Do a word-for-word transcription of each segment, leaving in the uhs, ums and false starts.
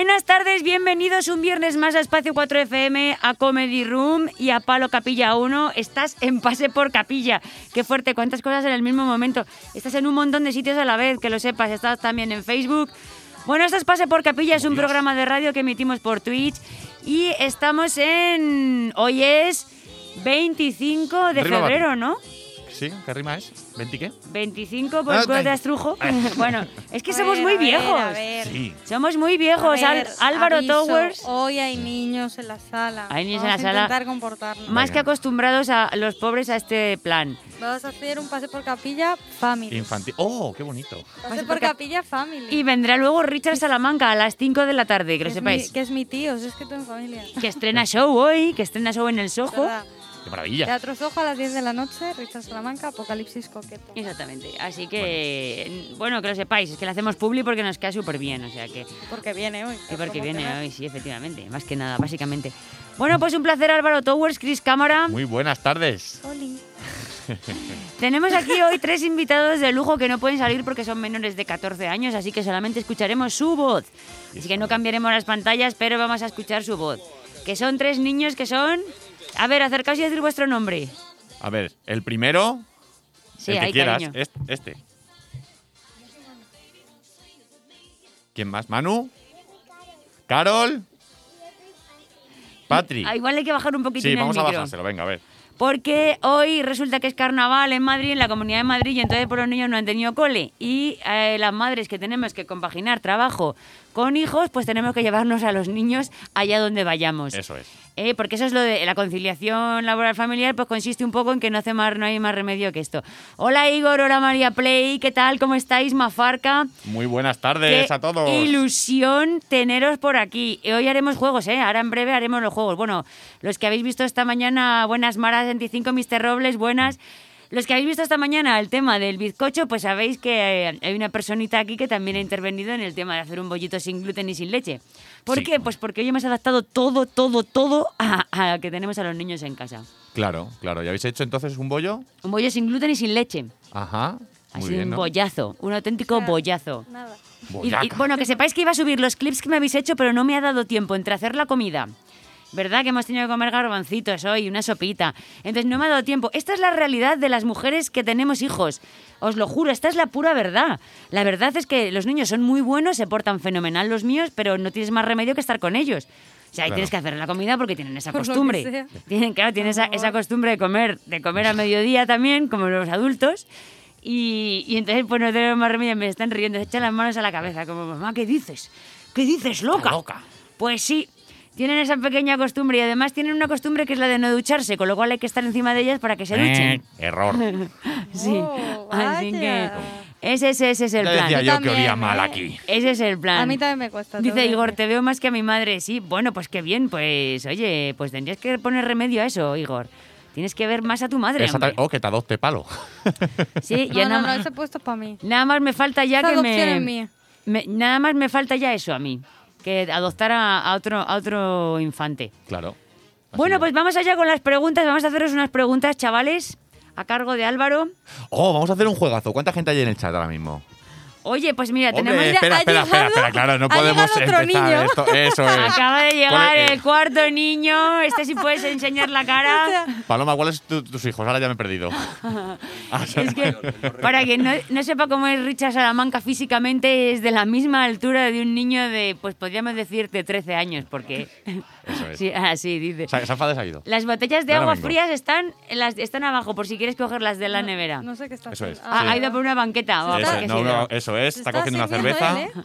Buenas tardes, bienvenidos un viernes más a Espacio cuatro F M, a Comedy Room y a Palo Capilla uno. Estás en Pase por Capilla. Qué fuerte, cuántas cosas en el mismo momento. Estás en un montón de sitios a la vez, que lo sepas. Estás también en Facebook. Bueno, esto es Pase por Capilla, es un programa de radio que emitimos por Twitch. Y estamos en... Hoy es veinticinco de febrero, ¿no? Sí, ¿qué rima es? ¿veinte qué? veinticinco por el de Astrujo. Bueno, es que a somos ver, muy viejos. A ver, a ver. Sí. Somos muy viejos. Ver, Al, Álvaro aviso, Towers. Hoy hay niños en la sala. Hay niños Vamos en la sala. a intentar comportarnos. Más que acostumbrados a los pobres a este plan. Vamos a hacer un pase por capilla family. Infantil. ¡Oh, qué bonito! Pase, Pase por, por cap- capilla family. Y vendrá luego Richard Salamanca a las cinco de la tarde, que que lo es sepáis. mi, que es mi tío, si es que tengo familia. Que estrena show hoy, que estrena show en el Soho. ¿Verdad? ¡Qué maravilla! Teatro Soho a las diez de la noche, Richard Salamanca, Apocalipsis Coqueto. Exactamente. Así que, bueno. bueno, que lo sepáis, es que le hacemos publi porque nos queda súper bien, o sea que... Porque viene hoy. Y porque ¿Cómo viene que no? hoy, sí, efectivamente, más que nada, básicamente. Bueno, pues un placer, Álvaro Towers, Chris Cámara. Muy buenas tardes. Oli. Tenemos aquí hoy tres invitados de lujo que no pueden salir porque son menores de catorce años, así que solamente escucharemos su voz. Así que no cambiaremos las pantallas, pero vamos a escuchar su voz. Que son tres niños que son... A ver, acercaos y decir vuestro nombre. A ver, el primero, Sí, el que hay quieras, cariño. es- este. ¿Quién más? ¿Manu? ¿Carol? ¿Patri? Ah, igual hay que bajar un poquitín Sí, vamos el a micro. bajárselo, venga, a ver. Porque hoy resulta que es carnaval en Madrid, en la Comunidad de Madrid, y entonces por los niños no han tenido cole. Y eh, las madres que tenemos que compaginar trabajo con hijos, pues tenemos que llevarnos a los niños allá donde vayamos. Eso es. Eh, porque eso es lo de la conciliación laboral familiar, pues consiste un poco en que no, hace más, no hay más remedio que esto. Hola Igor, hola María Play, ¿qué tal? ¿Cómo estáis? Mafarca. Muy buenas tardes Qué a todos. ilusión teneros por aquí. Y hoy haremos juegos, ¿eh? Ahora en breve haremos los juegos. Bueno, los que habéis visto esta mañana, buenas Maras veinticinco, mister Robles, buenas. Los que habéis visto esta mañana el tema del bizcocho, pues sabéis que eh, hay una personita aquí que también ha intervenido en el tema de hacer un bollito sin gluten y sin leche. ¿Por Sí. qué? Pues porque hoy hemos adaptado todo, todo, todo a, a que tenemos a los niños en casa. Claro, claro. ¿Ya habéis hecho entonces un bollo? Un bollo sin gluten y sin leche. Ajá. Muy Así bien, un ¿no? bollazo, un auténtico O sea, bollazo. Nada. Y- Boyaca. y, bueno, que sepáis que iba a subir los clips que me habéis hecho, pero no me ha dado tiempo entre hacer la comida. ¿Verdad que hemos tenido que comer garbancitos hoy, una sopita? Entonces no me ha dado tiempo. Esta es la realidad de las mujeres que tenemos hijos. Os lo juro, esta es la pura verdad. La verdad es que los niños son muy buenos, se portan fenomenal los míos, pero no tienes más remedio que estar con ellos. O sea, ahí Claro. tienes que hacer la comida porque tienen esa Por lo que costumbre. sea. Tienen, claro, tienen esa, Por esa favor. costumbre de comer, de comer a mediodía también, como los adultos. Y, y entonces, pues no tenemos más remedio, me están riendo, se echan las manos a la cabeza, como, mamá, ¿qué dices? ¿Qué dices, loca? Está loca. Pues sí, tienen esa pequeña costumbre y además tienen una costumbre que es la de no ducharse, con lo cual hay que estar encima de ellas para que se Eh, duchen. error. Sí, Oh, así que vaya. ese, ese, ese es el Ya plan. decía yo que También, olía mal ¿eh? aquí. Ese es el plan. A mí también me cuesta. tengo Dice que Igor, decir. te veo más que a mi madre. Sí, bueno, pues qué bien, pues oye, pues tendrías que poner remedio a eso, Igor. Tienes que ver más a tu madre, Esa ta- hombre. oh, que te adopte palo. Sí, No, yo no, nada, no, más, ese puesto para mí. nada más me falta ya Esa que adopción me, es mía. me- Nada más me falta ya eso a mí, que adoptar a, a otro, a otro infante. Claro. Así Bueno, es. pues vamos allá con las preguntas. Vamos a haceros unas preguntas, chavales, a cargo de Álvaro. Oh, vamos a hacer un juegazo. ¿Cuánta gente hay en el chat ahora mismo? Oye, pues mira, Hombre, tenemos... Mira, espera, ha espera, espera, llegado- espera, claro, no ha podemos llegado otro empezar niño. esto. Eso es. Acaba de llegar ¿Cuál es- el cuarto niño. Este sí puedes enseñar la cara. Paloma, ¿cuáles son tus hijos? Ahora ya me he perdido. Ah, Es que, para quien no, no sepa cómo es Richard Salamanca físicamente, es de la misma altura de un niño de, pues podríamos decir, de trece años, porque... Eso es. Sí, así dice. Sa- Sanfades ha ido. Las botellas de Ya no agua vengo. frías están, las, están abajo, por si quieres cogerlas de la No, nevera. No sé qué está Eso es, haciendo. Ah, sí. ha ido por una banqueta. o Se algo está- que Eso, sí, no, ¿no? no, eso es, Se está está cogiendo una sirviendo cerveza. él, ¿eh?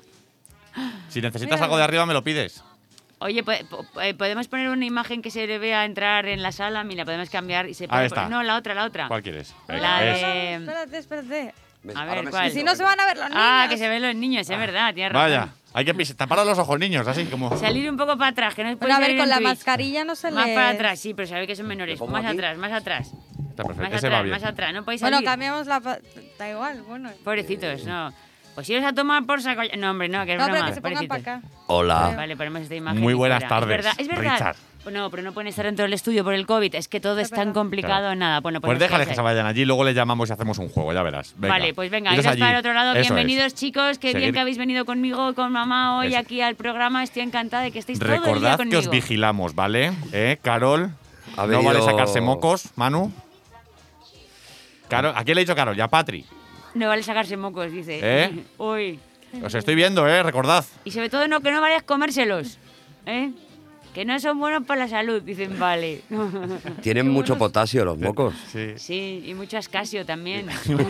Si necesitas Mira. algo de arriba, me lo pides. Oye, po- po- eh, podemos poner una imagen que se le vea entrar en la sala. Mira, podemos cambiar y se puede Ahí está. poner- No, la otra, la otra. ¿Cuál quieres? La Venga, de- es- Eh, Espérate, espérate. A Ahora ver, me ¿cuál? Y si no se van a ver los niños. Ah, que se ven los niños, es verdad, tienes razón. Vaya, hay que pis- taparos los ojos, niños, así como. Salir un poco para atrás, que no os Bueno, podéis a ver, salir con en la Twitch. mascarilla no se Más le... para atrás, sí, pero sabéis que son menores. ¿Me pongo Más aquí? atrás, más atrás. Está perfecto, Más ese atrás, va bien. más atrás. No podéis Bueno, salir. cambiamos la... pa- Da igual, bueno. Pobrecitos, no. Pues iros a tomar por saco... No, hombre, no, que es No, pero broma. que se pongan para pobrecitos. acá. Hola. Vale, ponemos esta imagen. Muy y fuera. fuera. tardes, Es verdad, es verdad. Richard. No, pero no pueden estar dentro del estudio por el COVID. Es que todo Es es tan verdad. complicado. Claro. Nada, bueno, pues, Pues nos déjales quedáis que se ahí. vayan allí, luego les llamamos y hacemos un juego, ya verás. Venga. Vale, pues venga, Iros iros allí. para el otro lado. Eso Bienvenidos, es. chicos. Qué bien Seguir. que habéis venido conmigo, con mamá hoy Eso. aquí al programa. Estoy encantada de que estéis todo el día Recordad que conmigo. os vigilamos, ¿vale? ¿Eh, Carol? Ha No vale venido- sacarse mocos, Manu. Carol, ¿a quién le he dicho Carol? Ya Patri. No vale sacarse mocos, dice. ¿Eh? Uy. Os estoy viendo, ¿eh? Recordad. Y sobre todo no, que no vayas a comérselos. ¿Eh? Que no son buenos para la salud, dicen, vale. Tienen Qué mucho buenos- potasio los mocos. Sí. Sí, y mucho ascasio también.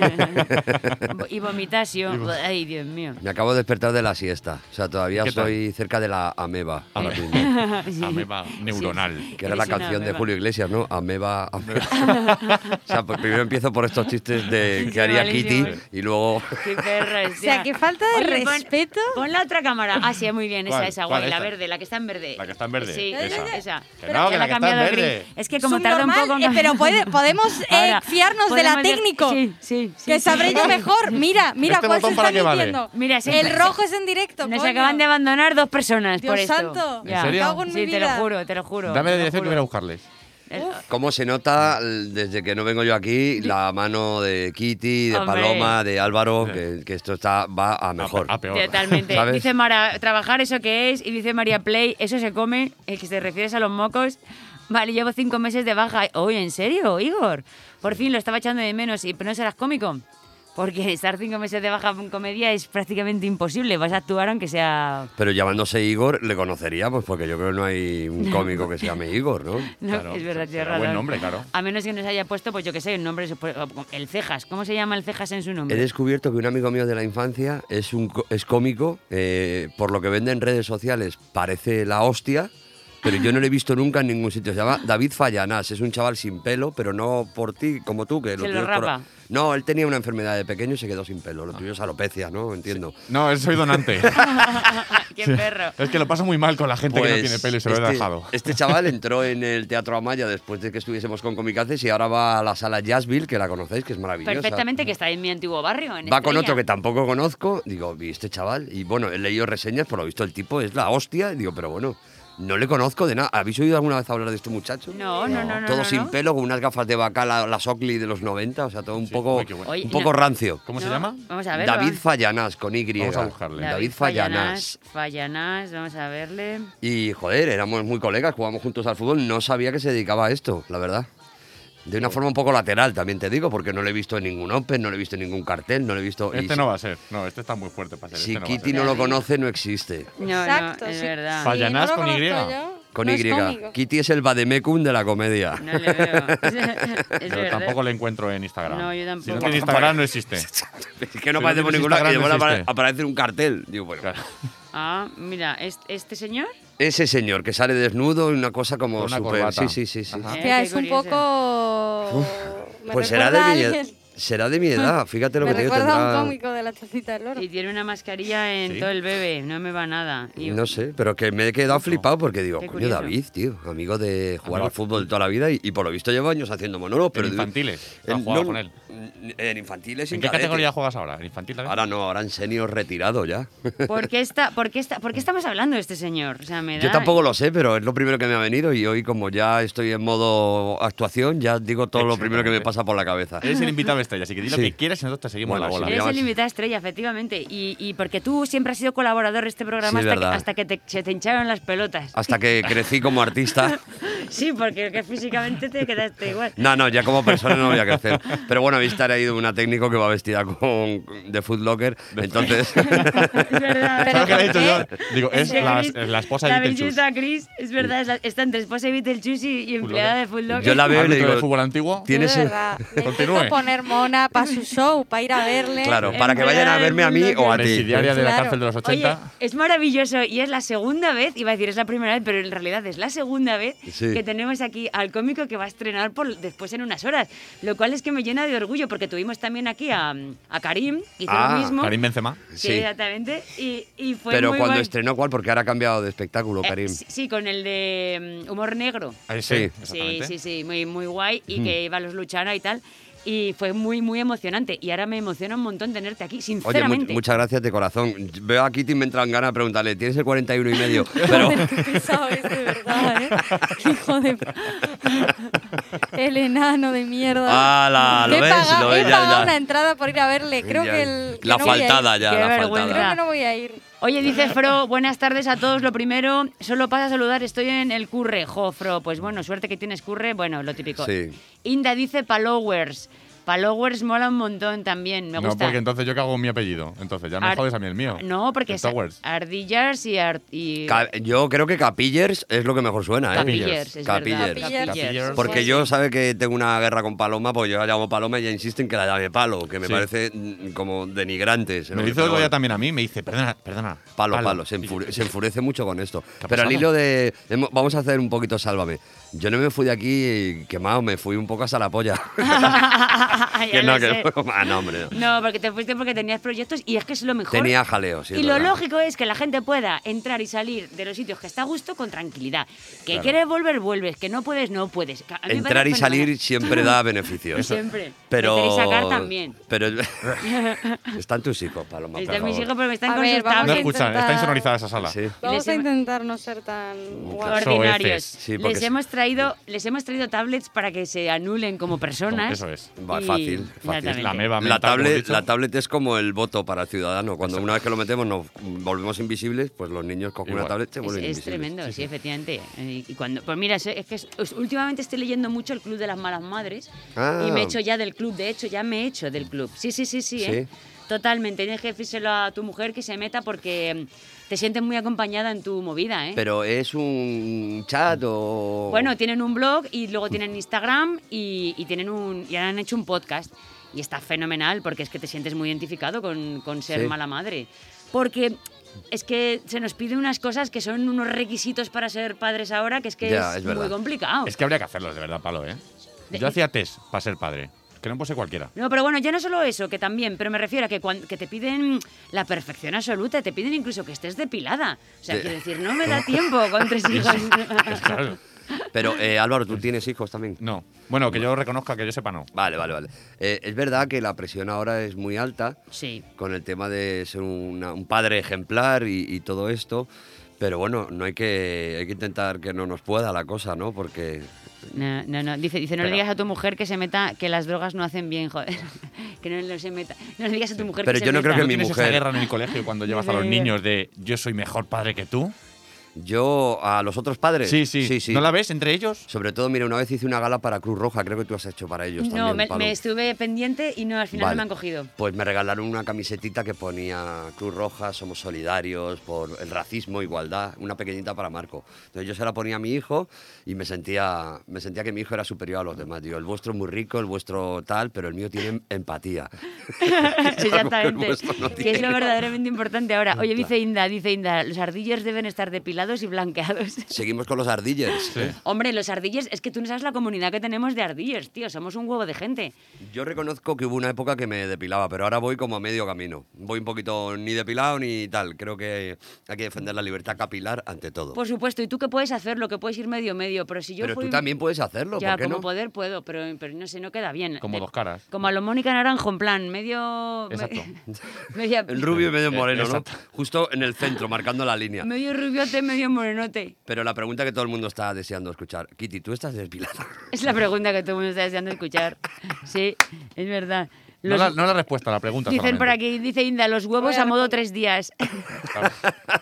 Y vomitasio. Ay, Dios mío. Me acabo de despertar de la siesta. O sea, todavía ¿Qué tal? soy cerca de la ameba. ahora Sí. mismo. Sí. Ameba neuronal. Que era la Eres una canción de ameba. Julio Iglesias, ¿no? Ameba, ameba. O sea, pues primero empiezo por estos chistes de Sí, que haría Kitty malísimo. y luego… Qué perra, O sea, qué falta de Oye, pon- respeto. Pon la otra cámara. Ah, sí, muy bien, esa, ¿Cuál? esa, ¿Cuál, guay, la esta? verde, la que está en verde. La que está en verde, Sí, esa. esa. Que no, que Ya la ha que está en cambiado el verde. gris. Es que como tarda un Subnormal, poco… eh, pero puede- podemos eh, Ahora, fiarnos de la podemos de- técnico. Sí, sí, sí. Que sí. sabré yo mejor. Mira, mira ¿Este cuál se botón para está qué vale? emitiendo. Mira, sí, El sí. rojo es en directo. Nos coño. acaban de abandonar dos personas Dios por esto. santo. Ya. ¿En serio? Me cago en mi Sí, te lo vida. juro, te lo juro. Dame la te lo dirección que juro. voy a buscarles. El- ¿Cómo se nota l- desde que no vengo yo aquí la mano de Kitty, de Hombre. Paloma, de Álvaro, que, que esto está va a mejor? A peor. Totalmente. ¿Sabes? Dice Mara, trabajar eso que es, y dice María Play, eso se come, el que te refieres a los mocos. Vale, llevo cinco meses de baja. Oye, ¿en serio, Igor? Por fin lo estaba echando de menos, y pero no serás cómico. Porque estar cinco meses de baja en comedia es prácticamente imposible. Vas a actuar aunque sea… Pero llamándose Igor le conoceríamos, porque yo creo que no hay un cómico que se llame Igor, ¿no? No, Claro, es verdad, tienes será buen razón. nombre, claro. A menos que nos haya puesto, pues yo qué sé, un nombre… El Cejas. ¿Cómo se llama el Cejas en su He nombre? descubierto que un amigo mío de la infancia es, un, co- es cómico, eh, por lo que vende en redes sociales parece la hostia, pero yo no lo he visto nunca en ningún sitio. Se llama David Fallanás, es un chaval sin pelo, pero no por ti, como tú, que Se lo tuyo es por- rapa. No, él tenía una enfermedad de pequeño y se quedó sin pelo. Lo tuyo es alopecia, ¿no? Entiendo. No, soy donante. ¡Qué perro! Es que lo paso muy mal con la gente que no Pues, tiene pelo y se lo he este, dejado. Este chaval entró en el Teatro Amaya después de que estuviésemos con Comicaces y ahora va a la sala Jazzville, que la conocéis, que es maravillosa. Perfectamente, que está en mi antiguo barrio. En Va con Estrella. otro que tampoco conozco, digo, vi este chaval, y bueno, he leído reseñas, por lo visto el tipo es la hostia, y digo, pero bueno, no le conozco de nada. ¿Habéis oído alguna vez hablar de este muchacho? No, no, no, no. Todo no, sin no. pelo, con unas gafas de vaca, la- las Oakley de los noventa, o sea, todo un Sí, poco, uy, qué bueno. Oye, un poco no. rancio. ¿Cómo se No, llama? Vamos a verlo. David Fallanás, con Y. Vamos a buscarle. David Fallanás. Fallanás, vamos a verle. Y, joder, éramos muy colegas, jugamos juntos al fútbol, no sabía que se dedicaba a esto, la verdad. De una forma un poco lateral, también te digo, porque no lo he visto en ningún Open, no lo he visto en ningún cartel, no lo he visto… y Este si- no va a ser. No, este está muy fuerte para ser. Si este no va a Kitty ser. no lo conoce, no existe. No, Exacto, no, es sí. verdad. Falla- Fallanás Sí, no lo con Y. conozco yo. Con No Y. es cómico. Kitty es el vademecum de la comedia. No le veo. Es Pero verdad. tampoco le encuentro en Instagram. No, yo tampoco. Si no tiene Instagram, no existe. Es que no Si no aparece por tienes ningún lado y Instagram, después no apare- existe. aparece un cartel. Digo, bueno, Claro. Ah, mira, ¿est- ¿este señor? ese señor que sale desnudo y una cosa como Con una súper… corbata. Sí, sí, sí, sí. Ajá. Eh, Hostia, qué es un curioso. poco. Me Pues será recuerda de, a mi, alguien- ed- será de mi edad, fíjate lo Me que te digo. recuerda a un tendrá- cómico de la chocita del oro. Y tiene una mascarilla en Sí. todo el bebé, no me va nada. Y- No sé, pero que me he quedado flipado porque digo, Qué coño, curioso. David, tío, amigo de jugar Amigo. al fútbol toda la vida y, y por lo visto lleva años haciendo monólogos. Pero En de- infantiles. ¿Has en- jugado no, con él? En infantiles y ¿En qué cadete. categoría juegas ahora? ¿En infantil también? Ahora no, ahora en senior retirado ya. ¿Por qué, está, por, qué está, ¿Por qué estamos hablando de este señor? O sea, me da… Yo tampoco lo sé, pero es lo primero que me ha venido y hoy como ya estoy en modo actuación, ya digo todo lo primero que me pasa por la cabeza. Eres el invitado estrella, así que di lo Sí. que quieras y nosotros te seguimos Bueno, la bola. sí, Eres llamas- el invitado estrella, efectivamente. Y, y porque tú siempre has sido colaborador de este programa Sí, es hasta, que, verdad. hasta que te- se te hincharon las pelotas. Hasta que crecí como artista. Sí, porque que físicamente te quedaste igual. No, no, ya como persona no voy a crecer. Pero bueno, habéis traído una técnico que va vestida con de Foot Locker, entonces… Es verdad. Pero ¿Sabes qué le he dicho ¿por yo? qué? Digo, es que la, Chris- es la esposa la de Beetlejuice. belleza Chris, es verdad, es la- está entre esposa de Beetlejuice y, y empleada de Foot Locker. Yo la veo y le Árbitro de digo, fútbol antiguo. ¿tienes De el- verdad. Le Continúe. intento poner mona para su show, para ir a verle. Claro, para que vayan a verme a mí o a ti. Presidiaria de la Claro. cárcel de los Oye, ochenta. es maravilloso y es la segunda vez, iba a decir es la primera vez, pero en realidad es la segunda vez Sí. que tenemos aquí al cómico que va a estrenar por, después en unas horas, lo cual es que me llena de orgullo porque tuvimos también aquí a, a Karim, que hizo Ah, lo mismo. Karim Benzema. Sí, Sí. exactamente. Y, y fue Pero muy cuando guay. estrenó, ¿cuál? Porque ahora ha cambiado de espectáculo, Eh, Karim. sí, sí, con el de mm, humor negro. Ahí Sí. sí, Sí, exactamente. sí, sí, muy, muy guay y que iba a los Luchana y tal. y fue muy, muy emocionante. Y ahora me emociona un montón tenerte aquí, Oye, sinceramente. mu muchas gracias de corazón. Veo a Kitty y me entran ganas de preguntarle, ¿tienes el cuarenta y uno y medio? Pero Qué pesado es, de verdad, ¿eh? Hijo de... El enano de mierda. ¡Hala! ¿Lo he ves? pagado, ¿Lo ves? he Ya, pagado ya. una entrada por ir a verle. Creo Ya. que el... que La no voy a ir. faltada ya, Qué la vergüenza. Creo faltada. que no voy a ir. Oye, dice Fro, buenas tardes a todos. Lo primero, solo pasa a saludar, estoy en el curre. Jo, Fro, pues bueno, suerte que tienes curre, bueno, lo típico. Sí. Inda dice Palowers. Palowers mola un montón también, me No, gusta. porque entonces yo cago en mi apellido. Entonces ya me Ar- jodes a mí el mío. No, porque El es Towers. Ardillas y... Ar- y Ca- Yo creo que Capillers es lo que mejor suena, ¿eh? Capillers, es Capillers. verdad. Capillers. Capillers. Porque Sí. yo sabe que tengo una guerra con Paloma, pues yo la llamo Paloma y ya insisten que la llame Palo, que me Sí. parece mm, como denigrante. Me lo hizo el otro día también a mí. Me dice, perdona, perdona. Palo, palo, se, enfure- se enfurece mucho con esto. ¿Qué ha Pero al pasado? hilo de... hemo- Vamos a hacer un poquito Sálvame. Yo no me fui de aquí quemado, me fui un poco hasta la polla. Ya que lo no, que sé. no. Ah, no, hombre. no. No, porque te fuiste porque tenías proyectos y es que es lo mejor. Tenía jaleo, sí. es Y lo verdad. lógico es que la gente pueda entrar y salir de los sitios que está a gusto con tranquilidad. Que Claro. quieres volver, vuelves. Que no puedes, no puedes. Que a mí me Entrar parece y salir fenomenal. siempre da beneficios. Siempre. Pero... Meter y sacar también. Pero... Están tus hijos, Paloma, por Están mis favor. hijos porque me están A ver, con sus vamos No a tablets escuchan, intentar- está insonorizada esa sala. Sí. Vamos Les a hem- intentar no ser tan guapos. ordinarios. Sí, porque les sí. hemos traído, les hemos traído tablets para que se anulen como personas. Eso es. Va, Y- fácil, fácil. Exactamente. La meba La mental, como he tablet, dicho. la tablet es como el voto para el ciudadano. Cuando una vez que lo metemos nos volvemos invisibles, pues los niños cogen Igual. una tablet y se Es, vuelven es invisibles. tremendo, sí, sí. efectivamente. Eh, Y cuando, pues mira, es, es que es- es- últimamente estoy leyendo mucho el Club de las Malas Madres Ah. y me he hecho ya del club. De hecho, ya me he hecho del club. Sí, sí, sí, sí. ¿eh? Totalmente. Tienes que decírselo a tu mujer que se meta porque mm, te sientes muy acompañada en tu movida, ¿eh? Pero es un chat o... Bueno, tienen un blog y luego tienen Instagram y, y tienen un y han hecho un podcast. Y está fenomenal porque es que te sientes muy identificado con, con ser Sí. mala madre. Porque es que se nos piden unas cosas que son unos requisitos para ser padres ahora que es que Ya, es, es muy verdad. complicado. Es que habría que hacerlos, de verdad, Palo, ¿eh? Yo hacía test para ser padre. Que no puede ser cualquiera. No, pero bueno, ya no solo eso, que también, pero me refiero a que, cuan- que te piden la perfección absoluta, te piden incluso que estés depilada. O sea, Sí. quiero decir, no me da tiempo con tres hijos. Claro. Pero, eh, Álvaro, ¿tú tienes hijos también? No. Bueno, que yo reconozca, que yo sepa, no. Vale, vale, vale. Eh, es verdad que la presión ahora es muy alta Sí. con el tema de ser una- un padre ejemplar y, y todo esto. Pero bueno, no hay que, hay que intentar que no nos pueda la cosa, ¿no? Porque No, no, no. Dice, dice no le Pero- digas a tu mujer que se meta, que las drogas no hacen bien, joder. Que no, no se meta. No le digas a tu mujer Pero que yo se no creo meta. que mi ¿Tienes mujer- esa guerra en el colegio cuando llevas a los niños de yo soy mejor padre que tú? yo a los otros padres... Sí, sí. sí, sí. ¿No la ves entre ellos? Sobre todo, mira, una vez hice una gala para Cruz Roja, creo que tú has hecho para ellos No, también, me, Palo. me estuve pendiente y no, al final Vale. no me han cogido. Pues me regalaron una camisetita que ponía Cruz Roja, somos solidarios por el racismo, igualdad, una pequeñita para Marco. Entonces yo se la ponía a mi hijo y me sentía, me sentía que mi hijo era superior a los demás. Digo, el vuestro es muy rico, el vuestro tal, pero el mío tiene empatía. Exactamente. vuestro no Que es lo tiene. verdaderamente importante ahora. Oye, dice Inda, dice Inda, los ardillos deben estar depilados y blanqueados. Seguimos con los ardillers. Hombre, los ardillos, es que tú no sabes la comunidad que tenemos de ardillos, tío. Somos un huevo de gente. Yo reconozco que hubo una época que me depilaba, pero ahora voy como a medio camino. Voy un poquito ni depilado ni tal. Creo que hay que defender la libertad capilar ante todo. Por supuesto, y tú que puedes hacerlo, que puedes ir medio medio, pero si yo pero fui... tú también puedes hacerlo, Ya, ¿por qué como no? poder puedo, pero, pero no sé, no queda bien. Como De- dos caras. Como a lo Mónica Naranjo, en plan, medio... Exacto. media- El rubio y medio moreno, ¿no? Exacto. Justo en el centro, marcando la línea. medio rubiote, medio morenote. Pero la pregunta que todo el mundo está deseando escuchar, Kitty, ¿tú estás depilada? Es la pregunta que todo el mundo está deseando escuchar. Sí, es verdad. No Los- la, no la respuesta, la pregunta Dicen por solamente. aquí, dice Inda, los huevos Voy a a modo responder. tres días. Claro.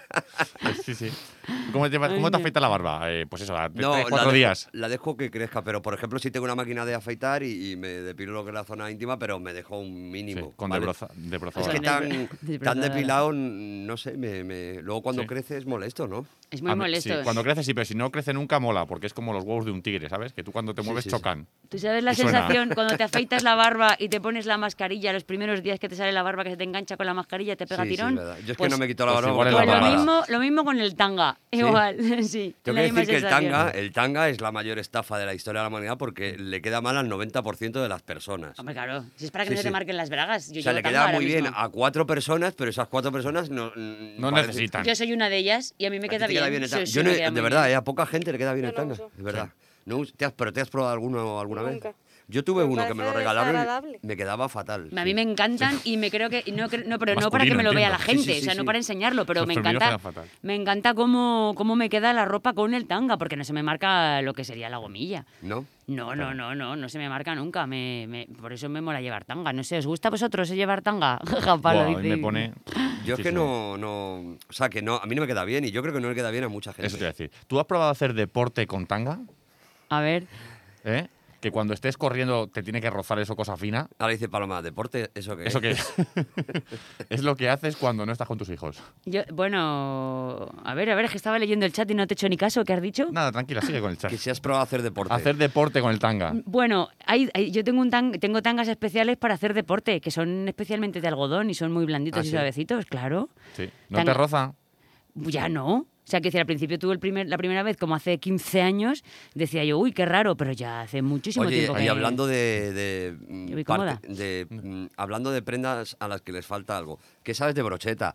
Sí, sí. ¿Cómo te, cómo te afeita la barba? Eh, pues eso, a tres, la cuatro dejo- días. La dejo que crezca, pero por ejemplo, si tengo una máquina de afeitar y, y me depilo lo que es la zona íntima, pero me dejo un Sí, mínimo. con ¿vale? desbroza- Es desbrozadora. que Con tan, desbro- tan desbrozadora. depilado, no sé, me, me- luego cuando Sí. crece es molesto, ¿no? Es muy A mí- molesto. sí, cuando crece sí, pero si no crece nunca mola, porque es como los huevos de un tigre, ¿sabes? Que tú cuando te Sí, mueves sí, sí. chocan. ¿Tú sabes la Y suena. sensación cuando te afeitas la barba y te pones la mascarilla los primeros días que te sale la barba que se te engancha con la mascarilla y te pega Sí, sí, tirón? es verdad. Yo es Pues- que no me quito la pues barba. igual porque es Pues la lo tengo barbada. mismo, lo mismo con el tanga. Igual, sí. Tengo la que misma decir que el sensación. tanga, el tanga es la mayor estafa de la historia de la humanidad porque le queda mal al noventa por ciento de las personas. Hombre, claro. Si es para que Sí, no se te sí. marquen las bragas. Yo O sea, llevo le tanga queda ahora muy bien mismo. a cuatro personas, pero esas cuatro personas no... No parece- necesitan. Yo soy una de ellas y a mí me ¿A ti queda te bien. queda bien el Sí, tanga? sí, Yo me no- queda de muy verdad, bien. eh, a poca gente le queda bien el Yo no tanga, uso. de verdad. No us- te has- pero te has probado alguno alguna vez. Nunca. Yo tuve Me uno que me lo parece regalaron desagradable. y me quedaba fatal. A mí sí. me encantan y me creo que no, cre- no pero no para que Masculino, me lo vea la entiendo. gente, Sí, sí, o sea, sí, no sí. para enseñarlo, pero Los me femeninos encanta quedan fatal. me encanta cómo, cómo me queda la ropa con el tanga, porque no se me marca lo que sería la gomilla. ¿No? No, no, no, no, no se me marca nunca. Me, me- por eso me mola llevar tanga. No sé, ¿os gusta a vosotros llevar tanga? Ja, Pablo, Buah, a mí dice. me pone... Yo es Sí, que sí. no, no... O sea, que no, a mí no me queda bien y yo creo que no le queda bien a mucha gente. Eso te iba a decir. ¿Tú has probado hacer deporte con tanga? A ver, ¿Eh? Que cuando estés corriendo te tiene que rozar eso cosa fina. Ahora dice Paloma, ¿deporte? ¿Eso qué ¿Eso es? qué es? Es lo que haces cuando no estás con tus hijos. yo, bueno, a ver, a ver, es que estaba leyendo el chat y no te he hecho ni caso, ¿qué has dicho? Nada, tranquila, sigue con el chat. Que si has probado a hacer deporte. Hacer deporte con el tanga. Bueno, hay, hay- yo tengo, un tan- tengo tangas especiales para hacer deporte, que son especialmente de algodón y son muy blanditos ¿Ah, y sí? suavecitos, claro. Sí. ¿No Tanga- te roza? Ya no. O sea, que decir, al principio tuve el primer, la primera vez, como hace quince años, decía yo, uy, qué raro, pero ya hace muchísimo Oye, tiempo que... y hablando de, de, mm, Yo voy parte- cómoda. de, mm, hablando de prendas a las que les falta algo, ¿qué sabes de brocheta?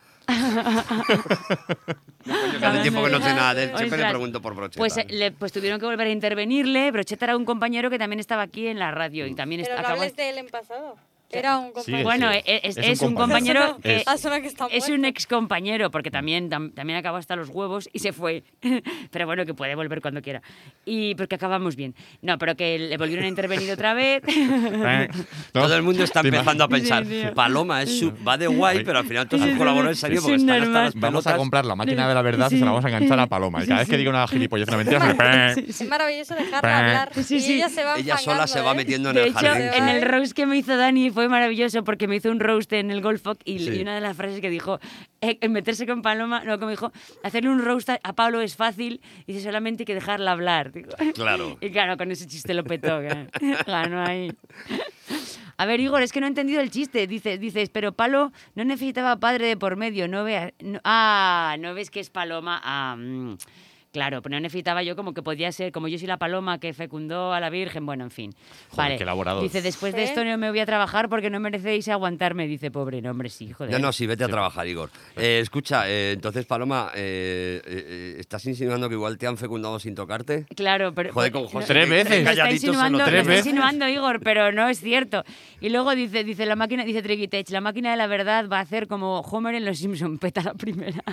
No, coño, que hace tiempo que no sé nada de él, siempre le Ostras, pregunto por brocheta. Pues, eh, le- pues tuvieron que volver a intervenirle. Brocheta era un compañero que también estaba aquí en la radio y también Pero está, no acabó- hables de él en pasado. Era un compañero. Bueno, Sí, e- es, es un es un compañero. compañero que Es- Ah, suena que está es muerto. un ex compañero, porque también, tam- también acabó hasta los huevos y se fue. Pero bueno, que puede volver cuando quiera. Y porque acabamos bien. No, pero que le volvieron a intervenir otra vez. ¿Eh? ¿No? Todo el mundo está ¿Te imaginas? empezando a pensar, Sí, tío. Paloma es su, va de guay, pero al final todos Sí, sus sí, colaboradores sí, en serio sí, porque están hasta normal. las Vamos a pelotas. comprar la máquina de la verdad y se la vamos a enganchar a Paloma. Y cada vez que diga una gilipollez, una mentira, se le... Es maravilloso dejarla hablar. Sí, y sí. ella se va Ella sola enfangando, se va ¿eh? metiendo en De el hecho, jardín. en el roast que me hizo Dani fue maravilloso porque me hizo un roast en el Golfok y, Sí. y una de las frases que dijo, eh, en meterse con Paloma, no, que me dijo, hacerle un roast a, a Pablo es fácil, dice solamente hay que dejarla hablar. Digo. Claro. Y claro, con ese chiste lo petó. Claro. Ganó ahí. A ver, Igor, es que no he entendido el chiste. Dices, dices, pero Palo no necesitaba padre de por medio, no veas. no- ah, no ves que es Paloma. Ah, mm, claro, pero no necesitaba yo como que podía ser, como yo soy la paloma que fecundó a la Virgen, bueno, en fin. Joder, vale. qué elaborado. Dice, después de ¿Eh? esto no me voy a trabajar porque no merecéis aguantarme. Dice, pobre, no, hombre, sí, joder. No, no, sí, vete a trabajar, Igor. Eh, escucha, eh, entonces, Paloma, eh, eh, eh, ¿estás insinuando que igual te han fecundado sin tocarte? Claro, pero... Joder, con no- José. Tres veces. Lo está Calladito solo insinuando, lo tres está veces. insinuando, Igor, pero no es cierto. Y luego dice, dice la máquina, dice Triquitech, la máquina de la verdad va a hacer como Homer en Los Simpson, peta la primera.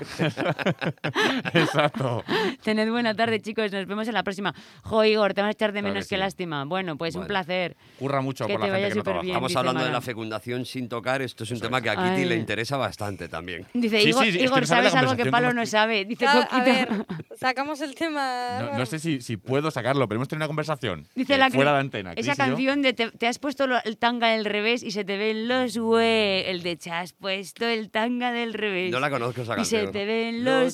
Exacto. Tened buena tarde, chicos, nos vemos en la próxima. Jo, Igor, te vas a echar de Claro menos, que qué sí. lástima. Bueno, pues un Bueno. placer. Curra mucho Que por la te gente vaya que no súper trabaja. bien. Estamos dice hablando de Mara. la fecundación sin tocar. Esto es un Eso tema es. que a Kitty Ay. le interesa bastante también. Dice, Sí, Igor, sí, es que Igor, no sabe la ¿sabes algo que conversación Palo cómo no está. sabe? Dice, Claro, a Coquito. ver, sacamos el tema. No, Álvaro. no sé si, si puedo sacarlo, pero hemos tenido una conversación Dice eh, la fuera cri- de antena. Esa Chris y yo. canción de te, te has puesto lo- el tanga del revés y se te ven los hue... El de te has puesto el tanga del revés. No la conozco esa Y canción. se te ven los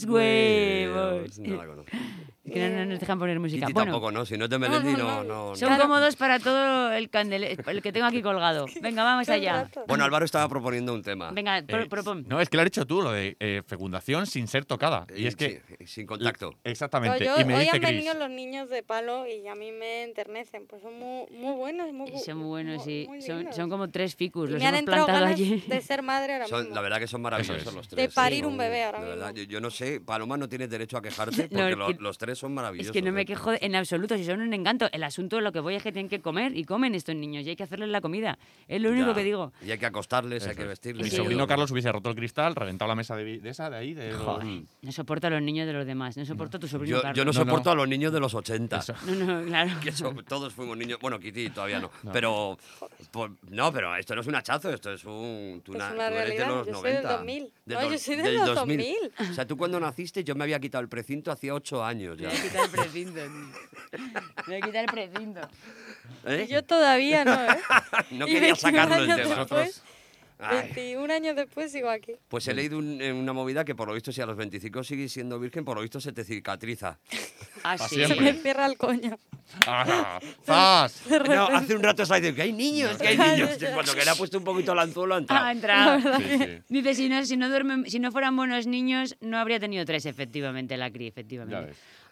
huevos. No la conozco. Que no, no nos dejan poner música. Kitty Bueno, tampoco, ¿no? Si no te Melendi, No, no, no, no. no. no. son Claro. cómodos para todo el candele, el que tengo aquí colgado. Venga, vamos Todo el allá. rato. Bueno, Álvaro estaba proponiendo un tema. Venga, pro- Eh, propon. No, es que lo has dicho tú, lo de eh, fecundación sin ser tocada. Y Eh, es que. sí, sin contacto. Exactamente. Pues yo- y me hoy dice han Chris. venido los niños de Palo y a mí me enternecen. Pues son muy, muy buenos. Muy, gu- Son muy buenos, sí. muy Son, lindos. son como tres ficus. Y Los me han hemos entrado plantado ganas allí. de ser madre ahora Son- mismo. la verdad que son maravillosos Eso es. los tres. De parir sí. un bebé ahora De verdad, mismo. yo, yo no sé, Paloma no tienes derecho a quejarte No, porque es lo- que- los tres son maravillosos. Es que no me ¿eh? quejo de- en absoluto, si son un encanto. El asunto, lo que voy es que tienen que comer y comen estos niños y hay que hacerles la comida. Es lo único Ya. que digo. Y hay que acostarles, hay Eso que es. vestirles. Mi Sí. sobrino Carlos hubiese roto el cristal, reventado la mesa de, vi- de esa, de ahí. De los- Joder, no soporto a los niños de los demás. No soporto a tu sobrino Yo, Carlos. yo no No, no. soporto a los niños de los ochenta. Eso. No, no, claro. Que so- todos fuimos niños. Bueno, Kitty todavía no. Pero. por- no, pero esto no es un hachazo, esto es un. Tú, Es na- una tú eres de realidad, los yo soy del noventa. dos mil. Del No, dos- yo soy del dos mil. O sea, tú cuando naciste, yo me había quitado el precinto hacía ocho años Me ya. voy a quitar el precinto, tío. Me voy a quitar el precinto. ¿Eh? Y yo todavía no, ¿eh? No Y quería veintiún sacarlo el años tema. después, Ay. veintiún años después sigo aquí. Pues he leído un- en una movida que por lo visto si a los veinticinco sigues siendo virgen, por lo visto se te cicatriza. Ah, Pa' sí. Se siempre. me cierra el coño. ¡Ah! ¡Zas! No, hace un rato estaba diciendo que hay niños, que hay niños. Cuando que le ha puesto un poquito el anzuelo ha entrado. Ha entrado. Sí, sí. Dice, si no, si, no duermen, si no fueran buenos niños, no habría tenido tres, efectivamente, la cría, Ya efectivamente. ves.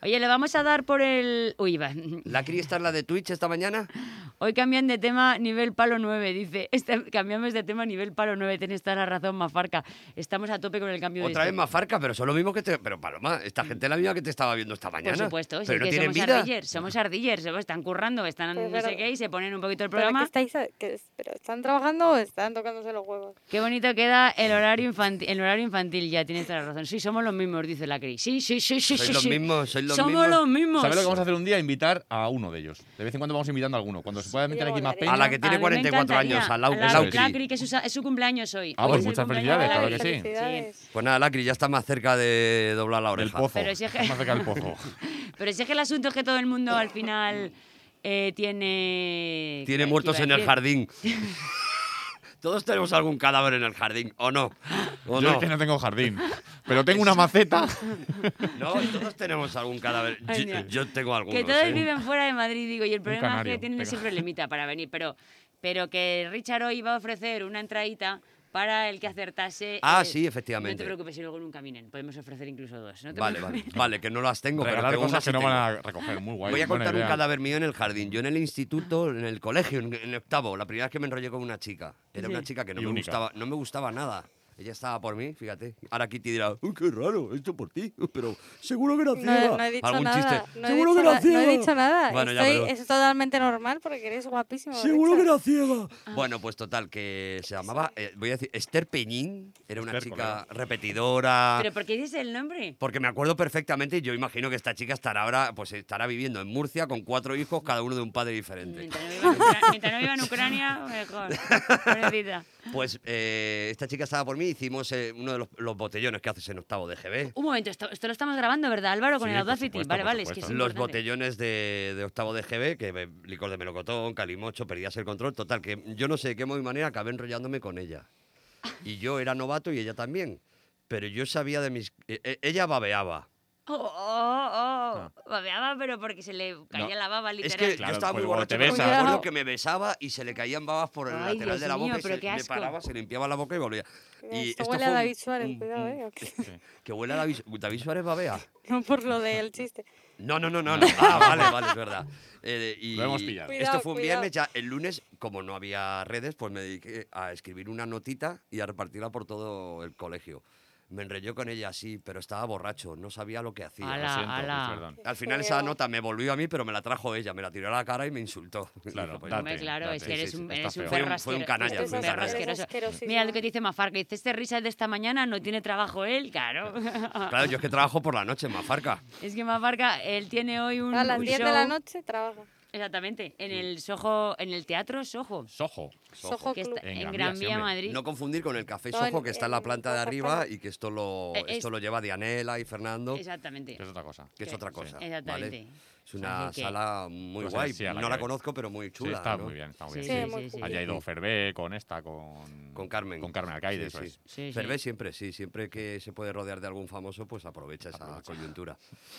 Oye, le vamos a dar por el... Uy, va. ¿La Cri está en la de Twitch esta mañana? Hoy cambian de tema nivel palo nueve, dice. Este, cambiamos de tema nivel palo nueve. Tienes toda la razón, Mafarca. Estamos a tope con el cambio de Otra vez esto. Mafarca, pero son lo mismo que te... Pero Paloma, esta gente es la misma que te estaba viendo esta mañana. Por supuesto, si pero es no que tienen somos vida. ardillers, somos ardillers, somos- están currando, están Pero- no sé pero- qué y se ponen un poquito el ¿Pero, programa. que estáis, que es- ¿Pero están trabajando o están tocándose los huevos? Qué bonito queda el horario infantil, el horario infantil, ya tienes toda la razón. Sí, somos los mismos, dice la Cris. Sí, sí, sí, sí, Sois sí. los sí. mismos, sois los somos mismos. los mismos. ¿Sabes lo que vamos a hacer un día? Invitar a uno de ellos. De vez en cuando vamos invitando a alguno. Cuando se pueda meter ya aquí más volaría. peña. A la que tiene A mí me cuarenta y cuatro encantaría. años, a Lau- A la- Laucri. Lacri, que es su, es su cumpleaños hoy. Ah, Hoy pues es el muchas cumpleaños felicidades, de claro Lacri. que sí. Felicidades. Pues nada, Lacri, ya está más cerca de doblar la Del oreja. pozo. Pero si es que- Más cerca del pozo. Pero si es que el asunto es que todo el mundo al final eh, tiene... Tiene ¿qué muertos iba a en el decir? jardín. Todos tenemos algún cadáver en el jardín, ¿o no? ¿O Yo no? es que no tengo jardín. Pero tengo una maceta. No, todos tenemos algún cadáver. Ay, Yo, mira. yo tengo algunos. Que todos ¿eh? viven fuera de Madrid, digo, y el problema es canario, que tienen venga. ese problemita para venir. Pero, pero que Richard hoy va a ofrecer una entradita para el que acertase... Ah, eh, sí, No efectivamente. te preocupes si luego nunca vienen. Podemos ofrecer incluso dos. No te Vale, preocupes. vale, vale, que no las tengo, pero Regalar tengo cosas unas que sí no tengo. van a recoger. Muy guay. Voy a buena contar un idea. cadáver mío en el jardín. Yo en el instituto, en el colegio, en, en octavo, la primera vez que me enrollé con una chica. Era Sí. una chica que no Y me única. gustaba, no me gustaba nada. Ella estaba por mí, fíjate. Ahora Kitty dirá, "Uy, qué raro, esto por ti. Pero seguro que era ciega". No, no he dicho Algún nada. chiste. No he seguro dicho que era na- ciega. No he dicho nada. Bueno, ya, Estoy- pero- Es totalmente normal porque eres guapísimo. Seguro que Richard. era ciega. Bueno, pues total, que se llamaba, eh, voy a decir, Esther Peñín. Era una Esther, chica repetidora. ¿Pero por qué dices el nombre? Porque me acuerdo perfectamente y yo imagino que esta chica estará ahora, pues estará viviendo en Murcia con cuatro hijos, cada uno de un padre diferente. Mientras no viva en Ucra- mientras no viva en Ucrania, mejor. Pobrecita. Pues eh, esta chica estaba por mí, hicimos eh, uno de los, los botellones que haces en octavo de G B. Un momento, esto, esto lo estamos grabando, ¿verdad, Álvaro? Con Sí, el por Audacity. supuesto, vale, por vale, es que es supuesto. Los importante. botellones de, de octavo de G B, que eh, licor de melocotón, calimocho, perdías el control. Total, que yo no sé de qué modo y manera acabé enrollándome con ella. Y yo era novato y ella también. Pero yo sabía de mis... eh, eh, ella babeaba. Oh, oh, oh. Babeaba, pero porque se le caía No. la baba, Es literal. que Claro, yo estaba pues muy cuando borracho, te pero me besas. acuerdo que me besaba y se le caían babas por el Ay, lateral Dios de la mío, boca y pero se, qué me asco. paraba, se limpiaba la boca y volvía. Y Esto esto huele fue a un- David Suárez, un- cuidado, un- ¿eh? ¿o qué? Que huele a David, David Suárez babea. No por lo del chiste. No, no, no, no, no. Ah, vale, vale, es verdad. Eh, y Lo hemos pillado. Esto Cuidado, fue un cuidado. viernes, ya el lunes, como no había redes, pues me dediqué a escribir una notita y a repartirla por todo el colegio. Me enrollé con ella así, pero estaba borracho, no sabía lo que hacía. Ala. Lo siento, ala. perdón. Al final Qué esa feo. nota me volvió a mí, pero me la trajo ella, me la tiró a la cara y me insultó. Claro, Dijo, pues, date, Hombre, claro, es date. que eres Sí, sí, un, está eres un feo. Fue un- perro fue un asqueroso. canalla, Eres fue un un perro canalla. asqueroso. Asquerosísimo. Mira lo que dice Mafarca. Dice, este Richard de esta mañana no tiene trabajo él, claro. Claro, yo es que trabajo por la noche en Mafarca. Es que Mafarca, él tiene hoy un, A las un diez show... de la noche trabaja. Exactamente, en el Soho, en el Teatro Soho, Sojo. Soho que Club. está En en Gran Gran Vía, Vía, sí, hombre. Madrid. No confundir con el Café No, Sojo, en- que está en la en planta de Plaza arriba España. y que esto lo, Eh, esto es- lo lleva Dianela y Fernando, Exactamente. Que es otra cosa. que es que- otra sí. cosa. Exactamente. ¿vale? Es una Así que- sala muy Pues guay. sí, a la no que la voy. conozco, pero muy Sí, chula. está ¿no? muy bien, está muy Sí, bien. Sí, sí, muy sí, cool. sí. Allá ha ido Fervé con esta, con... Con Carmen. Con Carmen Alcaide, Sí, eso sí. es. Sí, sí. Fervé siempre, sí. Siempre que se puede rodear de algún famoso, pues aprovecha esa Aprovecha. coyuntura.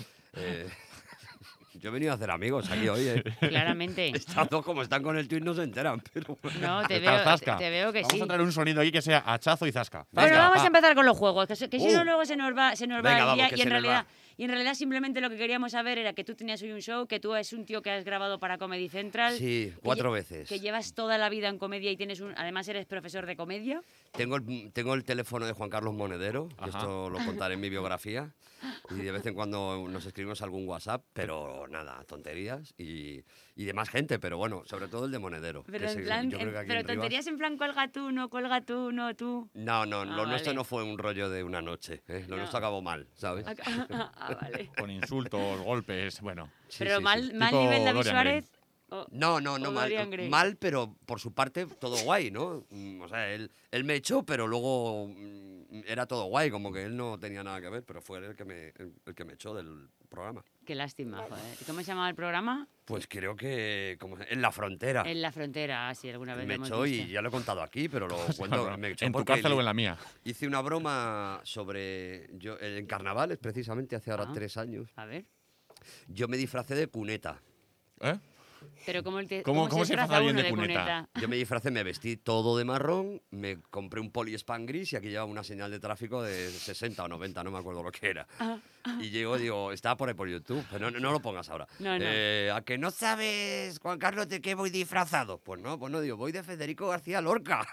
Eh, yo he venido a hacer amigos aquí hoy, ¿eh? Claramente. Estas dos, como están con el tuit, no se enteran, pero... No, te Está veo, te, zasca. te veo que Vamos sí. a traer un sonido aquí que sea hachazo y zasca. Bueno, Venga, vamos va. a empezar con los juegos, que, si- que si no Uh. luego se nos va, se nos va Venga, el vamos, día que y en se nos realidad va. y en realidad simplemente lo que queríamos saber era que tú tenías hoy un show, que tú es un tío que has grabado para Comedy Central. Sí, que cuatro lle- veces. Que llevas toda la vida en comedia y tienes un, además eres profesor de comedia. Tengo el, tengo el teléfono de Juan Carlos Monedero, que Ajá. esto lo contaré en mi biografía. Y de vez en cuando nos escribimos algún WhatsApp, pero nada, tonterías. Y, y de más gente, pero bueno, sobre todo el de Monedero. que Pero es en el- plan, yo creo en- que aquí pero en Rivas- tonterías en plan cuelga tú, no cuelga tú, no tú. No, no, Ah, lo nuestro vale. no fue un rollo de una noche. ¿eh? Lo No. nuestro acabó mal, ¿sabes? Ah, vale. Con insultos, golpes, bueno. Sí, Pero sí, sí. mal, mal Tipo nivel David Dorian Suárez. o- No, no, no o mal. Dorian Gray. Mal, pero por su parte todo guay, ¿no? Mm, O sea, él, él me echó, pero luego mm, era todo guay, como que él no tenía nada que ver, pero fue él el que me, el, el que me echó del programa. Qué lástima, joder. ¿Cómo se llamaba el programa? Pues creo que como en la frontera. En la frontera, ah, sí, alguna vez Me lo hemos echó y visto. ya lo he contado aquí, pero lo cuento. Cabrón. Me echó En tu porque cárcel le- o en la mía. hice una broma sobre. Yo, en carnavales, precisamente hace ahora Ah. tres años. A ver. Yo me disfracé de cuneta. ¿Eh? Pero ¿cómo, el te, ¿Cómo- cómo, cómo se se disfraza disfraza uno alguien de de cuneta? cuneta? Yo me disfracé, me vestí todo de marrón, me compré un poliespan gris y aquí llevaba una señal de tráfico de sesenta o noventa, no me acuerdo lo que era. Ah, Y llego, digo, estaba por ahí por YouTube, pero no, no lo pongas ahora. No, no. Eh, ¿A que no sabes, Juan Carlos, de qué voy disfrazado? Pues no, pues no, digo, voy de Federico García Lorca.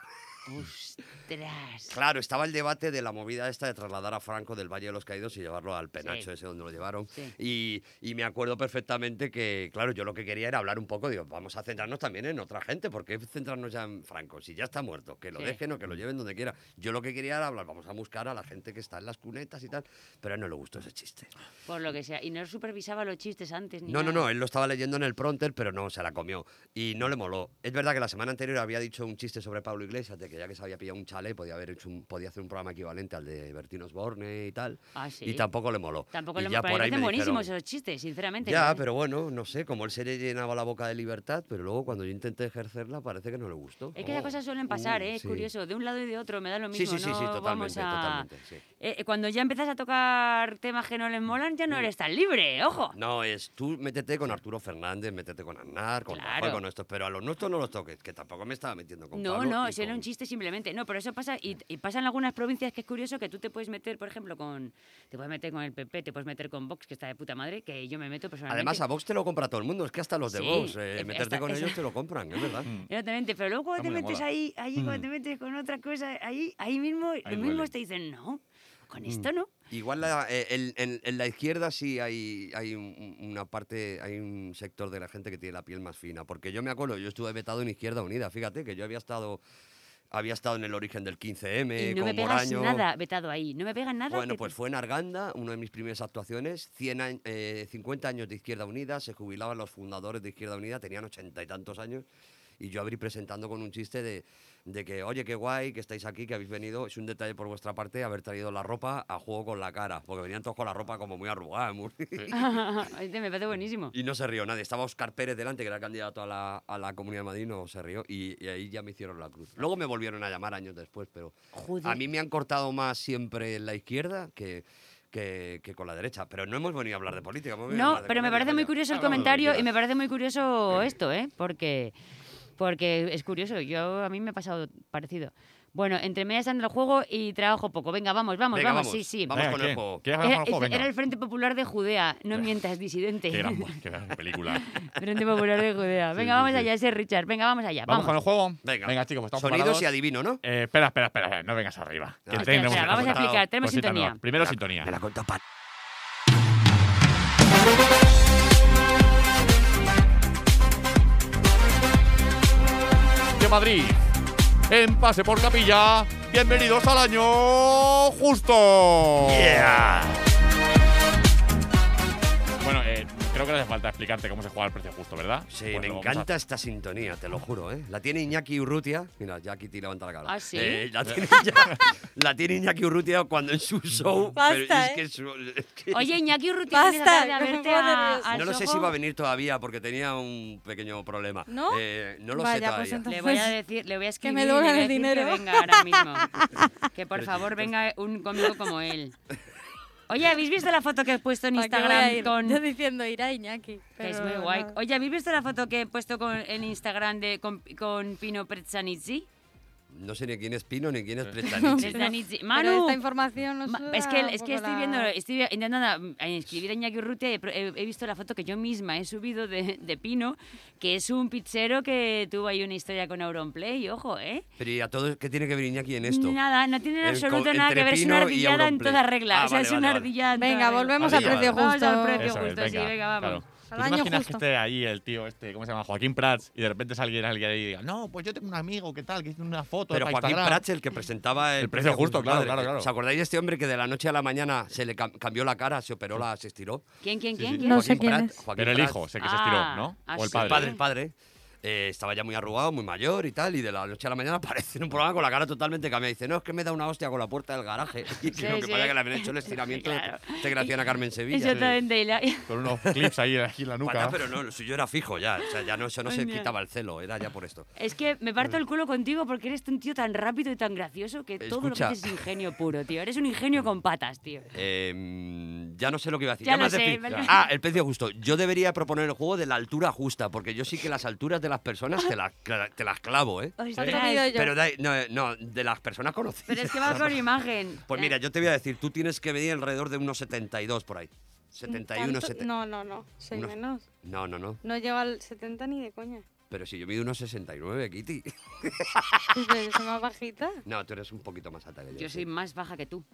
Ostras. Claro, estaba el debate de la movida esta de trasladar a Franco del Valle de los Caídos y llevarlo al penacho Sí. ese donde lo llevaron. Sí. Y, y me acuerdo perfectamente que, claro, yo lo que quería era hablar un poco, digo, vamos a centrarnos también en otra gente, ¿por qué centrarnos ya en Franco? Si ya está muerto, que lo Sí. dejen o que lo lleven donde quiera. Yo lo que quería era hablar, vamos a buscar a la gente que está en las cunetas y tal, pero a él no le gustó ese chiste. Por lo que sea. Y no supervisaba los chistes antes ni No, no, nada. no, él lo estaba leyendo en el prompter, pero no, se la comió. Y no le moló. Es verdad que la semana anterior había dicho un chiste sobre Pablo Iglesias, de que ya que se había pillado un chale, podía, haber hecho un- podía hacer un programa equivalente al de Bertín Osborne y tal. Ah, sí. Y tampoco le moló. Tampoco y le ya pero por me ahí parecen me buenísimos dijeron, esos chistes, sinceramente. ya, me parece- pero bueno, no sé, como él se le llenaba la boca de libertad, pero luego cuando yo intenté ejercerla parece que no le gustó. Es que esas cosas suelen pasar, Uh, ¿eh? Es sí. curioso. De un lado y de otro me da lo Sí, mismo. sí, sí, no sí, vamos totalmente, a... totalmente, sí. Eh, eh, cuando ya empiezas a tocar temas que no les molan, ya no eres tan libre, ojo. No, es tú métete con Arturo Fernández, métete con Aznar, con Claro. Rajoy, con estos, pero a los nuestros no los toques, que tampoco me estaba metiendo con No, Pablo no, y ese era con- un chiste simplemente. No, pero eso pasa y, y pasa en algunas provincias que es curioso que tú te puedes meter, por ejemplo, con te puedes meter con el P P, te puedes meter con Vox, que está de puta madre, que yo me meto personalmente. Además, a Vox te lo compra todo el mundo, es que hasta los de Sí, Vox, eh, eh, meterte hasta- con esa- ellos te lo compran, es verdad. Mm. Exactamente, pero luego cuando Está te muy de metes moda. ahí, ahí Mm. cuando te metes con otra cosa, ahí, ahí mismo, Ahí los mismos duele. te dicen, no, Mm. con esto no. Igual la- eh, el- en, en la izquierda sí hay, hay un- una parte, hay un sector de la gente que tiene la piel más fina, porque yo me acuerdo, yo estuve vetado en Izquierda Unida, fíjate que yo había estado, había estado en el origen del quince eme, Y no como me pegas Moraño. nada vetado ahí, no me pegas nada. Bueno, que- pues fue en Arganda, una de mis primeras actuaciones, cien añ- eh, cincuenta años de Izquierda Unida, se jubilaban los fundadores de Izquierda Unida, tenían ochenta y tantos años, y yo abrí presentando con un chiste de, de que, oye, qué guay que estáis aquí, que habéis venido, es un detalle por vuestra parte haber traído la ropa a juego con la cara, porque venían todos con la ropa como muy arrugada, muy- Este me parece buenísimo. y no se rió nadie. Estaba Óscar Pérez delante, que era candidato a la, a la Comunidad de Madrid, no se rió, y, y ahí ya me hicieron la cruz. Luego me volvieron a llamar años después, pero Joder. a mí me han cortado más siempre en la izquierda que, que, que con la derecha. Pero no hemos venido a hablar de política. hemos venido a No, hablar de pero me comedia, parece muy vaya. curioso el Hablamos de lo que comentario y quieras. me parece muy curioso esto, ¿eh? Porque, porque es curioso. Yo a mí me ha pasado parecido. Bueno, entre medias ando el juego y trabajo poco. Venga, vamos, vamos, Venga, vamos. vamos. Sí, sí. Vamos Venga, con el ¿qué? juego. ¿Quieres hablar Era, con el juego? Venga. era el Frente Popular de Judea. No mientas, disidente. Qué gran, qué gran película. Frente Popular de Judea. Venga, sí, vamos sí. allá, ese Richard. Venga, vamos allá. ¿Vamos Vamos, con el juego? Venga. Venga, chicos, pues estamos Sonidos preparados. y adivino, ¿no? Eh, espera, espera, espera, no vengas arriba. que Ah, Espera, tenemos espera, una vamos a cosita- explicar. Tenemos cosita sintonía. nueva. Primero sintonía. Me la cuenta Pat. De Madrid. En Pase por Capilla. Bienvenidos al año justo. Yeah. Bueno, eh, creo que no hace falta explicarte cómo se juega el precio justo, ¿verdad? Sí, Pues me lo vamos a- encanta esta sintonía, te lo juro, ¿eh? La tiene Iñaki Urrutia. Mira, Jackie te levanta la cara. ¿Ah, sí? Eh, la, tiene, ya- la tiene Iñaki Urrutia cuando en su show. Basta, pero es ¿eh? que su- es que- Oye, Iñaki Urrutia, Basta, ¿vienes esta tarde a que me verte pongo a- nerviosa. al No lo sé si Soho? va a venir todavía porque tenía un pequeño problema. ¿No? Eh, no lo Vaya, sé pues todavía. entonces- Le voy a decir, le voy a escribir, me le devuelvan voy a el decir dinero. que venga ahora mismo. Que por favor venga un cómico como él. Oye, ¿habéis visto la foto que he puesto en ¿Para qué voy a Instagram ir? con Yo diciendo ir a Iñaki. que es pero muy guay? nada. Oye, ¿habéis visto la foto que he puesto con, en Instagram de con, con Pino Prezzanizzi? No sé ni quién es Pino ni quién es Prezzanizzi. Prezzanizzi. Pero Manu, esta información no Ma- suda es que, un es que poco estoy la- viendo, estoy intentando a- a inscribir a Iñaki Urrutia y he, pro- he- he visto la foto que yo misma he subido de, de Pino, que es un pizzero que tuvo ahí una historia con Auronplay, ojo, ¿eh? Pero ¿y a todo qué tiene que ver Iñaki en esto? Nada, no tiene en En absoluto co- nada entre que ver, es Pino una y ardillada en Auronplay. toda regla, Ah, o sea, vale, es vale, una vale. ardillada en toda Venga, regla. volvemos Vale, al precio vale. Vamos al justo. precio Eso es, justo, sí, venga, vamos. claro. ¿Tú Al te año imaginas justo. que esté ahí el tío este, ¿cómo se llama? Joaquín Prats, y de repente salga alguien ahí y diga, no, pues yo tengo un amigo, ¿qué tal? Que hizo una foto Pero para Joaquín Instagram". Prats, el que presentaba el, El precio justo, claro, claro, claro. ¿Os acordáis de este hombre que de la noche a la mañana se le cam- cambió la cara, se operó, la, se estiró? ¿Quién, quién, Sí, quién? sí. quién? No Joaquín sé quién Prats- es. Joaquín Pero el Prats. hijo, sé que se Ah, estiró, ¿no? ah, O el sí. padre. El padre, el padre. Eh, estaba ya muy arrugado, muy mayor y tal, y de la noche a la mañana aparece en un programa con la cara totalmente cambiada. Dice, no, es que me da una hostia con la puerta del garaje. Y Sí, creo que sí. pasa que le habían hecho el estiramiento Claro. este que le hacían a Carmen Sevilla. Exactamente. y la- Con unos clips ahí aquí en la nuca. Para, pero no, lo suyo era fijo ya. O sea, ya no, eso no se Hostia. quitaba el celo, era ya por esto. Es que me parto el culo contigo porque eres un tío tan rápido y tan gracioso que todo lo que Escucha. haces es ingenio puro, tío. Eres un ingenio con patas, tío. Eh, ya no sé lo que iba a decir. Ya me lo has sé, decir- vale. Ah, el precio justo. Yo debería proponer el juego de la altura justa, porque yo sí que las alturas de las personas te las, te las clavo, ¿eh? ¿Cuánto Ostras. mido yo? Pero de, no, no, de las personas conocidas. Pero es que va con imagen. Pues mira, yo te voy a decir, tú tienes que medir alrededor de unos setenta y dos por ahí. setenta y uno, ¿Tanto? setenta. No, no, no. Soy Unos- menos. No, no, no. No llego al setenta ni de coña. Pero si yo mido unos sesenta y nueve, Kitty. Pues yo soy más bajita. No, tú eres un poquito más alta que yo. Yo sí. soy más baja que tú.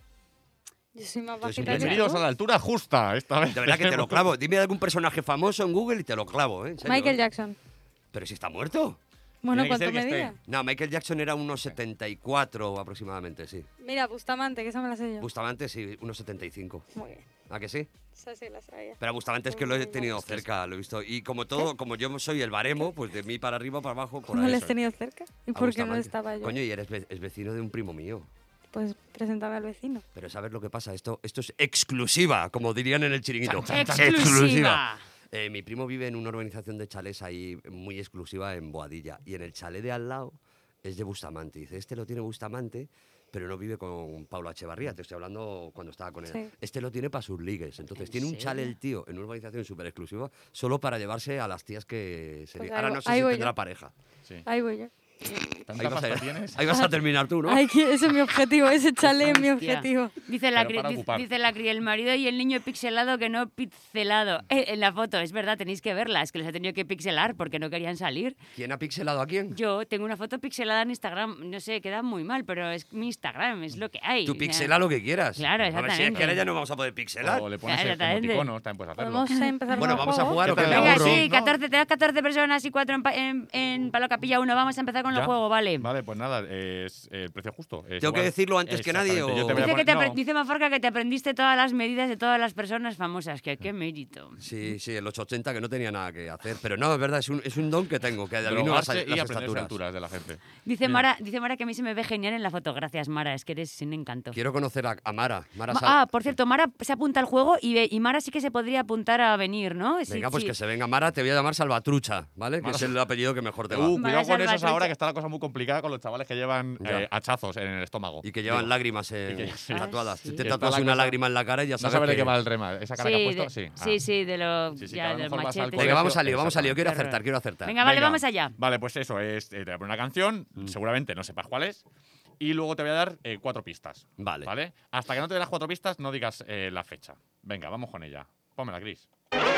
Yo soy más Tú eres un bajita que Bienvenidos tú. a la altura justa, esta vez. De verdad que te lo clavo. Dime algún personaje famoso en Google y te lo clavo, ¿eh? En serio, Michael ¿eh? Jackson. Pero si está muerto. Bueno, Tiene que ¿cuánto ser que medía? esté. No, Michael Jackson era unos setenta y cuatro aproximadamente, sí. Mira, Bustamante, que esa me la sé yo. Bustamante sí, unos setenta y cinco. Muy bien. ¿A que sí? Esa sí la sabía. Pero a Bustamante es que lo he tenido cerca, lo he visto. Y como todo, como yo soy el baremo, pues de mí para arriba, para abajo, por ¿No ahí. le has tenido cerca? ¿Y A por qué no Bustamante. estaba yo? Coño, y eres ve- es vecino de un primo mío. Pues preséntame al vecino. Pero ¿sabes lo que pasa? Esto, esto es exclusiva, como dirían en el chiringuito. Exclusiva. Eh, mi primo vive en una urbanización de chalés ahí muy exclusiva en Boadilla. Y en el chalet de al lado es de Bustamante. Dice, este lo tiene Bustamante, pero no vive con Pablo Echevarría. Te estoy hablando cuando estaba con él. Sí. Este lo tiene para sus ligues. Entonces ¿En tiene un serio? chalet el tío en una urbanización súper exclusiva solo para llevarse a las tías que se Pues li- ahí Ahora vo- no sé ahí si voy tendrá yo. pareja. Sí. Ahí voy yo. ¿Tanta Ahí vas, pasta a, tienes? ahí vas a terminar tú, ¿no? Ay, que ese es mi objetivo, ese chalet es mi Hostia. objetivo. Dice la, Pero cri- para dice, ocupar. dice la cri, el marido y el niño pixelado que no pixelado. Eh, en la foto, es verdad, tenéis que verla. Es que les he tenido que pixelar porque no querían salir. ¿Quién ha pixelado a quién? Yo tengo una foto pixelada en Instagram. No sé, queda muy mal, pero es mi Instagram, es lo que hay. Tú O sea, pixela lo que quieras. Claro, A ver si es que exactamente. ahora ya no vamos a poder pixelar. O le pones Claro, el exactamente. emoticono, también puedes hacerlo. Podemos empezar Bueno, con el vamos a juego? jugar o ¿Qué qué tal? me Venga, aburro, sí, ¿no? catorce, tenemos catorce personas y cuatro en, pa- en, en Palo Capilla uno. Vamos a empezar con el ¿Ya? juego, ¿vale? Vale, pues nada, es eh, el precio justo. Es ¿Tengo que igual. decirlo antes que nadie Exactamente, o- yo te voy a Dice, que te, poner- apre- no. dice Maforca que te aprendiste todas las medidas de todas las personas famosas. Que qué mérito. Sí, sí, en los ochenta que no tenía nada que hacer. Pero no, es verdad, es un, es un don que tengo, que adivino las, Drogarse y las aprenderse estaturas. alturas de la gente. Dice Mira. Mara, dice Mara que a mí se me ve genial en la foto. Gracias, Mara, es que eres un encanto. Quiero conocer a, a Mara. Mara Ma- Sa- ah, por cierto, Mara se apunta al juego y, ve- y Mara sí que se podría apuntar a venir, ¿no? Sí, Venga, pues sí. que se venga Mara, te voy a llamar Salvatrucha, ¿vale? Que Mara- es el apellido que mejor te va. Uh, Vale, cuidado con esos salvatrucha. ahora que está la cosa muy complicada con los chavales que llevan Ya. eh, hachazos en el estómago. Y que llevan Digo, lágrimas eh, Y que- sí. tatuadas. Ah, sí. Tú te Está tatúas la una cosa- lágrima en la cara y ya No sabes sabes de que- qué va el rema. Esa cara Sí, que has de, puesto, sí. Ah. sí, sí, de lo Sí, sí, que ya, a lo del mejor vas al machete. Venga, vamos colegio, a lío, vamos a lío. Quiero exactamente. acertar, quiero acertar. Venga, vale, Venga. vamos allá. Vale, pues eso, es, eh, te voy a poner una canción, Mm. seguramente no sepas cuál es, y luego te voy a dar eh, cuatro pistas. Vale. ¿Vale? Hasta que no te dé las cuatro pistas, no digas eh, la fecha. Venga, vamos con ella. Pónmela, Cris.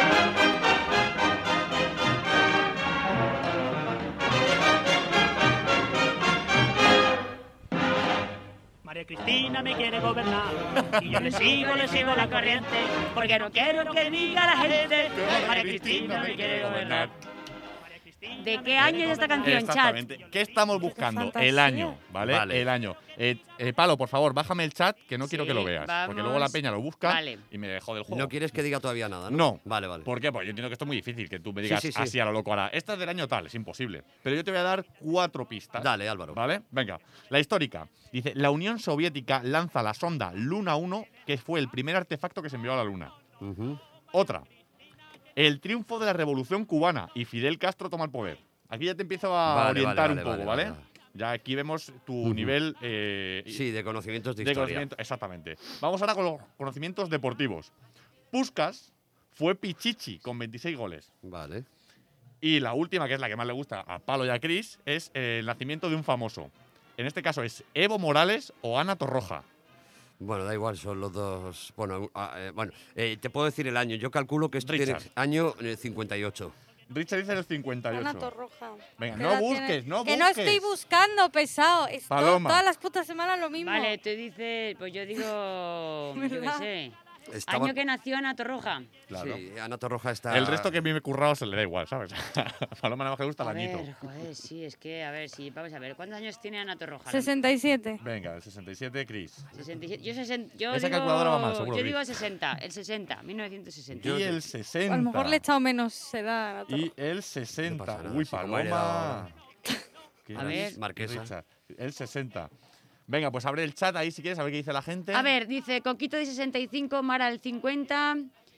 María Cristina me quiere gobernar y yo le sigo, le sigo la corriente porque no quiero que diga la gente que María Cristina me quiere gobernar. María Cristina ¿De me qué año es esta canción, chat? Exactamente. ¿Qué estamos buscando? fantasía. El año, ¿vale? Vale. El año. Eh, eh, Palo, por favor, bájame el chat, que no quiero Sí, que lo veas. Porque luego la vamos. peña lo busca Vale. y me dejó del juego. No quieres que diga todavía nada, ¿no? No. Vale, vale. ¿Por qué? Pues yo entiendo que esto es muy difícil, que tú me digas sí, sí. así a lo loco ahora. Esta es del año tal, es imposible. Pero yo te voy a dar cuatro pistas. Dale, Álvaro. ¿Vale? Venga. La histórica. Dice, la Unión Soviética lanza la sonda Luna uno, que fue el primer artefacto que se envió a la Luna. Ujú. Otra. El triunfo de la Revolución Cubana y Fidel Castro toma el poder. Aquí ya te empiezo a Vale, orientar vale, un vale, poco, vale, ¿vale? vale, Ya aquí vemos tu Ujú. nivel eh, Sí, de conocimientos de, de historia. conocimiento. Exactamente. Vamos ahora con los conocimientos deportivos. Puskas fue Pichichi con veintiséis goles. Vale. Y la última, que es la que más le gusta a Palo y a Cris, es eh, el nacimiento de un famoso. En este caso es Evo Morales o Ana Torroja. Bueno, da igual, son los dos. Bueno, ah, eh, bueno eh, te puedo decir el año. Yo calculo que esto Richard. tiene año eh, cincuenta y ocho. Richard dice el cincuenta y ocho. Ana Torroja. Venga, Que no la busques, tiene- no Que no busques. estoy buscando, pesado. Es to- Paloma. todas las putas semanas lo mismo. Vale, tú dices, pues yo digo, yo qué ¿Verdad? sé. Estaba- Año que nació Ana Torroja. Claro. Sí, Ana Torroja está... El resto que a mí me he currado se le da igual, ¿sabes? A Paloma nada más que le gusta el A añito. ver, joder, sí, es que, a ver, sí, vamos a ver. ¿Cuántos años tiene Ana Torroja? sesenta y siete. Venga, el sesenta y siete, Chris. sesenta y siete. Yo, sesen- yo Esa digo, calculadora va mal, seguro, Yo Chris. digo sesenta, el sesenta, mil novecientos sesenta. Y el sesenta. A lo mejor le he echado menos edad. a Y todo. el sesenta. No pasa nada, Uy, si como Paloma. heredado- Qué A ver. Marquesa. Richard. El sesenta. Venga, pues abre el chat ahí si quieres, a ver qué dice la gente. A ver, dice Coquito de sesenta y cinco, Mara del cincuenta.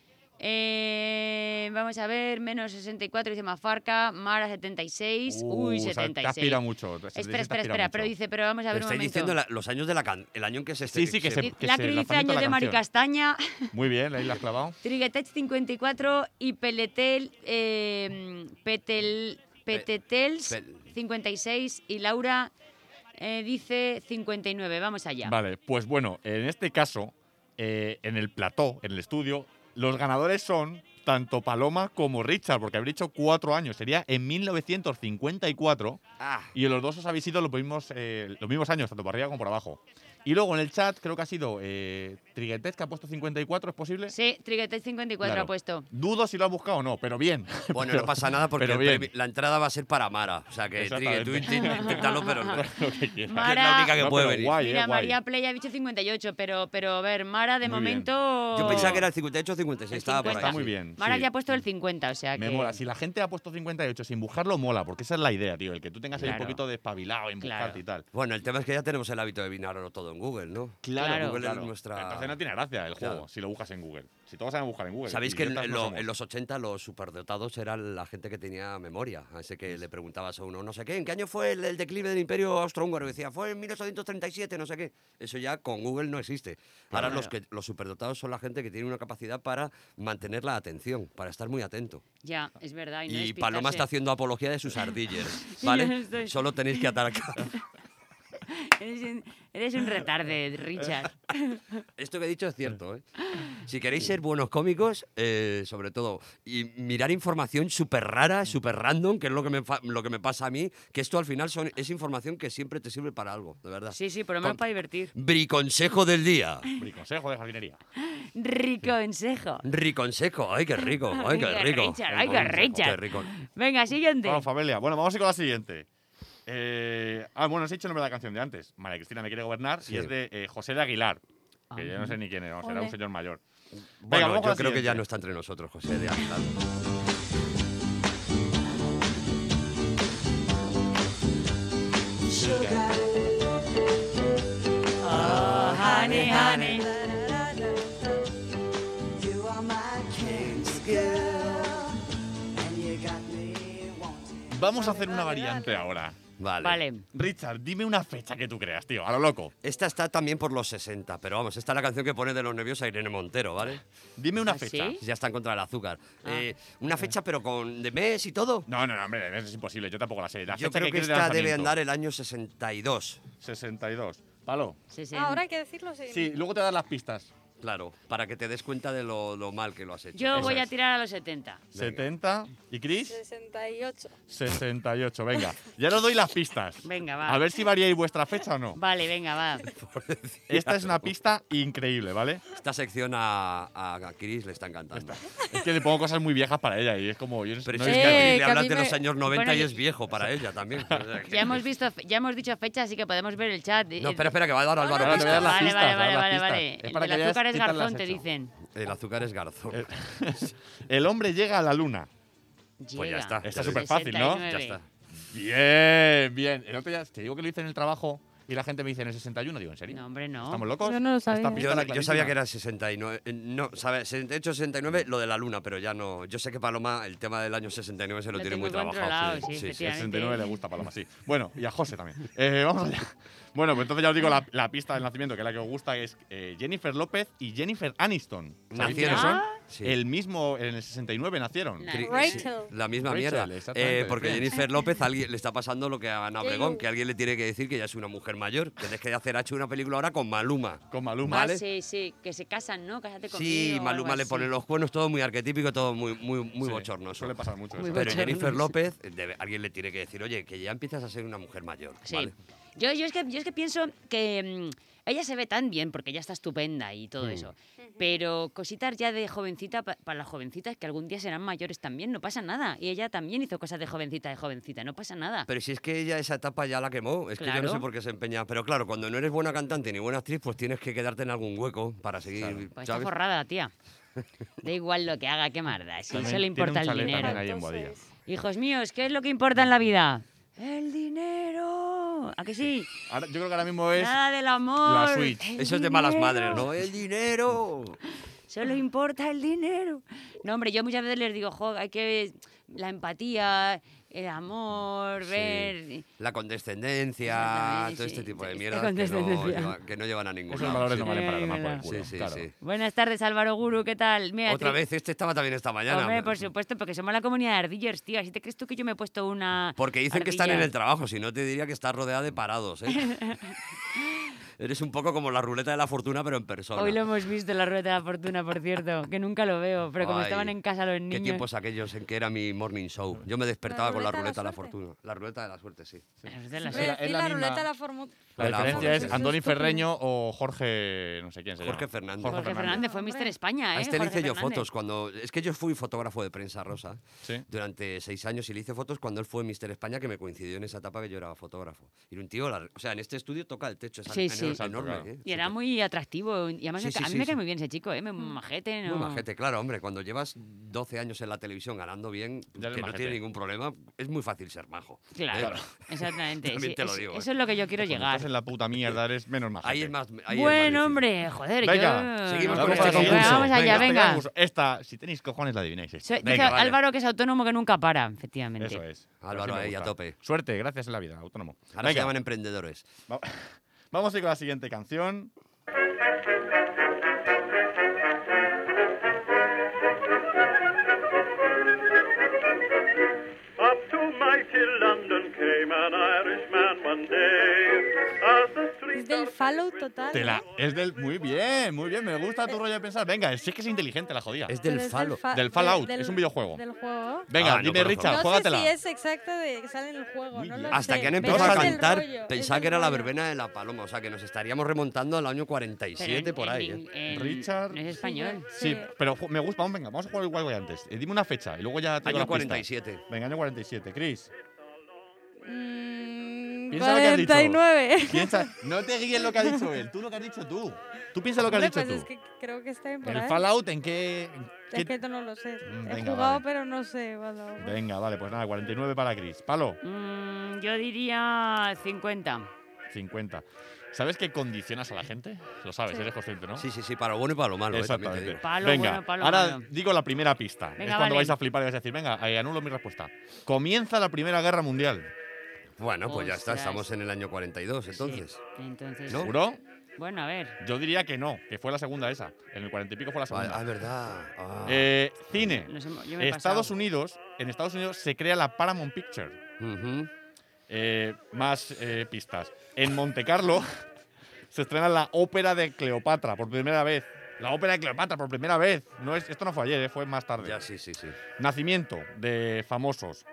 Eh, vamos a ver, menos sesenta y cuatro, dice Mafarca. Mara setenta y seis. Uh, Uy, o sea, setenta y seis. Te aspira mucho. Espera, espera, espera, pero dice, pero vamos a ver Pero un estáis momento. diciendo la- los años de la can el año en que se Sí, sí, que se- Di- que la se- que el dice lanzamiento años de de la Mari canción. Castaña. Muy bien, ahí la has clavado. Triguetech cincuenta y cuatro y Peletel, eh, Petel, Petetels Pel- cincuenta y seis y Laura eh, dice cincuenta y nueve. Vamos allá. Vale, pues bueno, en este caso, eh, en el plató, en el estudio, los ganadores son tanto Paloma como Richard, porque habéis dicho cuatro años. Sería en mil novecientos cincuenta y cuatro Ah, y en los dos os habéis sido los mismos, eh, los mismos años, tanto por arriba como por abajo. Y luego en el chat creo que ha sido eh, Triguetet, que ha puesto cincuenta y cuatro, ¿es posible? Sí, Triguetech cincuenta y cuatro Claro. ha puesto. Dudo si lo ha buscado o no, pero bien. bueno, Pero- no pasa nada porque pero el bien. premi- la entrada va a ser para Mara. O sea que, Trigue, tú Exactamente. intent- inténtalo, pero no. Lo que quieras. Mara- Que es la única que No, puede pero venir. guay, Mira, eh, guay. María Play ha dicho cincuenta y ocho, pero, pero a ver, Mara de Muy bien. momento. Yo pensaba que era el cincuenta y ocho o cincuenta y seis, El estaba por ahí. cincuenta. Está muy sí. bien. Mara sí. ya ha puesto el cincuenta, o sea Me que. mola. Si la gente ha puesto cincuenta y ocho sin buscarlo, mola, porque esa es la idea, tío. El que tú tengas ahí Claro. un poquito de espabilado en buscarte Claro. y tal. Bueno, el tema es que ya tenemos el hábito de vinarlo todo en Google, ¿no? Claro. Google Claro. es nuestra... Entonces no tiene gracia el Claro. juego si lo buscas en Google. Si todos saben buscar en Google. Sabéis que en, idiotas en no lo- somos. en los ochenta los superdotados eran la gente que tenía memoria. A ese que le preguntabas a uno, no sé qué, ¿en qué año fue el, el declive del Imperio Austrohúngaro? Y decía, fue en mil ochocientos treinta y siete, no sé qué. Eso ya con Google no existe. Ahora Claro. los, que, los superdotados son la gente que tiene una capacidad para mantener la atención, para estar muy atento. Ya, es verdad. Y, no Y despistarse. Paloma está haciendo apología de sus ardillers, Sí, ¿vale? yo estoy- Solo tenéis que atar acá. Eres un, eres un retarde, Richard. Esto que he dicho es cierto, ¿eh? Si queréis ser buenos cómicos, eh, sobre todo, y mirar información súper rara, súper random, que es lo que, me fa- lo que me pasa a mí, que esto al final son, es información que siempre te sirve para algo, de verdad. Sí, sí, por lo menos Con- para divertir. Briconsejo del día. Briconsejo de jardinería. Riconsejo. Riconsejo, ay, qué rico, ay, qué rico. Richard, ay, qué Riconsejo, Qué Richard. rico. Venga, siguiente. Vamos, familia. Bueno, vamos a ir con la siguiente. Eh, ah, bueno, os he dicho el nombre de la canción de antes. María Cristina me quiere gobernar. Sí. Y es de eh, José de Aguilar. Que yo no sé ni quién es, no, será Ole. un señor mayor. Bueno, vamos con yo la creo que ya siguiente. no está entre nosotros, José de Aguilar. Oh, honey, honey. Vamos a hacer una variante ahora. Vale. Vale. Richard, dime una fecha que tú creas, tío. A lo loco. Esta está también por los sesenta, pero vamos, esta es la canción que pone de los nervios a Irene Montero, ¿vale? Dime una ¿Ah, fecha. sí? Ya está en contra del azúcar. Ah. Eh, una fecha, pero con de mes y todo. No, no, no, hombre, eso es imposible. Yo tampoco la sé. La Yo fecha creo que quieres de esta debe lanzamiento. andar el año sesenta y dos. sesenta y dos. Palo. Sí, sí. Ah, ahora hay que decirlo, sí. Sí, luego te das las pistas. Claro, para que te des cuenta de lo, lo mal que lo has hecho. Yo Eso voy a es. tirar a los setenta. setenta. ¿Y Chris? sesenta y ocho. sesenta y ocho. Venga, ya os doy las pistas. Venga, va. A ver si variáis vuestra fecha o no. Vale, venga, va. Esta es una pista increíble, ¿vale? Esta sección a, a, a Chris le está encantando. Es que le pongo cosas muy viejas para ella y es como. Yo no, Pero no si es es que- que a Eh, Chris le que a hablas mí de me- los años noventa Bueno, y yo- es viejo para ella también. O sea, que- Ya hemos visto, ya hemos dicho fecha, así que podemos ver el chat. No, espera, espera, que va a dar Álvaro. Ahora te voy a dar las Vale, pistas, vale, te voy a vale, dar vale, las vale. pistas. Es El para del que veas azúcar es qué tal las garzón, has te hecho. dicen. El azúcar es garzón. Eh, El hombre llega a la luna. Pues ya Llega. está. Está Ya súper fácil, ¿no? sesenta y nueve. Ya está. Bien, bien. El otro día te digo que lo hice en el trabajo y la gente me dice en el sesenta y uno. Digo, ¿en serio? No, hombre, no. ¿Estamos locos? Yo no lo sabía. Esta pista Yo, era yo clarísima. sabía que era sesenta y nueve. eh, No, ¿sabes? sesenta y ocho, sesenta y nueve, lo de la luna, pero ya no. Yo sé que Paloma, el tema del año sesenta y nueve se lo, Lo tiene tengo muy trabajado. controlado, sí, sí, sí. efectivamente. sesenta y nueve le gusta a Paloma, sí. Bueno, y a José también. Eh, vamos allá. Bueno, pues entonces ya os digo la, la pista del nacimiento, que es la que os gusta, que es eh, Jennifer López y Jennifer Aniston. ¿Sabéis quiénes son? Ah. Sí. El mismo, en el sesenta y nueve nacieron. Nah. Cri- Rachel. sí, la misma Rachel, mierda. exactamente, Eh, porque Friends. Jennifer López a alguien, le está pasando lo que a Ana Obregón, J-Lo. que alguien le tiene que decir que ya es una mujer mayor, que deje de hacer ha hecho una película ahora con Maluma. Con Maluma. Ah, ¿vale? sí, sí, que se casan, ¿no? Cásate conmigo. Sí, o Maluma algo le así. pone los cuernos, todo muy arquetípico, todo muy, muy, muy Sí, bochornoso. Suele pasar mucho Muy eso. Pero bochornoso. Jennifer López, eh, debe- alguien le tiene que decir, oye, que ya empiezas a ser una mujer mayor. Sí. ¿vale? Yo, yo, es que, yo es que pienso que mm, ella se ve tan bien porque ella está estupenda y todo Mm. eso. Pero cositas ya de jovencita, pa- para las jovencitas que algún día serán mayores también, no pasa nada. Y ella también hizo cosas de jovencita, de jovencita, no pasa nada. Pero si es que ella esa etapa ya la quemó, es que yo no Claro. sé por qué se empeña. Pero claro, cuando no eres buena cantante ni buena actriz, pues tienes que quedarte en algún hueco para seguir, Claro. Pues está ¿sabes? forrada la tía. Da igual lo que haga, qué más da. Si También solo tiene importa un el chalet dinero. también ahí en Boadilla. Entonces, Hijos míos, ¿qué es lo que importa en la vida? El dinero. ¿A que sí? Ahora, yo creo que ahora mismo es Nada del amor. la Switch. El Eso es de malas dinero. madres, ¿no? ¡El dinero! Solo importa el dinero. No, hombre, yo muchas veces les digo, jo, hay que la empatía, el amor, Sí. ver. La condescendencia, Exactamente, todo sí. este tipo de Esta mierdas que no, condescendencia. lleva- que no llevan a ningún Esos lado. valores sí. no valen para Sí, tomar por el verdad. culo. Sí, sí, claro. sí. Buenas tardes, Álvaro Guru, ¿qué tal? Mira, Otra te- vez, este estaba también esta mañana. Hombre, por supuesto, porque somos la comunidad de ardillers, tío. ¿Así te crees tú que yo me he puesto una. Porque dicen que están en ardilla? el trabajo, si no te diría que estás rodeada de parados, ¿eh? Eres un poco como la ruleta de la fortuna, pero en persona. Hoy lo hemos visto en la rueda de la fortuna, por cierto, que nunca lo veo, pero como Ay, estaban en casa los niños. Qué tiempos aquellos en que era mi morning show. Yo me despertaba ¿La con la ruleta de la ruleta de la suerte? fortuna. La ruleta de la suerte, sí. Las de las- Voy a la- es decir la la misma- ruleta de la formu- La Hola, diferencia Jorge. es Eso Antoni estúpido. Ferreño o Jorge, no sé quién se Jorge llama. Fernández. Jorge Fernández fue Hombre. mister España, ¿eh? A este le Jorge hice yo Fernández. fotos cuando... Es que yo fui fotógrafo de prensa rosa Sí. durante seis años y le hice fotos cuando él fue mister España, que me coincidió en esa etapa que yo era fotógrafo. Y era un tío, la- o sea, en este estudio toca el techo, es Sí, enorme, sí. es enorme, Claro. ¿eh? Y era Súper- muy atractivo. Y además Sí, me ca- sí, a mí sí, me cae sí. muy bien ese chico, ¿eh? Muy majete, ¿no? Muy majete, claro, hombre. Cuando llevas doce años en la televisión ganando bien, Ya eres que no majete. tiene ningún problema, es muy fácil ser majo. Claro, exactamente. También sí, te lo es- digo, ¿eh? Eso es lo que yo quiero Cuando llegar. estás en la puta mierda eres menos más. Ahí es más... ahí es más Bueno, difícil. hombre, joder, Venga, yo... seguimos no con puedo este seguir. concurso. Vamos allá, Venga, venga. concurso. Esta, si tenéis cojones, la adivináis. esta. So- dice Venga, vale. Álvaro que es autónomo que nunca para, efectivamente. Eso es. Álvaro, Así me ahí, a gusta. tope. Suerte, gracias en la vida, autónomo. Ahora se Venga, llaman emprendedores. va- vamos a ir con la siguiente canción. Up to mighty London came an Irishman one day. As the Es streets del Fallout total. Te la- ¿eh? es del. Muy bien, muy bien. Me gusta tu rollo de pensar. Venga, sí que es inteligente la jodida. Es Pero del es falo. fa- Del de- Fallout, del- es un videojuego. Del juego. Venga, Ah, no dime, conozco. Richard, No juégatela. sé si es exacto de que sale en el juego, Muy no bien. lo Hasta sé, que han pero empezado a es del cantar, rollo, es pensaba del que era la rollo. verbena de la paloma. O sea, que nos estaríamos remontando al año cuarenta y Pero siete en- por ahí. en- ¿eh? en- Richard. No es español. Sí, pero ju- me gusta. Vamos, venga, vamos a jugar igual que antes. Eh, dime una fecha y luego ya te digo Año las cuarenta y pistas. siete. Venga, año cuarenta y siete. Chris, Mm, Piensa lo que has dicho. cuarenta y nueve. piensa. No te guíes lo que ha dicho él. Tú lo que has dicho tú. Tú piensa lo que has Hombre, dicho pues tú. es que creo que está bien por El ahí. Fallout, ¿en qué...? en Es qué- que esto no lo sé. Mm, He venga, jugado, vale. pero no sé. Bueno, Venga, vale, pues nada, cuarenta y nueve para Chris. Palo, Mm, yo diría cincuenta. cincuenta. ¿Sabes qué condicionas a la gente? Lo sabes, Sí. eres consciente, ¿no? Sí, sí, sí, para lo bueno y para lo malo. ¿eh? También te Exactamente. digo. Palo venga, bueno, palo ahora malo. digo la primera pista. Venga, es cuando vale. vais a flipar y vais a decir, venga, eh, anulo mi respuesta. Comienza la Primera Guerra Mundial. Bueno, pues ya está, Ostras. estamos en el año cuarenta y dos, entonces. Sí, entonces. ¿No? ¿Seguro? Bueno, a ver. Yo diría que no, que fue la segunda esa. En el cuarenta y pico fue la Vale, segunda. ah, es verdad. Ah. Eh, cine. Nos hemos- yo me he Estados pasado. Unidos, en Estados Unidos se crea la Paramount Picture. Ujú. Eh, más eh, pistas. En Monte Carlo se estrena la ópera de Cleopatra por primera vez. La ópera de Cleopatra por primera vez. No es, esto no fue ayer, eh, fue más tarde. Ya, sí, sí, sí. Nacimiento de famosos.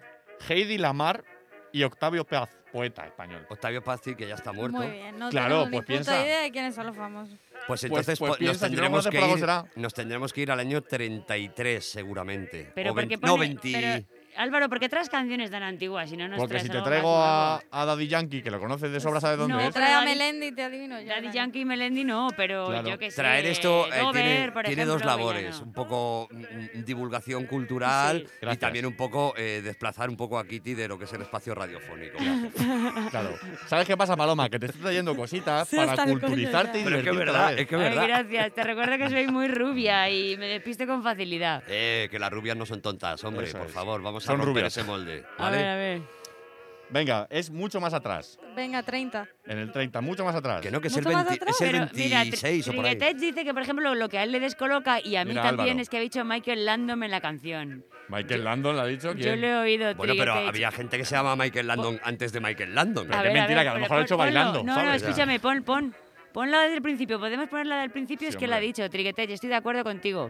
Heidi Lamar y Octavio Paz, poeta español. Octavio Paz, sí, que ya está muerto. muy bien. No Claro, tenemos pues ni puta piensa. idea de quiénes son los famosos. Pues entonces pues po- piensa, nos, si no lo tendremos conoces, que por algo ir, será. nos tendremos que ir al año treinta y tres, seguramente. Pero O porque veinte- pone, no, veinte. pero, Álvaro, ¿por qué traes canciones tan antiguas? Si no nos Porque traes si te algo traigo más a, a Daddy Yankee, que lo conoces de sobra, ¿sabes dónde no, es? Trae a Daddy- Melendi y te adivino yo. Daddy Dani. Yankee y Melendi no, pero Claro. yo que sé. Traer esto eh, Dover, tiene, por tiene dos ejemplo, labores, Villano. un poco mm, divulgación cultural Sí. y Gracias. también un poco eh, desplazar un poco a Kitty de lo que es el espacio radiofónico. Claro. ¿Sabes qué pasa, Paloma? Que te estoy trayendo cositas Sí, para hasta el coño culturizarte ya. y Pero es que es divertirte a la verdad, vez. es que es Ay, verdad. gracias. Te recuerdo que soy muy rubia y me despisto con facilidad. Eh, que las rubias no son tontas, hombre, Eso por es. favor, vamos a Son romper rubias. ese molde. A ¿vale? ver, a ver. Venga, es mucho más atrás. Venga, treinta. En el treinta, mucho más atrás. Que no, que es el, ¿Mucho más veinte atrás? es el Pero mira, veintiséis o por ahí. Triguetet dice que, por ejemplo, lo que a él le descoloca y a mí Mira, también Álvaro. es que ha dicho Michael Landon en la canción. Michael Landon lo ha dicho. Yo ¿quién? le he oído Bueno, pero Triguetet. había gente que se llama Michael Landon antes de Michael Landon. Pero A qué ver, a mentira, ver, que a lo pero mejor lo ha hecho pon- ponlo. bailando, No, no, ¿sabes? escúchame, pon, pon. Ponla desde el principio. ¿Podemos ponerla del principio? Sí, es que la ha hombre. dicho, Triguetet. Yo estoy de acuerdo contigo.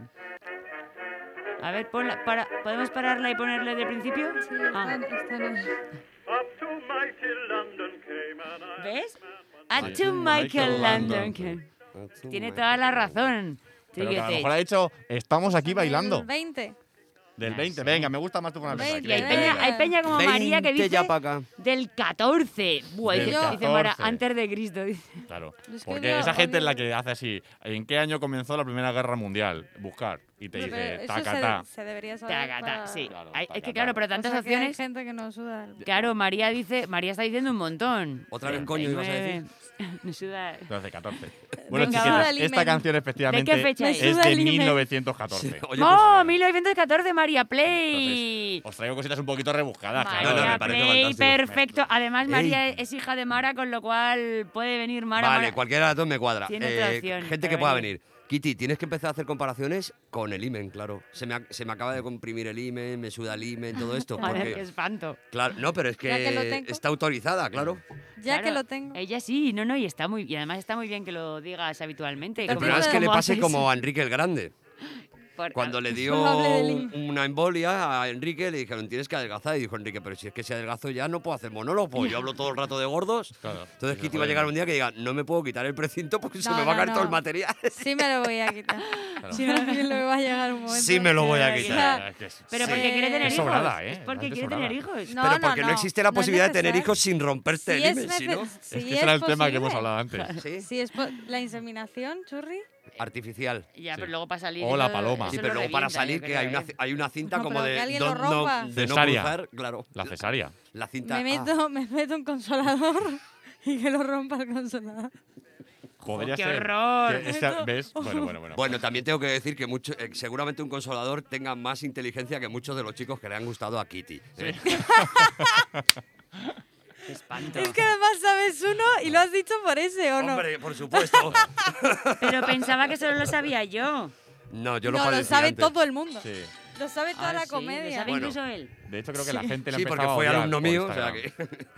A ver, ponla, para, ¿podemos pararla y ponerla desde el principio? Sí, Ah. están, están en- Up to mighty London came ¿Ves? A to Michael Landon. que- Tiene toda la razón. Pero que a lo Triguete. mejor ha dicho, estamos aquí bailando. El veinte. Del Ah, veinte, sí. venga, me gusta más tu forma de pensar. Y hay Venga. peña, hay peña como María que veinte dice ya para acá. del catorce. Buah, Del dice, dice Mara, catorce. antes de Cristo. dice. Claro, Es que porque no, esa gente es la odio- que hace así. ¿En qué año comenzó la Primera Guerra Mundial? Buscar. Y te Pero dice, eso tacatá. se, se debería saber. Taca, ta, para- sí. Claro, Hay- es taca, que claro, ta. pero O tantas sea, que hay opciones. gente que no suda. el- Claro, María dice, María está diciendo un montón. Otra vez, coño, ibas a decir. No suda. doce, catorce. Bueno, Venga, chiquillas, va. esta canción efectivamente ¿De qué fecha es es? Me de suda el email. mil novecientos catorce. Sí, oye, ¡Oh, pues, mil novecientos catorce, María Play! Entonces, os traigo cositas un poquito rebuscadas, María claro. No, no, me parece Play, fantástico. perfecto. Además, Ey. María es hija de Mara, con lo cual puede venir Mara. Vale, Mara- cualquiera de las dos me cuadra. Tiene otra Eh, opción gente para que pueda venir. venir. Kitty, tienes que empezar a hacer comparaciones con el imen, claro. Se me, ha- se me acaba de comprimir el imen, me suda el imen, todo esto. Joder, qué Porque, espanto. claro, no, pero es que, Ya que lo tengo. está autorizada, claro. Ya que Claro, lo tengo. Ella sí, no, no, y está muy y además está muy bien que lo digas habitualmente. Pero El como- problema es que le como pase haces. como a Enrique el Grande. Por- Cuando le dio Solo hable del un- imen. una embolia a Enrique, le dijeron, tienes que adelgazar. Y dijo Enrique, pero si es que si adelgazo ya no puedo hacer monólogo, pues yo hablo todo el rato de gordos. Claro. Entonces Y Kitty se va a llegar joden. un día que diga, no me puedo quitar el precinto porque se No, me va a no, caer todo el no. material. Sí me lo voy a quitar. Si no, que le va a llegar un momento. Sí me lo voy a que- quitar. Es que es- Pero Sí. porque quiere tener Es hijos. sobrada, ¿eh? Es porque Es quiere sobrada. tener hijos. No, pero no, porque no, no. existe la No es posibilidad de tener necesario. hijos sin romperte Si el es imen, si no. neces- Es si que ese era el tema que hemos posible. hablado antes. Sí, Si es po- la inseminación, churri. artificial. Ya, Sí. pero luego para salir. O la eso- paloma. eso Sí, lo pero luego para revienta, salir yo que creo, hay una, ¿eh? hay una cinta No, como pero de que alguien lo don't- no, rompa. de no Cesárea. cruzar, claro. La cesárea. La cinta. Me ah. meto, me meto un consolador y que lo rompa el consolador. Podría qué ser. horror. que esa- ¿Ves? Bueno, bueno, bueno. Bueno, también tengo que decir que mucho, eh, seguramente un consolador tenga más inteligencia que muchos de los chicos que le han gustado a Kitty. ¿eh? Qué espanto. Es que además sabes uno y lo has dicho por ese, ¿o no? Hombre, por supuesto. Pero pensaba que solo lo sabía yo. No, yo lo no, lo padecí sabe antes. todo el mundo. Sí. Lo sabe toda Ah, la sí, lo comedia. sabe Bueno. incluso él. De hecho, creo que la gente le ha Sí, empezado porque a fue odiar alumno por mío, o sea Instagram. que...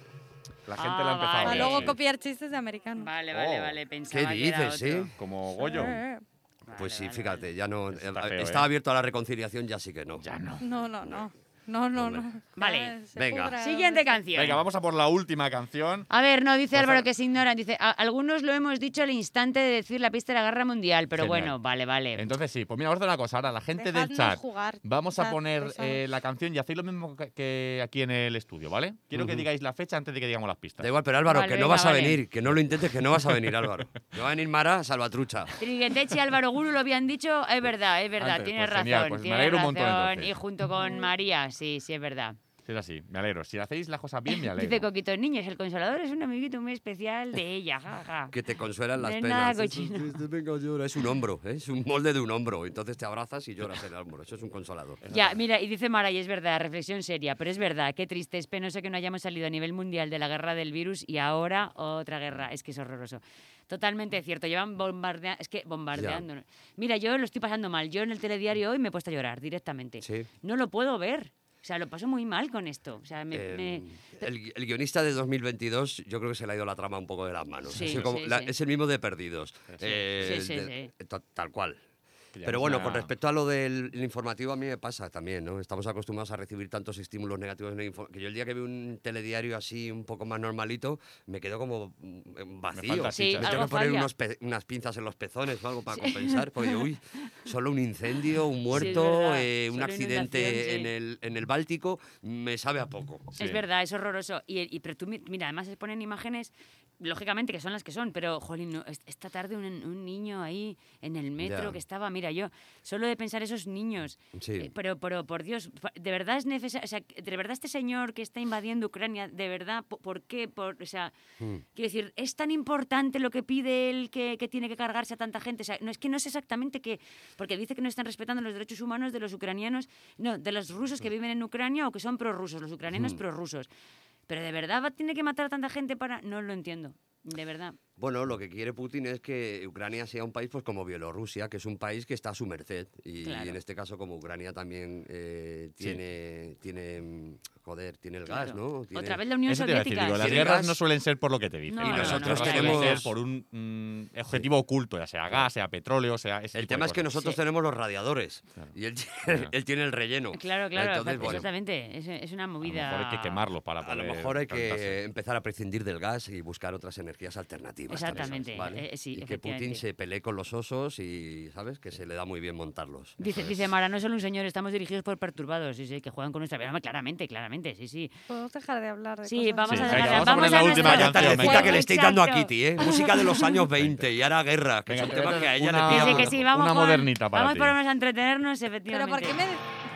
La gente Ah, le ha empezado vale. a Para odiar. luego sí. copiar chistes de americanos. Vale, vale, Oh. vale. Pensaba ¿Qué que era dices, otro. sí? Como Goyo. Eh, Vale, Pues sí, vale, fíjate, vale. ya no... Está eh, feo, estaba ¿eh? abierto a la reconciliación, ya sí que no. Ya no. No, no, no. No, no, Hombre. no. Vale. Ya, se Venga. pudra. Siguiente canción. Venga, vamos a por la última canción. A ver, no, dice Vas a- Álvaro que se ignoran. Dice, "A- algunos lo hemos dicho al instante de decir la pista de la guerra mundial, pero Genial. bueno, vale, vale. Entonces sí, pues mira, vamos a hacer una cosa. Ahora, la gente del Dejadnos chat, jugar, vamos a chat, poner pesados. eh, la canción y hacéis lo mismo que, que aquí en el estudio, ¿vale? Quiero que Ujú. digáis la fecha antes de que digamos las pistas. Da igual, pero Álvaro, Vale, que no venga, vas a vale. venir, que no lo intentes, que no vas a venir, Álvaro. Que va a venir Mara Salvatrucha. Trigueteche y Álvaro Guru lo habían dicho, es verdad, es verdad, Antes, tienes pues razón, genial, pues me tienes alegro un montón, razón. entonces. Y junto con María, sí, sí, es verdad. Sí, es así, me alegro. Si hacéis las cosas bien, me Dice alegro. Coquito, niños, el consolador es un amiguito muy especial de ella, jaja. Que te consuelan las De penas. nada, Eso es- cochino. es- es- venga, llora. Es un hombro, ¿eh? es un molde de un hombro. Entonces te abrazas y lloras en el hombro. Eso es un consolador. Ya, mira, y dice Mara, y es verdad, reflexión seria, pero es verdad, qué triste, es penoso que no hayamos salido a nivel mundial de la guerra del virus y ahora otra guerra, es que es horroroso. Totalmente cierto, llevan bombardeando, es que bombardeando. Mira, yo lo estoy pasando mal, yo en el telediario hoy me he puesto a llorar directamente. Sí. No lo puedo ver, o sea, lo paso muy mal con esto. O sea, me... Eh, me- el, el guionista de dos mil veintidós, yo creo que se le ha ido la trama un poco de las manos. Sí, Ha sido como sí, la- sí. Es el mismo de Perdidos. Eh, Sí, sí, de- ta- Tal cual. Que ya Pero no bueno, sea- con respecto a lo del el informativo, a mí me pasa también, ¿no? Estamos acostumbrados a recibir tantos estímulos negativos en el info- que yo el día que veo un telediario así un poco más normalito, me quedo como mm, vacío. falta Sí, chicha. Me tengo algo que poner falla. unos pe- unas pinzas en los pezones o algo para compensar, porque uy, solo un incendio, un muerto, verdad. eh, un Solo accidente inundación, sí. en, el, en el Báltico, me sabe a poco. Sí. Es verdad, es horroroso. Y, y- pero tú, mi- mira, además se ponen imágenes, lógicamente que son las que son, pero, jolín, no, est- esta tarde un, un niño ahí en el metro Ya. que estaba, mira, yo, solo de pensar esos niños, Sí. eh, pero, pero, por Dios, fa- de verdad es necesario, o sea, de verdad este señor que está invadiendo Ucrania, de verdad, po- ¿por, qué? Por, o sea, Mm. quiero decir, es tan importante lo que pide él que, que tiene que cargarse a tanta gente, o sea, no es que no sé exactamente qué, porque dice que no están respetando los derechos humanos de los ucranianos, no, de los rusos que viven en Ucrania o que son prorrusos, los ucranianos Mm. prorrusos. Pero de verdad va- tiene que matar a tanta gente para... No lo entiendo, de verdad. Bueno, lo que quiere Putin es que Ucrania sea un país pues como Bielorrusia, que es un país que está a su merced. Y, Claro. y en este caso, como Ucrania también eh, Sí. tiene, tiene, mm, joder, tiene el Claro. gas, ¿no? Tiene- Otra vez la Unión Eso te iba a decir, Soviética. digo, las Tiene guerras gas. no suelen ser por lo que te dicen. No, Y no, Las no, guerras no, suelen no, ser tenemos- por un mm, objetivo oculto, ya sea gas, sea petróleo, sea ese El tipo de tema es que cosas. nosotros Sí. tenemos los radiadores Claro. y él, Claro. él tiene el relleno. Claro, claro, Entonces, bueno, exactamente. Es, es una A lo movida. mejor hay que quemarlos para a poder lo mejor hay que calentarse. empezar a prescindir del gas y buscar otras energías alternativas. también, Exactamente, ¿vale? eh, sí, y que Putin efectivamente. se pelee con los osos y, ¿sabes? Que se le da muy bien montarlos. Dice, Eso dice es. Mara, no es solo un señor, estamos dirigidos por perturbados, sí, sí, que juegan con nuestra vida. Hombre, Claramente, claramente, sí, sí. Podemos dejar de hablar de Sí, cosas vamos Sí, a venga, dejar. vamos a poner la nuestra- última Vaya canción, tardecita venga. que le estáis dando a Exacto. Kitty, ¿eh? Música de los años veinte y ahora guerra, que Venga, son te temas voy a que a ella hacer le una- Que pilla. sí, que sí, vamos, Una Juan. modernita para Vamos ti. por unos a entretenernos, Pero efectivamente. ¿por qué me...?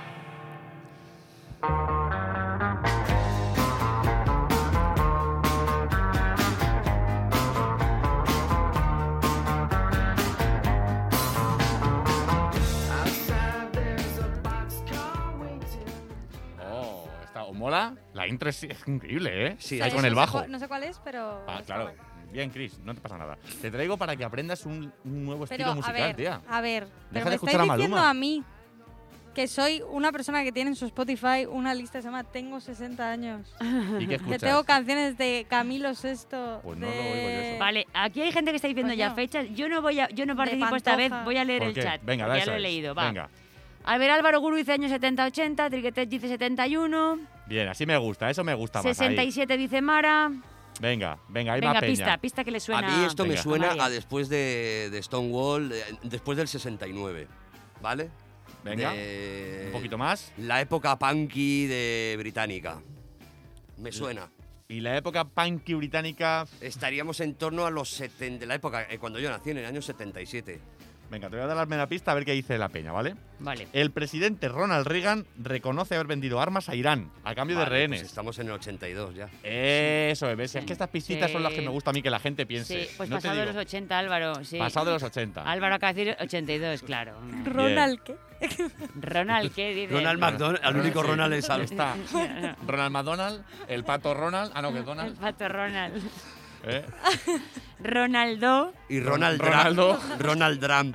Oh, está, ¿os mola? La intro es, es increíble, ¿eh? Sí, Ahí sí, con no el sé bajo. cuál- no sé cuál es, pero... Ah, está claro. guay. Bien, Chris, no te pasa nada. Te traigo para que aprendas un, un nuevo Pero, estilo a musical, ver, tía. a ver, pero de me escuchar estáis a diciendo Maluma. a mí que soy una persona que tiene en su Spotify una lista que se llama Tengo sesenta años. ¿Y qué Que escuchas? tengo canciones de Camilo Sesto. Pues no de... lo oigo yo eso. Vale, aquí hay gente que está diciendo ya Coño. fechas. Yo no voy a, yo no participo esta vez, Pantoja. voy a leer ¿Por el qué? chat. Venga, porque da ya lo he esa es. leído, va. Venga. Albert Álvaro Guru dice años setenta ochenta, Triquetet dice setenta y uno, Bien, así me gusta, eso me gusta más. ahí. sesenta y siete dice Mara. Venga, venga, ahí Venga, va peña. pista, pista que le A suena. mí esto me Venga. suena María. a después de, de Stonewall, eh, después del sesenta y nueve, ¿vale? Venga, De un poquito más. La época punky de británica. Me suena. Y la época punky británica. Estaríamos en torno a los setenta, la época eh, cuando yo nací, en el año setenta y siete. Venga, te voy a dar la primera pista a ver qué dice la peña, ¿vale? Vale. El presidente Ronald Reagan reconoce haber vendido armas a Irán a cambio de Vale, rehenes. pues estamos en el ochenta y dos ya. Eso, es, ¿ves? Es que estas pistitas son las que Sí. me gusta a mí que la gente piense. Sí, pues No te pasado de digo. los ochenta, Álvaro. Sí. Pasado de los ochenta. Álvaro acaba de decir ochenta y dos, claro. Ronald, ¿qué? Ronald, ¿qué dice? Ronald McDonald, el único Sí. Ronald es Al. Está Ronald McDonald, el pato Ronald. Ah, no, que es El Donald. pato Ronald. ¿eh? Ronaldo. Y Ronald Ronaldo. Trump. Ronald Trump.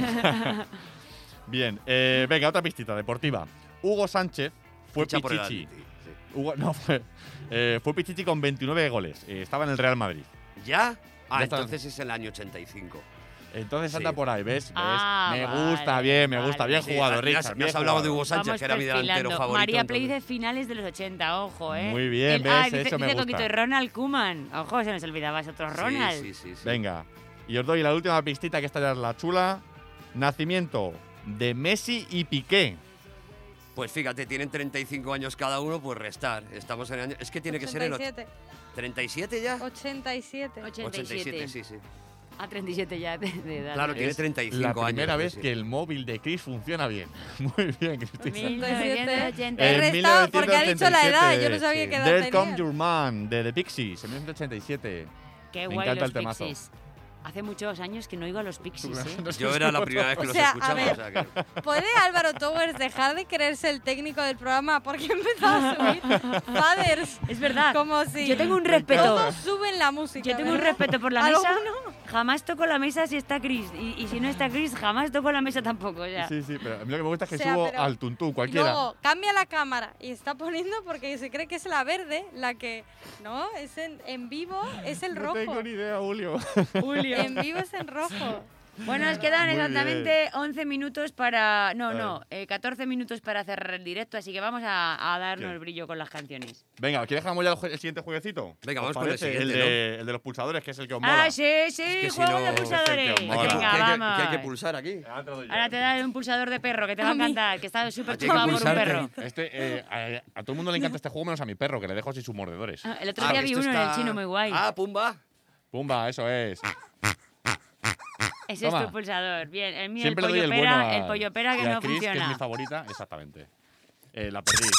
Bien, eh, venga, otra pistita deportiva. Hugo Sánchez fue Ficha por el pichichi. Atleti, sí. Hugo, no, fue, eh, fue pichichi con veintinueve goles. Eh, estaba en el Real Madrid. ¿Ya? Ah, Ya está. entonces es el año ochenta y cinco. Entonces Sí. anda por ahí, ¿ves? ¿Ves? Ah, me vale, gusta bien, me gusta. vale. Bien Sí, jugado, me has- Richard. me bien has hablado de jugado. Hugo Sánchez, Vamos que era mi delantero perfilando. favorito. María Play entonces. dice finales de los ochenta, ojo, ¿eh? Muy bien, El- ves, ah, dice, eso me dice gusta. Coquito, y Ronald Koeman. Ojo, se nos olvidaba, es otro Ronald. Sí, sí, sí, sí. Venga, y os doy la última pistita, que esta ya es la chula. Nacimiento de Messi y Piqué. Pues fíjate, tienen treinta y cinco años cada uno, pues restar. Estamos en el año. Es que tiene que ser el. och- ochenta y siete. ¿treinta y siete ya? ochenta y siete. ochenta y siete. sí, sí. A treinta y siete ya de, de edad. Claro, ¿no? tiene Es treinta y cinco la años. primera vez sí. que el móvil de Chris funciona bien. Muy bien, Cristina. mil novecientos ochenta. He En restado porque ha dicho la edad. Yo no 1987, sabía qué edad There Come tenía. Your Man, de The Pixies, en mil novecientos ochenta y siete. Qué Me guay encanta los el temazo. Pixies. Hace muchos años que no oigo a los Pixies, ¿eh? Yo era la primera vez que O los sea, a escuchaba. ver. O sea que- ¿Puede Álvaro Towers dejar de creerse el técnico del programa porque ha empezado a subir fathers? Es verdad. Como si Yo tengo un respeto. todos suben la música. Yo tengo un ¿verdad? respeto por la mesa. ¿Alguno? Jamás toco la mesa si está Chris. Y, y si no está Chris, jamás toco la mesa tampoco. Ya. Sí, sí, pero a mí lo que me gusta es que O sea, subo pero al tuntún, cualquiera. Luego cambia la cámara y está poniendo porque se cree que es la verde, la que no, es en, en vivo, es el no rojo. tengo ni idea, Julio. Julio. En vivo es en rojo. Bueno, nos quedan Muy exactamente once minutos para. No, A ver. no, eh, catorce minutos para cerrar el directo, así que vamos a, a darnos ¿Qué? el brillo con las canciones. Venga, ¿quieres dejamos ya el, jue- el siguiente jueguecito? Venga, ¿Os vamos con el parece? siguiente, el de, el de los pulsadores, que es el que os mola. Ah, sí, sí, que si juego no- de pulsadores. es el que os Hay mola. que, Venga, que hay que- vamos. que hay que pulsar aquí. Ahora te doy yo. Ahora te da un pulsador de perro que te va a A mí. encantar, que está súper Hay que chupado por un pulsarte. perro. Este, eh, a, a todo el mundo le encanta este juego, menos a mi perro, que le dejo así sus mordedores. Ah, el otro Ah, día vi esto uno en el está- chino muy guay. Ah, pumba. Pumba, eso es. Ese es toma. tu pulsador. Bien, el mío, Siempre el le doy pollo el pera, bueno a, el pollo pera que y a no Chris, que es funciona. mi favorita, exactamente. Eh, la perdí.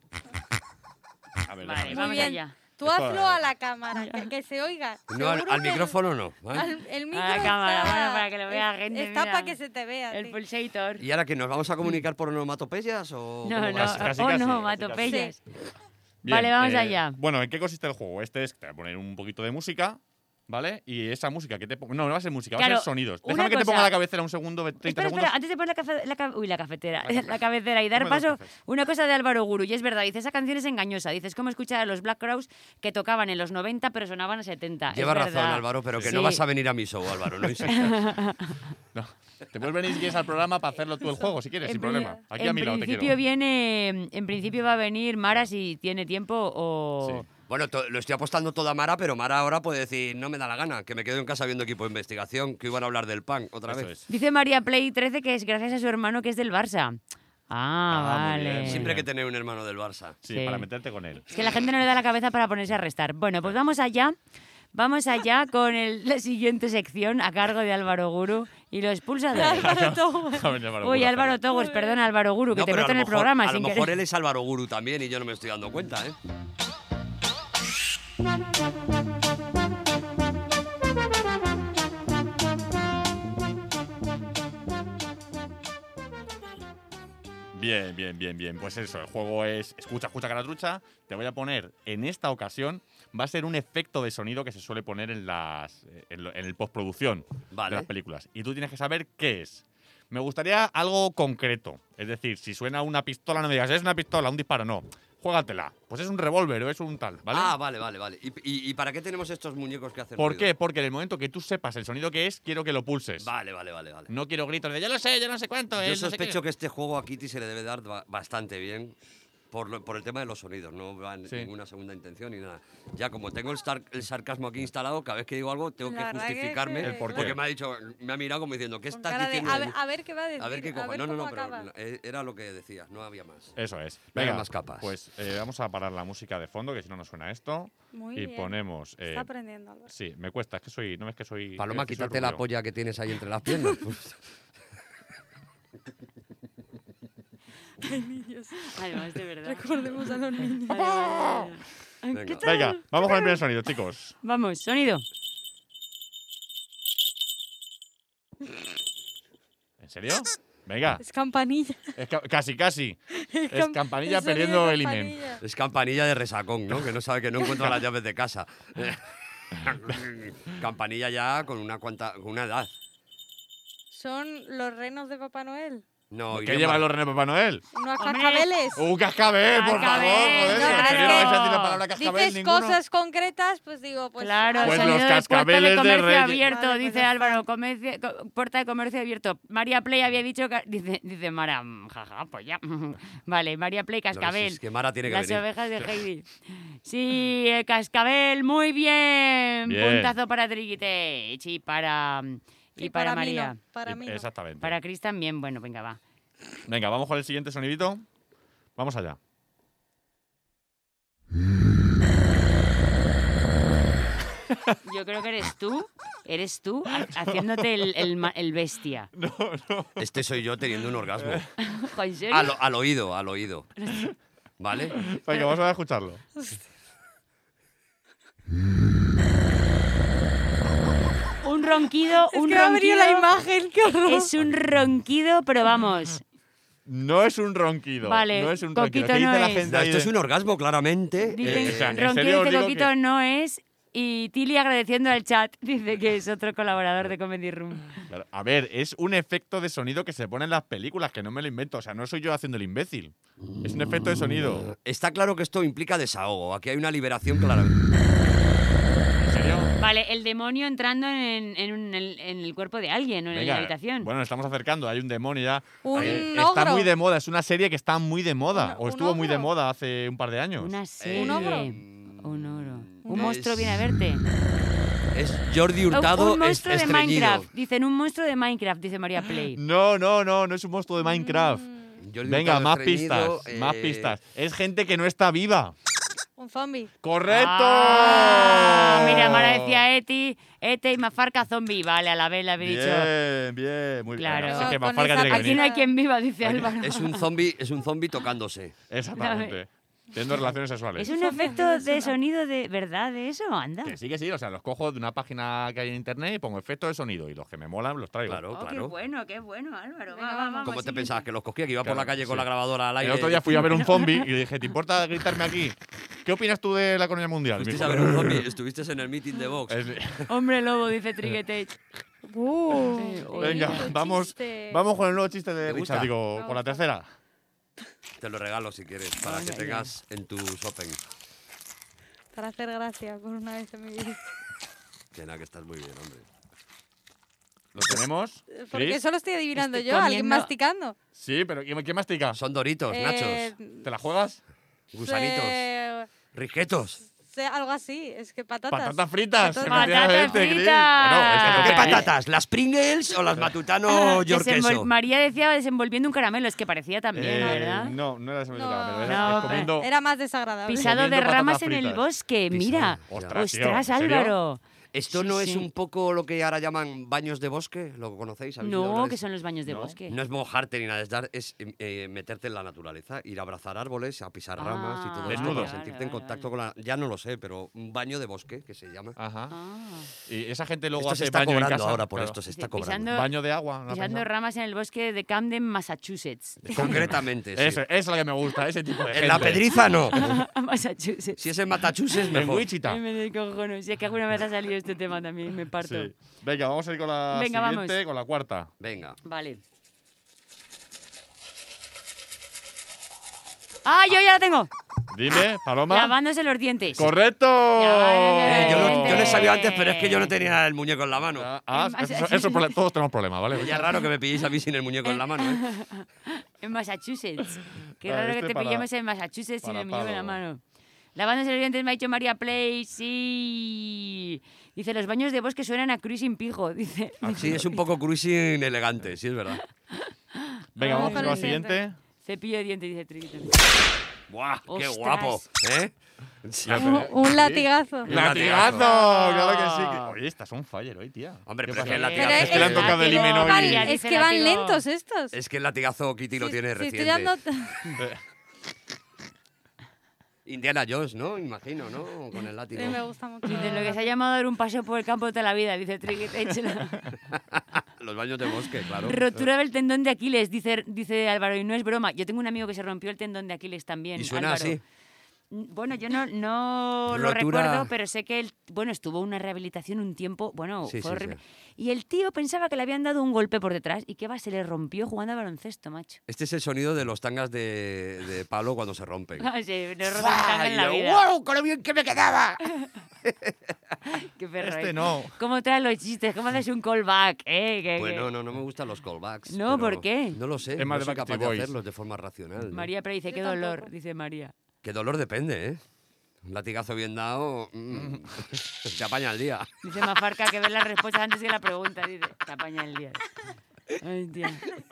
A ver, Vale, déjame. vamos Muy bien. allá. Tú Esto, hazlo eh. a la cámara, que, que se oiga. No, al, Seguro al que el- micrófono no. ¿vale? al- el micro A la cámara, está, bueno, para que lo vea es- gente, Está mira. para que se te vea. El sí. pulsator. ¿Y ahora que nos vamos a comunicar por onomatopeyas o No, cómo no, va? Casi, casi, oh casi, no, casi, matopellas. Bien, Vale, vamos eh, allá. Bueno, ¿en qué consiste el juego? Este es, te voy a poner un poquito de música, ¿vale? Y esa música que te pongo. No, no va a ser música, va Claro, a ser sonidos. una Déjame que te cosa- ponga la cabecera un segundo, treinta Espera, segundos. espera, antes de poner la, cafe- la ca- uy, la cafetera, La la, cabecera y dar Dame dos paso, cafés. una cosa de Álvaro Guru, y es verdad, dice, esa canción es engañosa, dices, ¿cómo escuchar a los Black Crowes que tocaban en los noventa pero sonaban a setenta? Lleva Es razón, verdad. Álvaro, pero que Sí. no vas a venir a mi show, Álvaro, no insistas. No. Te puedes venir si quieres al programa para hacerlo tú el juego, si quieres, En sin pri- problema. Aquí en a mi lado te principio quiero. viene, en principio va a venir Mara si tiene tiempo o... Sí. Bueno, to- lo estoy apostando todo a Mara, pero Mara ahora puede decir, no me da la gana, que me quedo en casa viendo equipo de investigación, que iban a hablar del pan otra Eso vez. es. Dice María Play trece que es gracias a su hermano que es del Barça. Ah, Ah, muy bien, vale. muy Siempre hay bien. que tener un hermano del Barça. Sí, Sí. para meterte con él. Es que la gente no le da la cabeza para ponerse a restar. Bueno, pues vamos allá. Vamos allá con el- la siguiente sección a cargo de Álvaro Guru y los pulsadores. Álvaro Tower. Ha venido Álvaro Uy, Guru a Álvaro hacerlo. Togos, perdona, Álvaro Guru, que No, te pero meto a en lo el mejor- programa A sin lo querer. mejor él es Álvaro Guru también y yo no me estoy dando cuenta, ¿eh? Bien, bien, bien, bien. Pues eso, el juego es escucha, escucha, caratrucha. Te voy a poner, en esta ocasión, va a ser un efecto de sonido que se suele poner en las en, lo- en el postproducción Vale. de las películas. Y tú tienes que saber qué es. Me gustaría algo concreto. Es decir, si suena una pistola, no me digas, es una pistola, un disparo, no. Juégatela. Pues es un revólver o es un tal, ¿vale? Ah, vale, vale, vale. ¿Y, y, y para qué tenemos estos muñecos que hacen ¿Por ruido? qué? Porque en el momento que tú sepas el sonido que es, quiero que lo pulses. Vale, vale, vale, vale. No quiero gritos de yo lo sé, yo no sé cuánto Yo es. no sé qué". sospecho que este juego a Kitty se le debe dar ba- bastante bien por, lo- por el tema de los sonidos. No va en Sí. ninguna segunda intención ni nada. Ya como tengo el, star- el sarcasmo aquí instalado, cada vez que digo algo tengo La que verdad que- justificarme. El por qué. Porque me ha dicho, me ha mirado como diciendo, ¿qué Con estás cara de, diciendo? a, de ver, mí? a ver qué va a decir. A ver qué cojo. No, no, no, cómo pero acaba. eh, era lo que decías, no había más. Eso es. No hay Venga, más capas. Pues eh, vamos a parar la música de fondo, que si no nos suena esto. Muy y bien. ponemos. eh, Está aprendiendo, Álvaro. sí, me cuesta, es que soy. No es que soy. Paloma, es que soy quítate la rubio. polla que tienes ahí entre las piernas. Pues, Además, de verdad. Recordemos a los niños. venga. Venga, vamos con el primer sonido, chicos. Vamos, sonido. ¿En serio? Venga, Es campanilla. es ca- casi, casi. Es cam- campanilla el sonido perdiendo de el imen. campanilla. Es campanilla de resacón, ¿no? Que no sabe que no encuentra las llaves de casa. Campanilla ya con una cuanta, con una edad. Son los renos de Papá Noel. No, ¿Qué iría lleva más- los René Papá Noel? Unos Hombre. cascabeles. ¡Un cascabel, por favor! Cascabel, Joder, no, ¿en pero serio es no vais a que decir la palabra cascabel Dices ninguno? cosas concretas, pues digo, pues. Claro, Pues el los sonido de puerta cascabeles de de comercio Reyes. abierto, Vale, pues dice ya está. Álvaro, comercio- co- puerta de comercio abierto. María Play había dicho, ca- dice, dice Mara, mm, jaja, pues ya. Vale, María Play, No, es- cascabel. es que Mara tiene que Las venir. ovejas de Heidi. Sí, el cascabel, muy bien. Bien. Puntazo para Triquite y para, y Sí, para, mí María. no, para mí. no. Exactamente. Para Cris también, bueno, venga, va. Venga, vamos con el siguiente sonidito. Vamos allá. Yo creo que eres tú, eres tú ha- haciéndote el, el ma- el bestia. Este soy yo teniendo un orgasmo. Jo, ¿en serio? Al, al oído, al oído. ¿Vale? Venga, vamos a escucharlo. Un ronquido, Es un que me ha venido ronquido. la imagen, qué horror. Es un ronquido, pero vamos. No es un ronquido. Vale, no es un Coquito ronquido. ¿Qué dice no la es. gente No, ahí esto de- es un orgasmo, claramente. Dicen, Eh, o sea, en ronquido serio os dice digo Coquito que- no es. Y Tili agradeciendo al chat, dice que es otro colaborador de Comedy Room. Claro, a ver, es un efecto de sonido que se pone en las películas, que no me lo invento. O sea, no soy yo haciendo el imbécil. Es un efecto de sonido. Está claro que esto implica desahogo. Aquí hay una liberación claramente. ¿En serio? Vale, el demonio entrando en, en un- en el, en el cuerpo de alguien o en Venga, la habitación. Bueno, nos estamos acercando. Hay un demonio ya. Un Eh, está ogro. muy de moda. Es una serie que está muy de moda. Un- o un estuvo muy de ogro. moda hace un par de años. Una serie. ¿Un ogro? Un ogro. Un Es- monstruo viene a verte. Es Jordi Un- Hurtado un monstruo es- de estreñido. Minecraft. Dicen un monstruo de Minecraft, dice María Play. No, no, no. No es un monstruo de Minecraft. Mm, Jordi Venga, Hurtado más estreñido, pistas. Más eh, pistas. Es gente que no está viva. un zombie. ¡Correcto! Ah, mira, Mara decía Eti, Ete y Mafarca zombie. Vale, a la vez le había dicho. Bien, bien. Muy Claro. bien. Así que Con Mafarca esa- tiene que Aquí no venir. hay quien viva, dice Álvaro. Es un zombie, es un zombie tocándose. Exactamente. Teniendo relaciones sexuales. Es un efecto de sonido de verdad de eso, anda. Que sí, que sí. O sea, los cojo de una página que hay en internet y pongo efectos de sonido. Y los que me molan los traigo. Claro, Oh, qué claro. bueno, qué bueno, Álvaro. Venga, Va, va, vamos. vamos, ¿Cómo te siguiente. pensabas que los cogía? Que iba por Claro, la calle con sí. la grabadora al aire. El otro día fui a ver un zombie y le dije, ¿te importa gritarme aquí? ¿Qué opinas tú de la economía mundial? Me Fuiste dijo, a ver un zombie, estuviste en el meeting de Vox. Es- Hombre lobo, dice Triguete. Uh, Sí, Venga, bonito vamos, chiste. vamos con el nuevo chiste de ¿Te Richard. gusta? Digo, Me con la gusta. tercera. Te lo regalo si quieres, para Venga, que ya. tengas en tu shopping. Para hacer gracia por una vez en mi vida. Que nada, que estás muy bien, hombre. ¿Lo tenemos? Porque ¿Chris? solo estoy adivinando Estoy yo, alguien comiendo- masticando. Sí, pero ¿quién, quién mastica? Son doritos, Eh, nachos, ¿Te la juegas? gusanitos, sé- risquetos. sé algo así, es que patatas. Patatas fritas. Patatas- efectivamente, Chris. fritas. Bueno, es que ¿Qué ¿Qué toque- patatas? ¿Las Pringles o las Matutano York Desenvol- queso? María decía desenvolviendo un caramelo, es que parecía también, Eh, ¿verdad? No, no era ese momento, No. pero era No, es comiendo. Era más desagradable. Pisado de comiendo ramas patatas en el fritas. bosque, Pisado. mira. Ostras, tío, Ostras, ¿en serio? Álvaro. ¿Esto Sí, no es sí. un poco lo que ahora llaman baños de bosque? ¿Lo conocéis? ¿Habéis oído No, hablar de que eso? son los baños de No. bosque. No es mojarte ni nada, es, dar, es eh, eh, meterte en la naturaleza, ir a abrazar árboles, a pisar ramas y todo Ah, esto Desnudo. para sentirte en vale, contacto vale. con la... Ya no lo sé, pero un baño de bosque, que se llama. Ajá. Ah. Y esa gente luego Esto se hace está baño en cobrando casa. ahora, por Claro. esto se está Dice, cobrando. pisando- Baño de agua. ¿no has Pisando pensado? ramas en el bosque de Camden, Massachusetts. Concretamente, sí. Eso, eso es lo que me gusta, ese tipo de En la gente. pedriza no. Massachusetts. Si es en Massachusetts, En mejor. Wichita. Ay, me doy cojones. Si es que alguna vez ha salido este tema también, me parto. Sí. Venga, vamos a ir con la Venga, siguiente, vamos. con la cuarta. Venga. Vale. ¡Ah, yo ya la tengo! Dime, Paloma. Lavándose los dientes. ¡Correcto! Ya, Eh, yo, lo, Gente. yo lo he sabido antes, pero es que yo no tenía el muñeco en la mano. Ah, ah, En eso, Massachusetts. eso es prole- todos tenemos problemas, ¿vale? Ya es raro que me pilléis a mí sin el muñeco en la mano, ¿eh? En Massachusetts. Qué Ah, raro este que te para- pillemos en Massachusetts sin para el muñeco en la Pablo. mano. Lavándose los dientes me ha dicho María Play, sí. Dice, los baños de bosque suenan a cruising pijo. Dice, Sí, es un poco cruising elegante, sí es verdad. Venga, Vamos vamos con con la el siguiente. siguiente. cepillo de dientes, dice Triquito. ¡Buah! ¡Qué Ostras. guapo! ¿Eh? Ya, Un, pero- un sí. latigazo. Un ¡Latigazo! latigazo. Claro que sí. que- Oye, estas son fire hoy, tía. Hombre, ¿Qué pero es pasa? que el latigazo- Pero Es que le han es- tocado el látigo, himno Van- y... María, es dice que van látigo. lentos estos. Es que el latigazo Kitty lo Sí, tiene sí, reciente. estoy dando... Indiana Jones, ¿no? Imagino, ¿no? Con el látigo. Sí, me gusta mucho. Dice, lo que se ha llamado dar un paseo por el campo de toda la vida, dice Triquito. Los baños de bosque, claro. Rotura del tendón de Aquiles, dice, dice Álvaro, y no es broma. Yo tengo un amigo que se rompió el tendón de Aquiles también. Y suena Álvaro. así. Bueno, yo no, no lo Rotura- recuerdo, pero sé que él, bueno, estuvo una rehabilitación un tiempo, bueno, Sí, fue sí, horrible. sí. Y el tío pensaba que le habían dado un golpe por detrás y que va, se le rompió jugando al baloncesto, macho. Este es el sonido de los tangas de, de Pablo cuando se rompen. Ah, sí, no rompes tanga en la ¡Ay, vida. ¡Wow! ¡Con lo bien que me quedaba! Qué perro. Este ¿eh? no. ¿Cómo traes los chistes? ¿Cómo haces un callback? ¿Eh? Que- Bueno, que- no, no me gustan los callbacks. No, pero ¿por qué? No lo sé. Es más no de soy capaz Backstreet de Boys. hacerlos de forma racional. ¿no? María pero dice, Yo qué dolor, tampoco. dice María. Qué dolor depende, ¿eh? Un latigazo bien dado mm, te apaña el día. Dice Mafarca que ve las respuestas antes que la pregunta. Dice, te apaña el día. Ay, tía.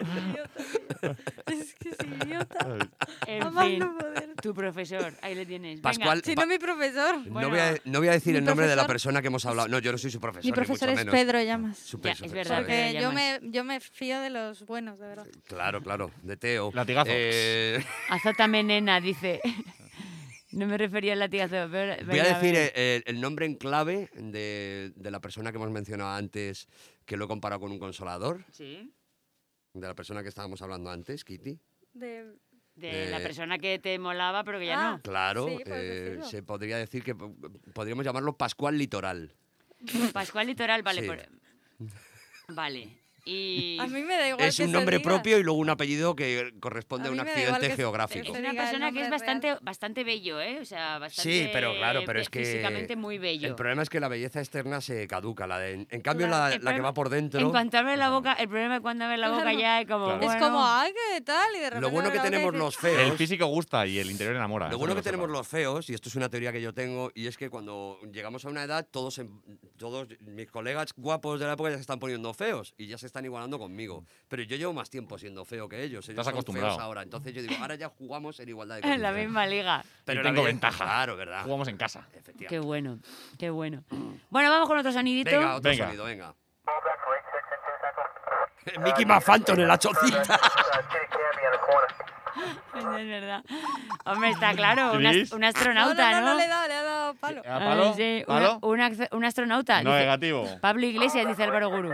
Es que es idiota. En A más fin, no poder. tu profesor, ahí le tienes. Venga. Pascual- Si no, mi profesor. Bueno, no, voy a, no voy a decir mi el nombre de la profesor- persona que hemos hablado. No, yo no soy su profesor. Mi ni profesor mucho es menos. Pedro Llamas. Súper, Ya, es súper verdad, suave. Pedro. Porque yo llamas. me, yo me fío de los buenos, de verdad. Claro, claro, de Teo. Latigazo. Eh, Azótame, nena, dice. No me refería al latigazo. Pero, voy a venga, decir ver. eh, el, nombre en clave de, de la persona que hemos mencionado antes, que lo he comparado con un consolador, Sí. de la persona que estábamos hablando antes, Kitty. De... De la Eh, persona que te molaba, pero que ya Ah. Claro, Sí, puedes eh, decirlo. se podría decir que p- podríamos llamarlo Pascual Litoral. no. Pascual Litoral, vale. Sí. por- Vale. Y A mí me da igual Es que un se nombre diga. propio y luego un apellido que corresponde A a, un mí me da igual accidente que se- geográfico. es se una diga el persona que es nombre bastante, real. bastante bello, ¿eh? O sea, bastante. Sí, pero claro, pero es que Físicamente muy bello. El problema es que la belleza externa se caduca. La de, en cambio, Claro, la, el la que problema- va por dentro. En cuanto abre la boca, el problema es cuando abre la boca Claro. ya es como. Claro. Es bueno, como, ay, ¿qué tal? Y de repente Lo bueno abre que la boca y tenemos dices, los feos. El físico gusta y el interior enamora. Lo eso bueno que lo tenemos sepa. los feos, y esto es una teoría que yo tengo, y es que cuando llegamos a una edad, todos, en- todos mis colegas guapos de la época ya se están poniendo feos y ya se están igualando conmigo. Pero yo llevo más tiempo siendo feo que ellos. Ellos Estás son acostumbrado. feos ahora. Entonces yo digo, ahora ya jugamos en igualdad de en la condiciones. misma liga. Pero Y la tengo belleza- ventaja. Claro, ¿verdad? Jugamos en casa. Efectivamente. Qué bueno, qué bueno. Bueno, vamos con otro sonidito. Venga, otro Venga. sonido, venga. Mickey más Phantom en la chocita. Es verdad. Hombre, está claro, un, ¿Cris? ast- un No, astronauta, no, ¿no? no, no le he dado, le he dado palo. ¿A palo? Ah, sí, una- ¿Palo? un ac- un astronauta. No, dice- negativo. Pablo Iglesias, dice Álvaro Guru.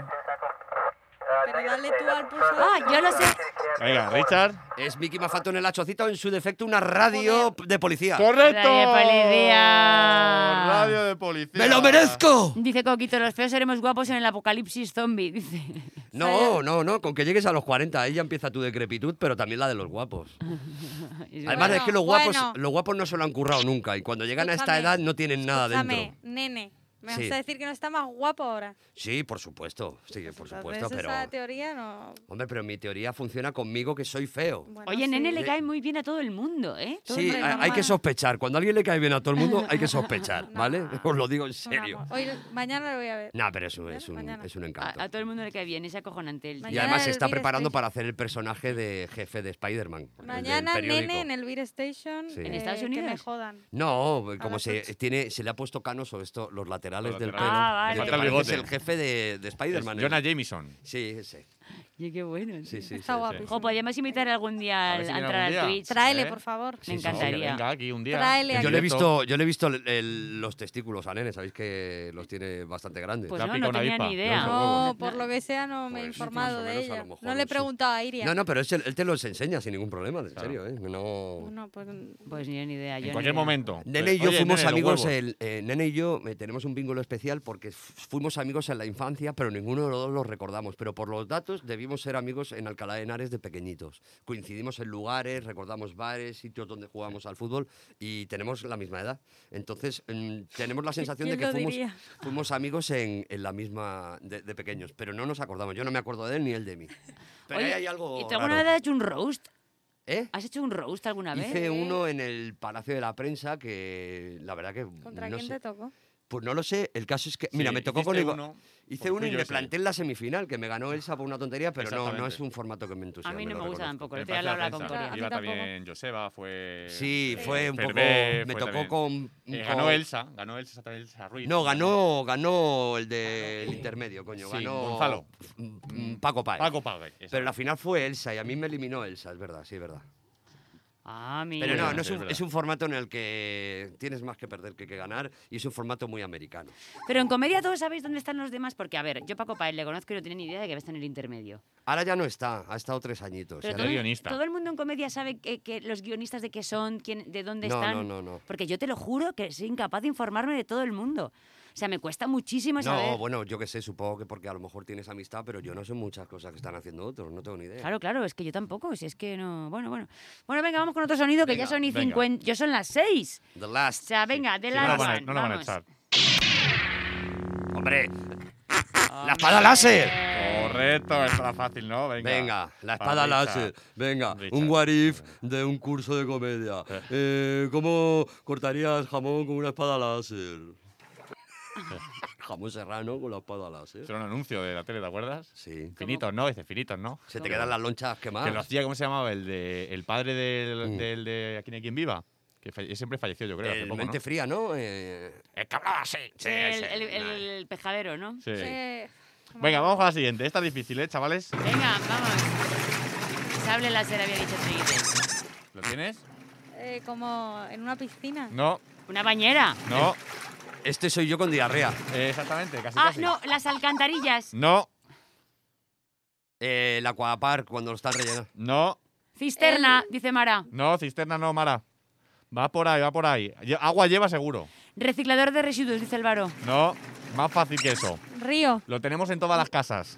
Pero dale tú al pulsador. Ah, yo lo sé. Venga, Richard. Es Miki Mafato en el Hachocito, en su defecto una radio de policía. ¡Correcto! Radio Policía. Radio de policía. ¡Me lo merezco! Dice Coquito, los feos seremos guapos en el apocalipsis zombie. Dice. No, no, no, con que llegues a los cuarenta, ahí ya empieza tu decrepitud, pero también la de los guapos. Es Además verdad. es que los guapos, bueno. los guapos no se lo han currado nunca y cuando llegan a esta Escúchame, edad no tienen nada Escúchame, dentro. nene, ¿me Sí. vas a decir que no está más guapo ahora? Sí, por supuesto, sí, por Entonces, supuesto, pero... esa teoría no... Hombre, pero mi teoría funciona conmigo que soy feo. Bueno, Oye, sí. Nene le Sí. cae muy bien a todo el mundo, ¿eh? Todo Sí, el mundo hay, es hay que normal. sospechar. Cuando a alguien le cae bien a todo el mundo, hay que sospechar, ¿vale? Os lo digo en Un serio. amor. Hoy, mañana lo voy a ver. No, pero eso es un, Mañana. es un A, encanto. a todo el mundo le cae bien, es acojonante. El Y Mañana además se el está Beer preparando Station. para hacer el personaje de jefe de Spider-Man. el del Mañana, periódico. Nene, en el Beer Station, Sí. ¿En eh, Estados que me Unidos? jodan. No, A como las se ocho. tiene, se le ha puesto canos o esto, los laterales Los del laterales. pelo. Ah, vale. y Falta te el pareces bigote. el jefe de, de Es Spider-Man. Jonah el- Jameson. Sí, ese. Y qué bueno. Sí, sí, Está sí, guapísimo. Jo, podríamos invitar algún día A al- ver si a viene entrar algún al día. Twitch. Tráele, ¿Eh? por favor. Me sí, encantaría. Venga, aquí un día. Tráele en Yo le he directo. visto, yo le he visto el- el- los testículos a Nene, sabéis que los tiene bastante grandes. Pues Le ha no, picado no una tenía avispa. ni idea. No, No, huevos. por lo que sea no me he Pues, informado más o de menos, a ella. lo mejor, No le he sí. preguntado a Iria. No, no, pero es el- él te los enseña sin ningún problema, en Claro. serio, ¿eh? No... No, pues, Pues ni ni idea. yo En ni cualquier idea. momento. Nene y yo Oye, fuimos Nene, los amigos, huevos. el, eh, Nene y yo eh, tenemos un vínculo especial porque f- fuimos amigos en la infancia, pero ninguno de los dos los recordamos. Pero por los datos debimos ser amigos en Alcalá de Henares de pequeñitos. Coincidimos en lugares, recordamos bares, sitios donde jugábamos al fútbol y tenemos la misma edad. Entonces mm, tenemos la sensación de ¿Quién que lo fuimos, diría? fuimos amigos en, en la misma de, de pequeños, pero no nos acordamos. Yo no me acuerdo de él ni él de mí. Pero Oye, ahí hay algo ¿y tú alguna raro. vez has hecho un roast? ¿Eh? ¿Has hecho un roast alguna vez? Hice uno en el Palacio de la Prensa que la verdad que ¿Contra no quién sé. te tocó? Pues no lo sé, el caso es que, Sí, mira, me tocó con hiciste Igor- uno, hice pues uno fui y yo me ese. planté en la semifinal, que me ganó Elsa por una tontería, pero no, no Exactamente. es un formato que me A entusiasme. mí no lo me gusta reconozco. tampoco. En Le el estoy Palacio de hablando la con Prensa. Corea. Iba A mí también Joseba, fue... Sí, fue un poco. Fervé, Me fue tocó también. con. Eh, con- ganó Elsa, ganó Elsa, también Elsa Ruiz. No, ganó, ganó el del intermedio, coño. Sí, ganó. Gonzalo. mm, mm, Paco Páez. Paco Pague. Pero la final fue Elsa y a mí me eliminó Elsa, es verdad, sí, es verdad. Ah, mira. Pero no, Sí, no es sí, es un, verdad. es un formato en el que tienes más que perder que que ganar y es un formato muy americano. Pero en comedia todos sabéis dónde están los demás, porque a ver, yo Paco Páez le conozco y no tiene ni idea de que está en el intermedio. Ahora ya no está, ha estado tres añitos. Pero ya todo, no- guionista. todo el mundo en comedia sabe que, que los guionistas de qué son, quién, de dónde No, están. no, no, no. Porque yo te lo juro que soy incapaz de informarme de todo el mundo. O sea, me cuesta muchísimo saber. No, bueno, yo qué sé, supongo que porque a lo mejor tienes amistad, pero yo no sé muchas cosas que están haciendo otros, no tengo ni idea. Claro, claro, es que yo tampoco, si es que no. Bueno, bueno. Bueno, venga, vamos con otro sonido que ya Venga, son y venga. cincuenta. Yo son las seis. The O Last. sea, venga, de Sí, la no lo van a, no lo van a echar. hombre, la espada láser. Correcto, esto era fácil, ¿no? Venga. Venga, la Para espada Richard. láser. Venga, Richard. un what if de un curso de comedia. Eh. Eh, ¿Cómo cortarías jamón con una espada láser? Jamón serrano con la espada láser. Eso era un anuncio de la tele, ¿te acuerdas? Sí. Finitos, ¿no? Dice finitos, ¿no? Se te quedan las lonchas Que lo quemadas. hacía, ¿cómo se llamaba? El de el padre del, Mm. del de Aquí no hay quien viva. Que falle- siempre falleció, yo creo, hace El poco, mente ¿no? fría, ¿no? Eh, El que hablaba así. Sí, el, ese. el- el- el pejadero, ¿no? Sí. Eh, Venga, vamos con la siguiente. Esta es difícil, ¿eh, chavales? Venga, vamos. Sable láser había dicho Triguetes. ¿Lo tienes? eh, como en una piscina. No, Una bañera. no. Este soy yo con diarrea. Eh, exactamente, casi Ah, casi. no, las alcantarillas. No, Eh, el aquapark cuando lo están rellenando. no, Cisterna, dice Mara. no, cisterna no, Mara. Va por ahí, va por ahí. Lle- Agua lleva seguro. Reciclador de residuos, dice Álvaro. No, más fácil que eso. Río. Lo tenemos en todas las casas.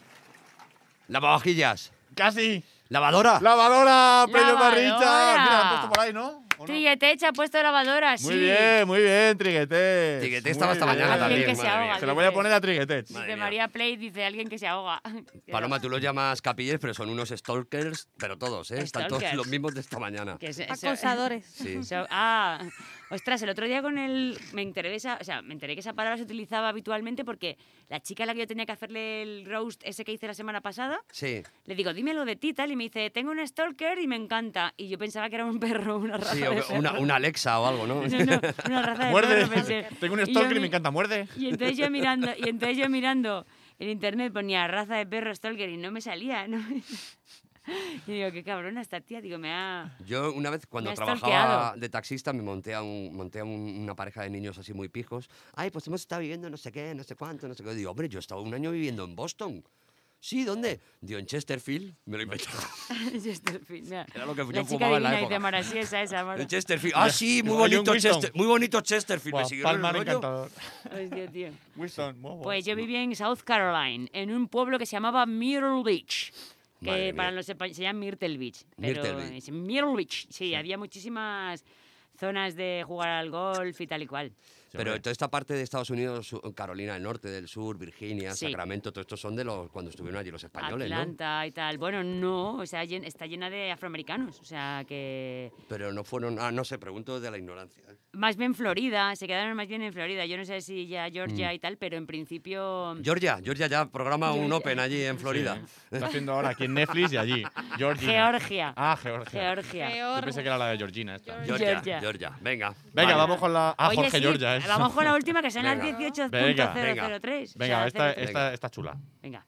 Lavavajillas. ¡Casi! Lavadora. ¡Lavadora! ¡Premio para ¡Lavadora! Richard! Mira, lo han puesto por ahí, ¿no? ¿O no? Triguetech ha puesto lavadora, sí. Muy bien, muy bien, Triguetet. Triguetet estaba esta mañana Alguien también, que se madre mía. ahoga. Se lo voy a dice. poner a Triguetet. Dice Madre mía. María Play, dice alguien que se ahoga. Paloma, tú los llamas capillas, pero son unos stalkers, pero todos, ¿eh? Están todos Stalkers. los mismos de esta mañana. Que se- se- Acosadores. Sí. se- ah, ostras, el otro día con el. Me enteré, de esa, o sea, me enteré que esa palabra se utilizaba habitualmente porque la chica a la que yo tenía que hacerle el roast ese que hice la semana pasada, Sí, le digo, dímelo de ti, tal, y me dice, tengo una stalker y me encanta. Y yo pensaba que era un perro, una raza sí, de o perro. una, una Alexa o algo, ¿no? No, no, una raza de Muerde. perro, pensé. Tengo un Y yo stalker y mi- me encanta. Muerde. Y entonces yo mirando, y entonces yo mirando en internet ponía raza de perro stalker y no me salía, ¿no? Y digo, qué cabrona esta tía. Digo, me ha... Yo una vez cuando Me ha trabajaba stalkeado. de taxista me monté a, un, monté a un- una pareja de niños así muy pijos. Ay, pues hemos estado viviendo no sé qué, no sé cuánto, no sé qué. Digo, hombre, yo he estado un año viviendo en Boston. Sí, ¿dónde? Digo, en Chesterfield. Me lo inventé. Chesterfield, mira. Era lo que yo La chica fumaba en la divina época. dice Mara, sí, esa, esa, Mara. En Chesterfield. Ah, sí, muy Hay un bonito, Winston. Chester, muy bonito Chesterfield. Buah, me siguieron el Palmar rollo. encantador. Hostia, tío. Wilson, muy Pues yo bueno. viví en South Carolina, en un pueblo que se llamaba Myrtle Beach. Que Madre para mía. los españoles se llama Myrtle Beach. Pero Myrtle Beach. es Myrtle Beach. Sí, había muchísimas zonas de jugar al golf y tal y cual. Sí, Pero hombre. toda esta parte de Estados Unidos, su- Carolina del Norte, del Sur, Virginia, Sí. Sacramento, todos estos son de los cuando estuvieron allí los españoles, ¿no? Atlanta y tal. Bueno, no, o sea, llen- está llena de afroamericanos. O sea, que... Pero no fueron, ah, no sé, pregunto de la ignorancia. ¿eh? Más bien Florida, se quedaron más bien en Florida. Yo no sé si ya Georgia y tal, pero en principio... Georgia, Georgia ya programa un Georgia. Open allí en Florida. Sí, está haciendo ahora aquí en Netflix y allí. Georgia. Georgia. Ah, Georgia. Georgia. Yo pensé que era la de Georgina esta. Georgia. Georgia, Georgia. Georgia, venga. Venga, Vale. vamos con la... Ah, Oye, Jorge sí, Georgia. es. vamos con la última, que son las Venga. dieciocho punto Venga, cero venga. cero tres. Venga, O sea, esta, cero tres. esta, esta chula. Venga.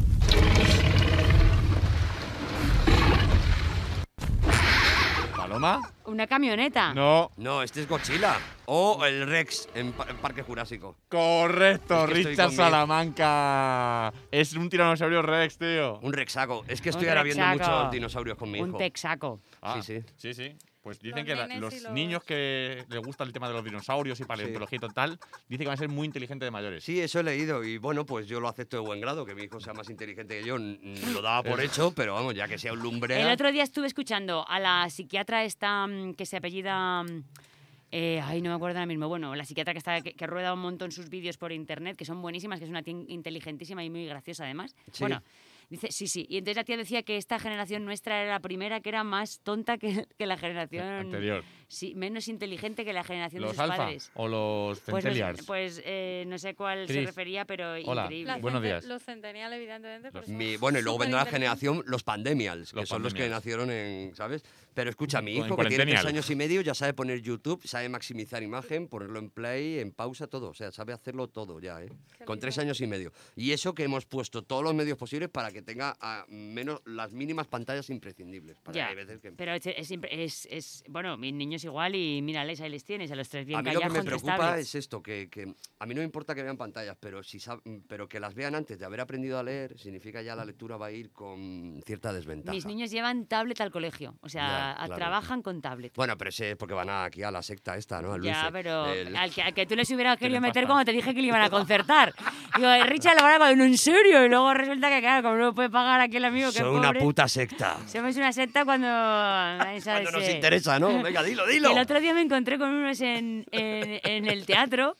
¿Paloma? ¿Una camioneta? No. No, este es Godzilla. O el Rex en, Pa- en Parque Jurásico. Correcto, Es que estoy Richard con mi- Salamanca. Es un tiranosaurio Rex, tío. Un Rexaco. Es que estoy Un ahora viendo Rexaco. muchos dinosaurios con mi hijo. Un texaco. Ah, sí, sí. Sí, sí. Pues dicen Los que la- nenes los, y los- niños que les gusta el tema de los dinosaurios y paleontología y tal, dicen que van a ser muy inteligentes de mayores. Sí, eso he leído y bueno, pues yo lo acepto de buen grado, que mi hijo sea más inteligente que yo. n- n- Lo daba por hecho, pero vamos, ya que sea un lumbre. El otro día estuve escuchando a la psiquiatra esta mm, que se apellida... mm, eh, ay, no me acuerdo ahora mismo. Bueno, la psiquiatra que, está, que, que rueda un montón sus vídeos por internet, que son buenísimas, que es una tía inteligentísima y muy graciosa además. Sí. Bueno, dice, sí, sí. Y entonces la tía decía que esta generación nuestra era la primera que era más tonta que, que la generación... Anterior. Sí, menos inteligente que la generación de ¿Los sus alfa padres. o los Pues, no, sé- centennials? pues eh, no sé cuál se Chris. refería, pero Hola. increíble. Las Buenos cente- días. Los centennial, evidentemente. Los- porque son Mi- bueno, y luego vendrá la superinteligentes. generación, los pandemials, que Los son los que pandemials. nacieron en, ¿sabes? Pero escucha, mi O en hijo, que tiene tres cuarentenial. años y medio, ya sabe poner YouTube, sabe maximizar imagen, ponerlo en play, en pausa, todo. O sea, sabe hacerlo todo ya, ¿eh? Qué Con tres lindo. años y medio. Y eso que hemos puesto todos los medios posibles para que tenga a menos las mínimas pantallas imprescindibles. Para Ya, que hay veces que- pero es, es, siempre- es- es- bueno, mis niños igual y mírales, ahí les tienes, a los tres bien A mí lo que callados me con tres preocupa tablets. es esto, que, que a mí no me importa que vean pantallas, pero, si sab- pero que las vean antes de haber aprendido a leer, significa ya la lectura va a ir con cierta desventaja. Mis niños llevan tablet al colegio, o sea, Ya, a- claro. trabajan con tablet. Bueno, pero ese es porque van a- aquí a la secta esta, ¿no? Al Ya, Luce. pero El- al, que, al que tú les hubieras querido Tienen meter pasta. cuando te dije que le iban a concertar. Digo, Richard, lo van a con en serio. Y luego resulta que, claro, como no lo puede pagar aquí el amigo, que Son es una pobre, puta secta. somos una secta cuando... ¿sabes? Cuando nos Eh, interesa, ¿no? Venga, dilo, Y dilo. el otro día me encontré con unos en, en, en el teatro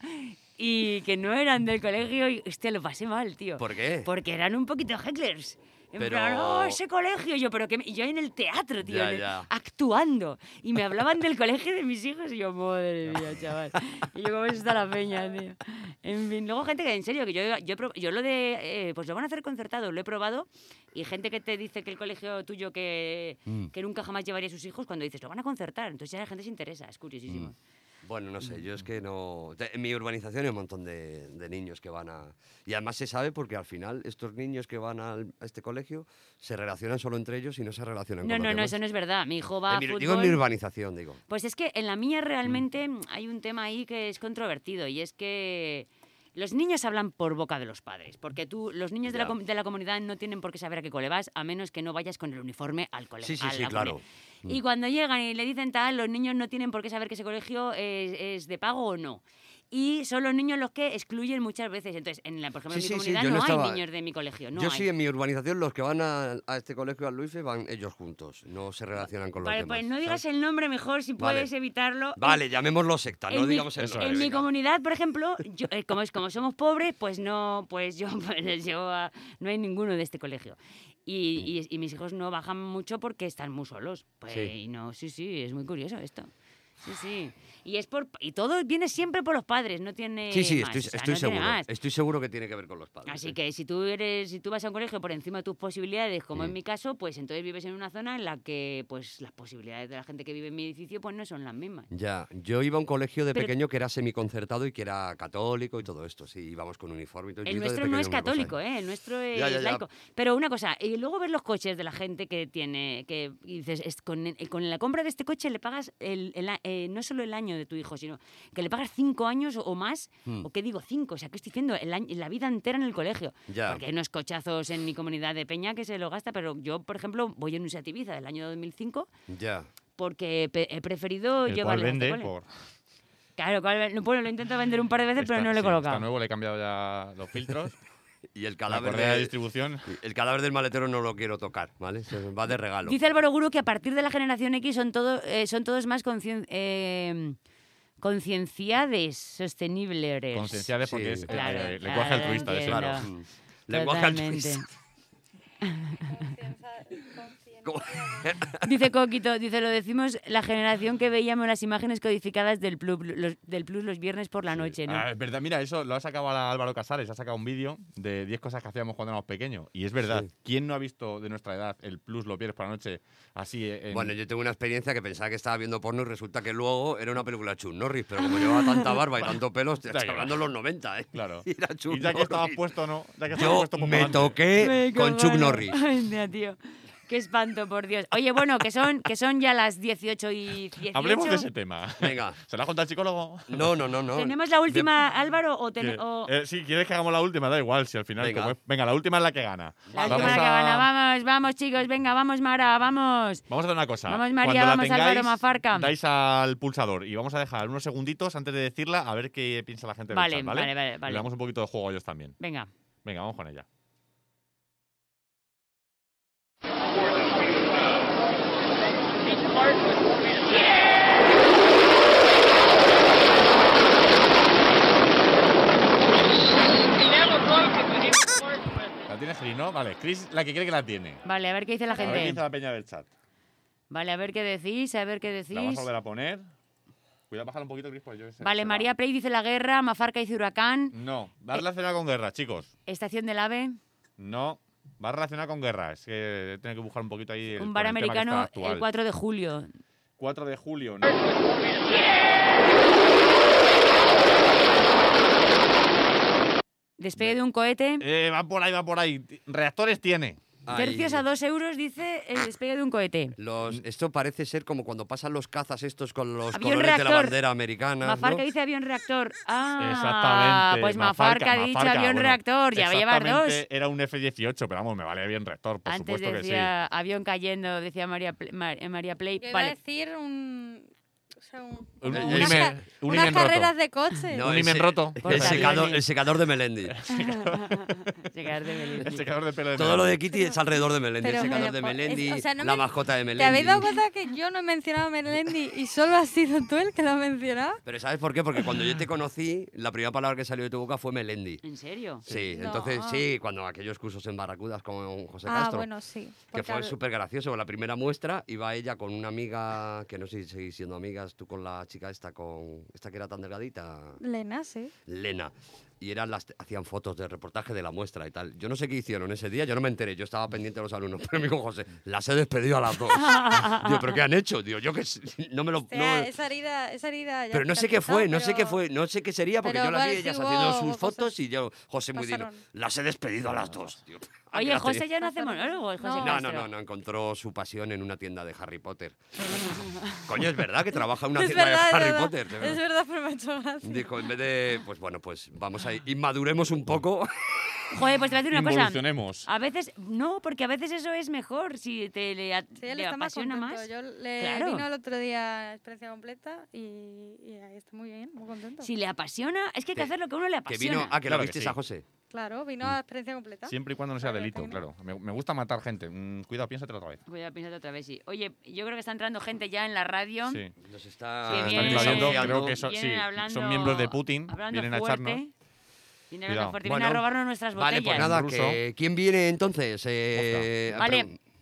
y que no eran del colegio y, hostia, lo pasé mal, tío. ¿Por qué? Porque eran un poquito hecklers. En Pero- plan, oh, ese colegio. Yo, pero que me- yo en el teatro, tío, Ya, en el- ya. actuando. Y me hablaban del colegio de mis hijos y yo, madre mía, chaval. Y yo, ¿cómo está la peña, tío? En fin, luego gente que, en serio, que yo, yo, he prob- yo lo de, eh, pues lo van a hacer concertado, lo he probado. Y gente que te dice que el colegio tuyo que, Mm. que nunca jamás llevaría a sus hijos, cuando dices, lo van a concertar. Entonces ya la gente se interesa, es curiosísimo. Mm. Bueno, no sé, yo es que no... te- En mi urbanización hay un montón de, de niños que van a... Y además se sabe porque al final estos niños que van al- a este colegio se relacionan solo entre ellos y no se relacionan No, con no, los no, demás. eso no es verdad. Mi hijo va En a mi- fútbol. digo en mi urbanización, digo. Pues es que en la mía realmente hay un tema ahí que es controvertido y es que los niños hablan por boca de los padres, porque tú, los niños de la, Ya. com- de la comunidad no tienen por qué saber a qué cole vas, a menos que no vayas con el uniforme al colegio. Sí, sí, sí, claro. Y cuando llegan y le dicen tal, los niños no tienen por qué saber que ese colegio es, es de pago o no. Y son los niños los que excluyen muchas veces. Entonces, en la, por ejemplo, Sí, en mi sí, sí, comunidad yo no, no hay estaba- niños de mi colegio. No yo hay. sí, en mi urbanización los que van a, a este colegio, al Luife, van ellos juntos. No se relacionan con los Vale, demás. pues no digas ¿sabes? el nombre mejor si Vale. puedes evitarlo. Vale, llamémoslo secta, no en mi- digamos el eso nombre. En mi venga. comunidad, por ejemplo, yo- eh, como, es, como somos pobres, pues no, pues yo, pues yo ah, no hay ninguno de este colegio. Y, y- y mis hijos no bajan mucho porque están muy solos. Pues Sí. y no, sí, sí, es muy curioso esto. Sí, sí. Y es por y todo viene siempre por los padres, no tiene Sí, sí, más, estoy, o sea, estoy no tiene seguro. más. Estoy seguro que tiene que ver con los padres. Así ¿eh? que si tú eres, si tú vas a un colegio por encima de tus posibilidades, como Mm. en mi caso, pues entonces vives en una zona en la que pues las posibilidades de la gente que vive en mi edificio pues no son las mismas. Ya, yo iba a un colegio de Pero- pequeño que era semiconcertado y que era católico y todo esto. Sí, íbamos con uniforme y todo. Yo El de nuestro no pequeño es una cosa católico, ahí. ¿eh? El nuestro es Ya, ya, ya. laico. Pero una cosa, y luego ver los coches de la gente que tiene, que y dices, es- con, el- con la compra de este coche le pagas el, el a- eh, no solo el año de tu hijo, sino que le pagas cinco años o más, Hmm. o qué digo, cinco, o sea, ¿qué estoy diciendo? El año- la vida entera en el colegio. Ya. Porque hay unos cochazos en mi comunidad de Peña que se lo gasta, pero yo, por ejemplo, voy en un Seat Ibiza del año dos mil cinco Ya. porque pe- he preferido El cual llevarle a este vende cole. por... Claro, cual- bueno, lo intento vender un par de veces, pero Está- no lo he sí, colocado. Está nuevo, le he cambiado ya los filtros. Y el La cadáver, correa de de- distribución. el cadáver del maletero no lo quiero tocar, ¿vale? Se va de regalo. Dice Álvaro Guru que a partir de la generación X son, todo, eh, son todos más concien- eh, concienciades, sostenibles. Concienciales Sí, porque es eh, claro, eh, claro, lenguaje altruista. de ese. entiendo. Claro. Mm. Lenguaje Totalmente. altruista. ¿Cómo? Dice Coquito, dice, lo decimos la generación que veíamos las imágenes codificadas del Plus los, del plus los viernes por la noche, ¿no? Ah, es verdad, mira, eso lo ha sacado ahora Álvaro Casares, ha sacado un vídeo de diez cosas que hacíamos cuando éramos pequeños. Y es verdad, Sí. ¿quién no ha visto de nuestra edad el Plus los viernes por la noche así? En... Bueno, yo tengo una experiencia que pensaba que estaba viendo porno y resulta que luego era una película de Chuck Norris, pero como llevaba tanta barba y tanto pelo, estoy Da igual. hablando de los noventa, ¿eh? Claro. Y era Chuck Y ya que estabas Norris. puesto, ¿no? Ya que estabas Yo puesto por me delante. toqué Me con Chuck cojono. Norris. Ay, mira, tío. Qué espanto, por Dios. Oye, bueno, que son, que son ya las dieciocho y dieciocho. Hablemos de ese tema. Venga. ¿Se lo ha contado el psicólogo? No, no, no, no. ¿Tenemos la última, Álvaro? O, ten- ¿Qué? o- Eh, sí, ¿quieres que hagamos la última? Da igual, si al final... Venga. como es- Venga, la última es la que gana. la Vamos última que a- gana. Vamos, vamos, chicos. Venga, vamos, Mara, vamos. Vamos a hacer una cosa. Vamos, María, Cuando la vamos, tengáis, Álvaro Mafarca. Dais al pulsador y vamos a dejar unos segunditos antes de decirla a ver qué piensa la gente del Vale, chat, ¿vale? vale, vale, Le vale. damos un poquito de juego a ellos también. Venga. Venga, vamos con ella. ¿La tiene Chris, no? Vale, Chris la que cree que la tiene. Vale, a ver qué dice la A ver qué dice gente. la peña del chat. Vale, a ver qué decís, a ver qué La vamos decís. a volver a poner. Cuidado, bajar un poquito, Chris, pues yo qué sé, Vale, se va. María Play dice la guerra, Mafarca dice huracán, No, va relacionada con guerra, chicos. estación del ave, No, va relacionada con guerra. Es que tiene que buscar un poquito ahí el, un con bar el tema que está americano actual. el cuatro de julio. cuatro de julio, no. Despegue de un cohete. Eh, va por ahí, va por ahí. Reactores tiene. Ay. Tercios a dos euros dice el despegue de un cohete. Los, esto parece ser como cuando pasan los cazas estos con los Avión colores de la reactor. bandera americana. Mafarca ¿no? dice avión reactor. Ah, Exactamente. pues Mafarca, ha dicho avión bueno, reactor. Ya va a llevar dos. exactamente, Era un F dieciocho, pero vamos, me vale bien reactor, por Antes supuesto que sí. decía avión cayendo, decía María, Pl- Mar- eh, María Play. Yo iba a Vale. decir un... O sea, un, Un- como un unas, imen- ca- un unas imen roto. carreras de coche. No, Un ese- imen roto. El Pues secador, también. el secador de Melendi. Llegar de Melendi. El secador de pelo de Todo lo Melendi. de Kitty es alrededor de Melendi. Pero el secador me- de pues, Melendi, es- o sea, no la me- mascota de ¿Te Melendi. habéis dado cuenta que yo no he mencionado a Melendi y solo has sido tú el que lo ha mencionado? Pero ¿sabes por qué? Porque cuando yo te conocí, la primera palabra que salió de tu boca fue Melendi. ¿En serio? Sí, No. entonces sí, cuando aquellos cursos en Barracudas con José Ah, Castro. bueno, sí. Que porque fue al- súper gracioso. La primera muestra iba ella con una amiga, que no sé si seguís siendo amigas, tú con la chica esta, con esta que era tan delgadita, Lena, sí. Lena. Y eran las, hacían fotos de reportaje de la muestra y tal. Yo no sé qué hicieron ese día, yo no me enteré, yo estaba pendiente de los alumnos. Pero me dijo José, las he despedido a las dos. Digo, ¿pero qué han hecho? Digo, yo que sé, no me lo... O sea, no- esa herida, esa herida ya pero no sé qué cicatrizó, fue, no sé qué pero- fue, no sé qué sería, porque pero yo las vi igual ellas sí haciendo hubo sus cosas- fotos y yo, José muy dino, pasaron. las he despedido a las dos. Digo, "Ah, Oye, quédate". José ya no hace monólogos, José No. No, Castro. no, no, no, encontró su pasión en una tienda de Harry Potter. Coño, es verdad que trabaja en una Es tienda verdad, de es Harry verdad. Potter. de Es verdad. verdad, pero me ha hecho gracia. Dijo, en vez de, pues bueno, pues vamos a inmaduremos un poco. Joder, pues te voy a decir una cosa. Involucionemos. A veces, no, porque a veces eso es mejor si te le, a- Sí, él le está más apasiona contento. más. Yo le Claro. vino el otro día experiencia completa y, y ahí está muy bien, muy contento. Si le apasiona, es que hay que Que- hacer lo que a uno le Que apasiona. vino, ah, que Claro lo que viste sí. a José. Claro, vino a experiencia completa. Siempre y cuando no sea Claro, delito, está claro. Me, me gusta matar gente. Mm, cuidado, piénsatelo otra vez. Cuidado, piénsate otra vez, sí. Oye, yo creo que está entrando gente ya en la radio. Sí. Nos está, Que Están viene- invadiendo, viene- creo que son, vienen sí, hablando- son miembros de Putin. hablando Vienen a fuerte. echarnos. Vienen Cuidado. hablando fuerte, Bueno, vienen a robarnos nuestras Vale, botellas. pues nada, Ruso. que, ¿quién viene entonces? Eh, Vale. pre-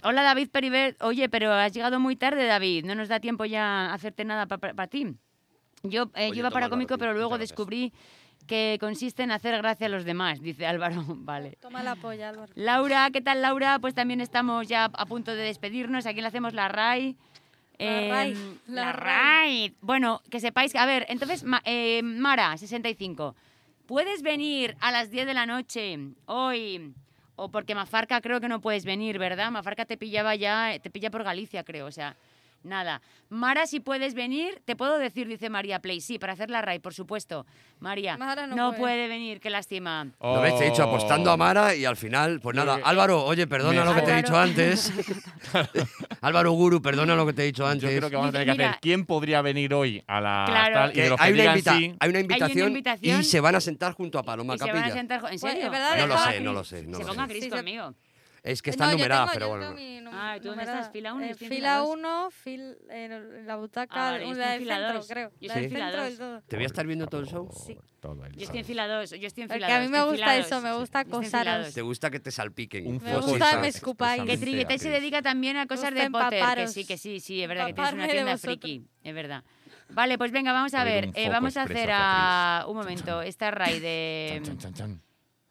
Hola, David Peribet. Oye, pero has llegado muy tarde, David. No nos da tiempo ya a hacerte nada para pa, ti. Yo, eh, Oye, yo iba para toma, cómico, Laura, pero luego muchas gracias. descubrí que consiste en hacer gracia a los demás, dice Álvaro. Vale. Toma la polla, Álvaro. Laura, ¿qué tal, Laura? Pues también estamos ya a punto de despedirnos. Aquí le hacemos la R A I. La R A I, La, la R A I. Bueno, que sepáis que, a ver, entonces, Ma- eh, Mara, sesenta y cinco, ¿puedes venir a las diez de la noche hoy? O porque Mafarca creo que no puedes venir, ¿verdad? Mafarca te pillaba ya, te pilla por Galicia, creo, o sea, nada. Mara, si puedes venir, te puedo decir, dice María Play, sí, para hacer la R A I, por supuesto. María, Mara no no puede. puede venir, qué lástima. ¿Lo ves? Te he dicho apostando a Mara y al final, pues nada. Álvaro, oye, perdona lo que te he dicho Álvaro. antes. Álvaro Guru, perdona lo que te he dicho antes. Yo creo que vamos a tener que Mira. hacer quién podría venir hoy a la Claro. tal, y Que de los que hay, una digan invita- sí, hay una invitación invitación y se van a sentar junto a Paloma Y se Capilla. van a sentar... ¿En Oye, serio? ¿es verdad? No lo Deja sé, a no Cris. lo sé. No se lo ponga sé. Cris Sí, se- conmigo. Es que están No, yo numeradas, tengo- pero yo bueno. tengo mi num- Ah, ¿tú dónde numerada. estás? ¿Fila uno? Eh, Yo estoy en fila fila dos. uno, fil, en la butaca, Ah, vale, yo la estoy en del fila centro, dos. creo. Yo La estoy del en fila centro dos. del todo. ¿Te voy a estar viendo todo el show? Sí. todo el Yo estoy en show. fila dos, yo estoy en fila Porque a dos, mí me estoy en gusta fila eso, dos. me gusta Yo estoy en fila acosaros. dos. ¿Te gusta que te salpiquen? Un Me foco gusta está me escupáis. Que expresamente Triguete a se Cris. dedica también a cosas gusta de Potter, que empaparos. sí, que sí, sí, es verdad que tienes una Empaparme de tienda vosotros. friki, es verdad. Vale, pues venga, vamos a Abrir ver, un eh, foco vamos a expreso hacer hacia a... Un momento, esta R A I de, Chan, chan, chan,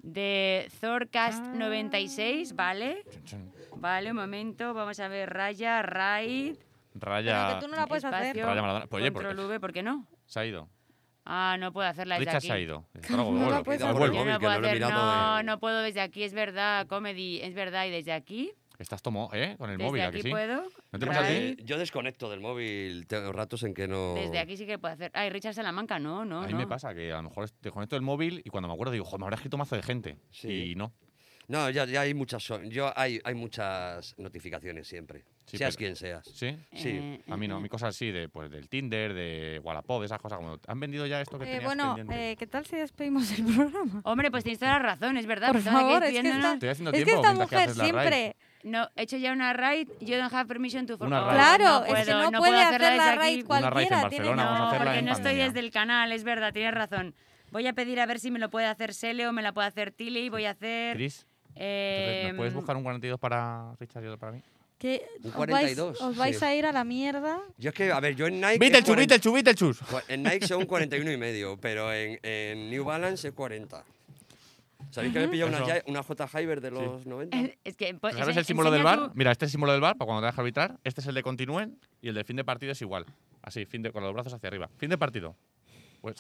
de Thorcast noventa y seis, ¿vale? chan, chan. Vale, un momento, vamos a ver, raya, R A I, Pero Raya. que tú no la puedes hacer. espacio, Raya Maradona. Pues, oye, ¿por control qué? V, ¿por qué no? Se ha ido. Ah, no puedo hacerla desde Richard aquí. se ha ido. Algo, No la vuelvo. puedes hacer. Vuelvo. Yo móvil, no que puedo no lo he hacer, mirado, no, eh. no puedo desde aquí, es verdad, Comedy, es verdad, y desde aquí, Estás tomó, ¿eh? Con el desde móvil, ¿a aquí que sí? puedo. ¿No te pasa a ti? R A I, Yo desconecto del móvil, tengo ratos en que no... Desde aquí sí que puedo hacer. Ay, Richard Salamanca, no, no, A mí no. me pasa que a lo mejor desconecto el móvil y cuando me acuerdo digo, joder, me habrá escrito mazo de gente. Sí. Y no. No, ya, ya hay muchas so- yo hay, hay muchas notificaciones siempre. Sí, seas pero- quien seas. ¿Sí? Sí. Eh, A mí no, a eh, mí cosas así de, pues, del Tinder, de Wallapop, de esas cosas. Como, ¿han vendido ya esto que Eh, tenías bueno, pendiente? eh, ¿qué tal si despedimos el programa? Hombre, pues tienes toda la razón, es verdad. Por pero estamos aquí favor, es que despidiéndonos. esta, Estoy haciendo es que tiempo esta mientras que mujer haces la raid. siempre... No, he hecho ya una raid, you don't have permission to Una oh, raid. Claro, no es puedo, que no, no puede puedo hacer hacerla la desde raid aquí. Una raid en cualquiera. tiene Barcelona, que- vamos a No, hacerla porque en no estoy pandemia. desde el canal, es verdad, tienes razón. Voy a pedir a ver si me lo puede hacer Sele o me la puede hacer Tilly, voy a hacer... Chris, eh, entonces, ¿me puedes buscar un cuarenta y dos para Richard y otro para mí? que Un os cuarenta y vais, dos, os vais sí. a ir a la mierda. Yo es que, a ver, yo en Nike... es ¡Beetlejuice, cuarenta Beetlejuice, Beetlejuice! Cu- En Nike son cuarenta y uno y medio, pero en, en New Balance es cuarenta. ¿Sabéis que me he pillado una, Eso. Ya- una J. Hyber de los noventa? Es que, pues, ¿Sabes ense- el símbolo del enseña bar? tú- Mira, este es el símbolo del bar para cuando te dejas arbitrar. Este es el de continúen y el de fin de partido es igual. Así, fin de, con los brazos hacia arriba. Fin de partido. Pues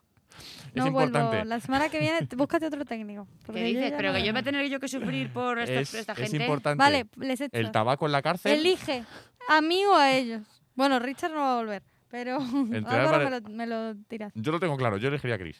es No importante. vuelvo. La semana que viene, búscate otro técnico. ¿Qué porque dices? ya Pero no- que yo voy a tener yo que sufrir por esta, Es, esta es gente. importante. Vale, les echo. El tabaco en la cárcel. Elige a mí o a ellos. Bueno, Richard no va a volver, pero Álvaro Álvaro- me lo, me lo tiras. Yo lo tengo claro, yo elegiría a Chris.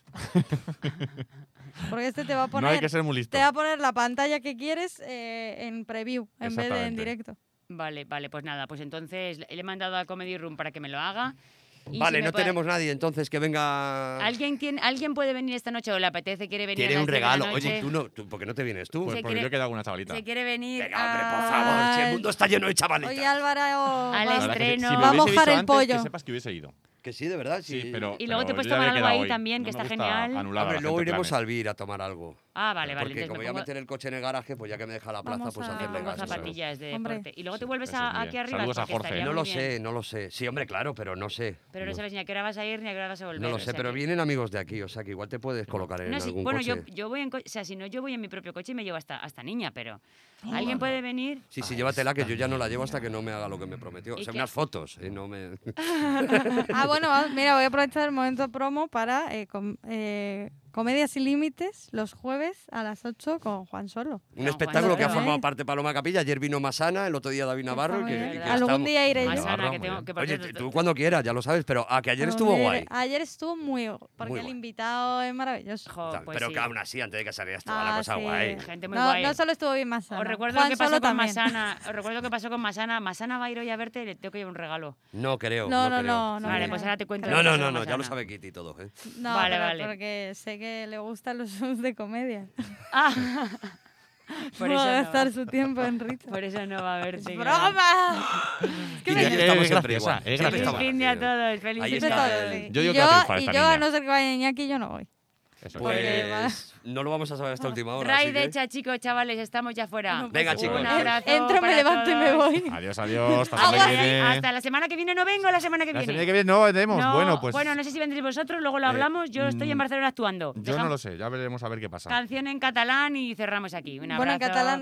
Porque este te va a No poner, hay que ser muy listo. te va a poner la pantalla que quieres eh, en preview en vez de en Exactamente. directo. Vale, vale, pues nada, pues entonces le he mandado a Comedy Room para que me lo haga. Y Vale, si me no puede- tenemos nadie, entonces que venga... ¿Alguien, tiene, ¿Alguien puede venir esta noche o le apetece, quiere venir a Tiene las un diez de la regalo. Oye, noche? tú no, tú, ¿por qué no te vienes tú? Pues Se porque quiere- yo he quedado con una chavalita. Se quiere venir Venga, hombre, por a- favor, si el Ay. mundo está lleno de chavalitas. Oye, Álvaro, Al va- La verdad que estreno. si me Va a hubiese mojar dicho el antes, pollo. Que sepas que hubiese ido. Que sí, de verdad, sí. Sí, pero. Y luego te pero puedes yo ya tomar había algo quedado ahí hoy. también, que No me está gusta genial. anular a Hombre, la luego gente iremos a planes. Albir a tomar algo. Ah, vale, vale. Porque entonces como me voy a pongo- meter el coche en el garaje, pues ya que me deja la plaza, Vamos pues a- hacerle pongo gasto. ¿sabes? zapatillas de Hombre. deporte. Y luego te Sí, vuelves eso es a- muy aquí bien. arriba. Saludos a porque Jorge. estaría No muy lo bien. sé, no lo sé. Sí, hombre, claro, pero no sé. Pero no No. sabes ni a qué hora vas a ir ni a qué hora vas a volver. No lo o sé, sea pero que- vienen amigos de aquí, o sea que igual te puedes colocar en No, sí, algún bueno, coche. yo, yo voy en coche, o sea, si no, yo voy en mi propio coche y me llevo hasta, hasta niña, pero ¿alguien puede venir? Sí, sí, llévatela, que yo ya no la llevo hasta que no me haga lo que me prometió. O ¿Y sea, qué? unas fotos, ¿eh? No me... Ah, bueno, va- mira, voy a aprovechar el momento promo para eh, com- eh, Comedias sin Límites los jueves a las ocho con Juan Solo. Un No, espectáculo Juan que ha Solo, formado ¿eh? parte de Paloma Capilla. Ayer vino Masana, el otro día David Navarro. Y que, Está muy y que bien. Algún estamos- día iré Más yo. sana, Navarro, que muy tengo bien. que por Oye, cierto, tú cuando quieras, ya lo sabes, pero a que ayer estuvo Joder, guay. Ayer estuvo muy... Porque Muy el guay. invitado es maravilloso. jo, O sea, pues pero sí. que aún así, antes de que saliera toda la Ah, cosa sí. guay. Gente muy No, guay. no solo estuvo bien Masana. Os recuerdo Juan lo que pasó Solo con también. Masana. Os recuerdo lo que pasó con Masana. Masana va a ir hoy a verte y le tengo que llevar un regalo. No creo. No, no, creo. no, no. vale, no. pues ahora te cuento. No, lo que no, pasó no, con no, ya lo Masana. sabe Kitty todo, ¿eh? No, Vale, pero vale. porque sé que le gustan los shows de comedia. Ah, por no eso va a no gastar va. su tiempo en Richard. Por eso no va a verte. ¡Broma! Que me- aquí estamos es siempre graciosa, igual. es Siempre graciosa. Feliz estamos fin de a así, ¿eh? todos. Feliz Ahí fin de está a todos. el- Yo digo y que yo, va a triunfar y esta yo, a niña. no ser que vaya Iñaki, yo no voy. Eso Porque va- Pues no lo vamos a saber hasta última hora. Ray así de que- hecha, chicos, chavales, estamos ya fuera. Bueno, Venga, pues, chicos. Un abrazo. Entro, me para levanto y me todos. voy. Adiós, adiós. Hasta la semana que viene. Hasta la semana que viene no vengo, la semana que La viene. semana que viene no vendremos. No, bueno, pues. bueno, no sé si vendréis vosotros, luego lo Eh, hablamos. Yo estoy en mm, Barcelona actuando. Yo Dejamos no lo sé, ya veremos a ver qué pasa. canción en catalán y cerramos aquí. Un Bueno, en abrazo. catalán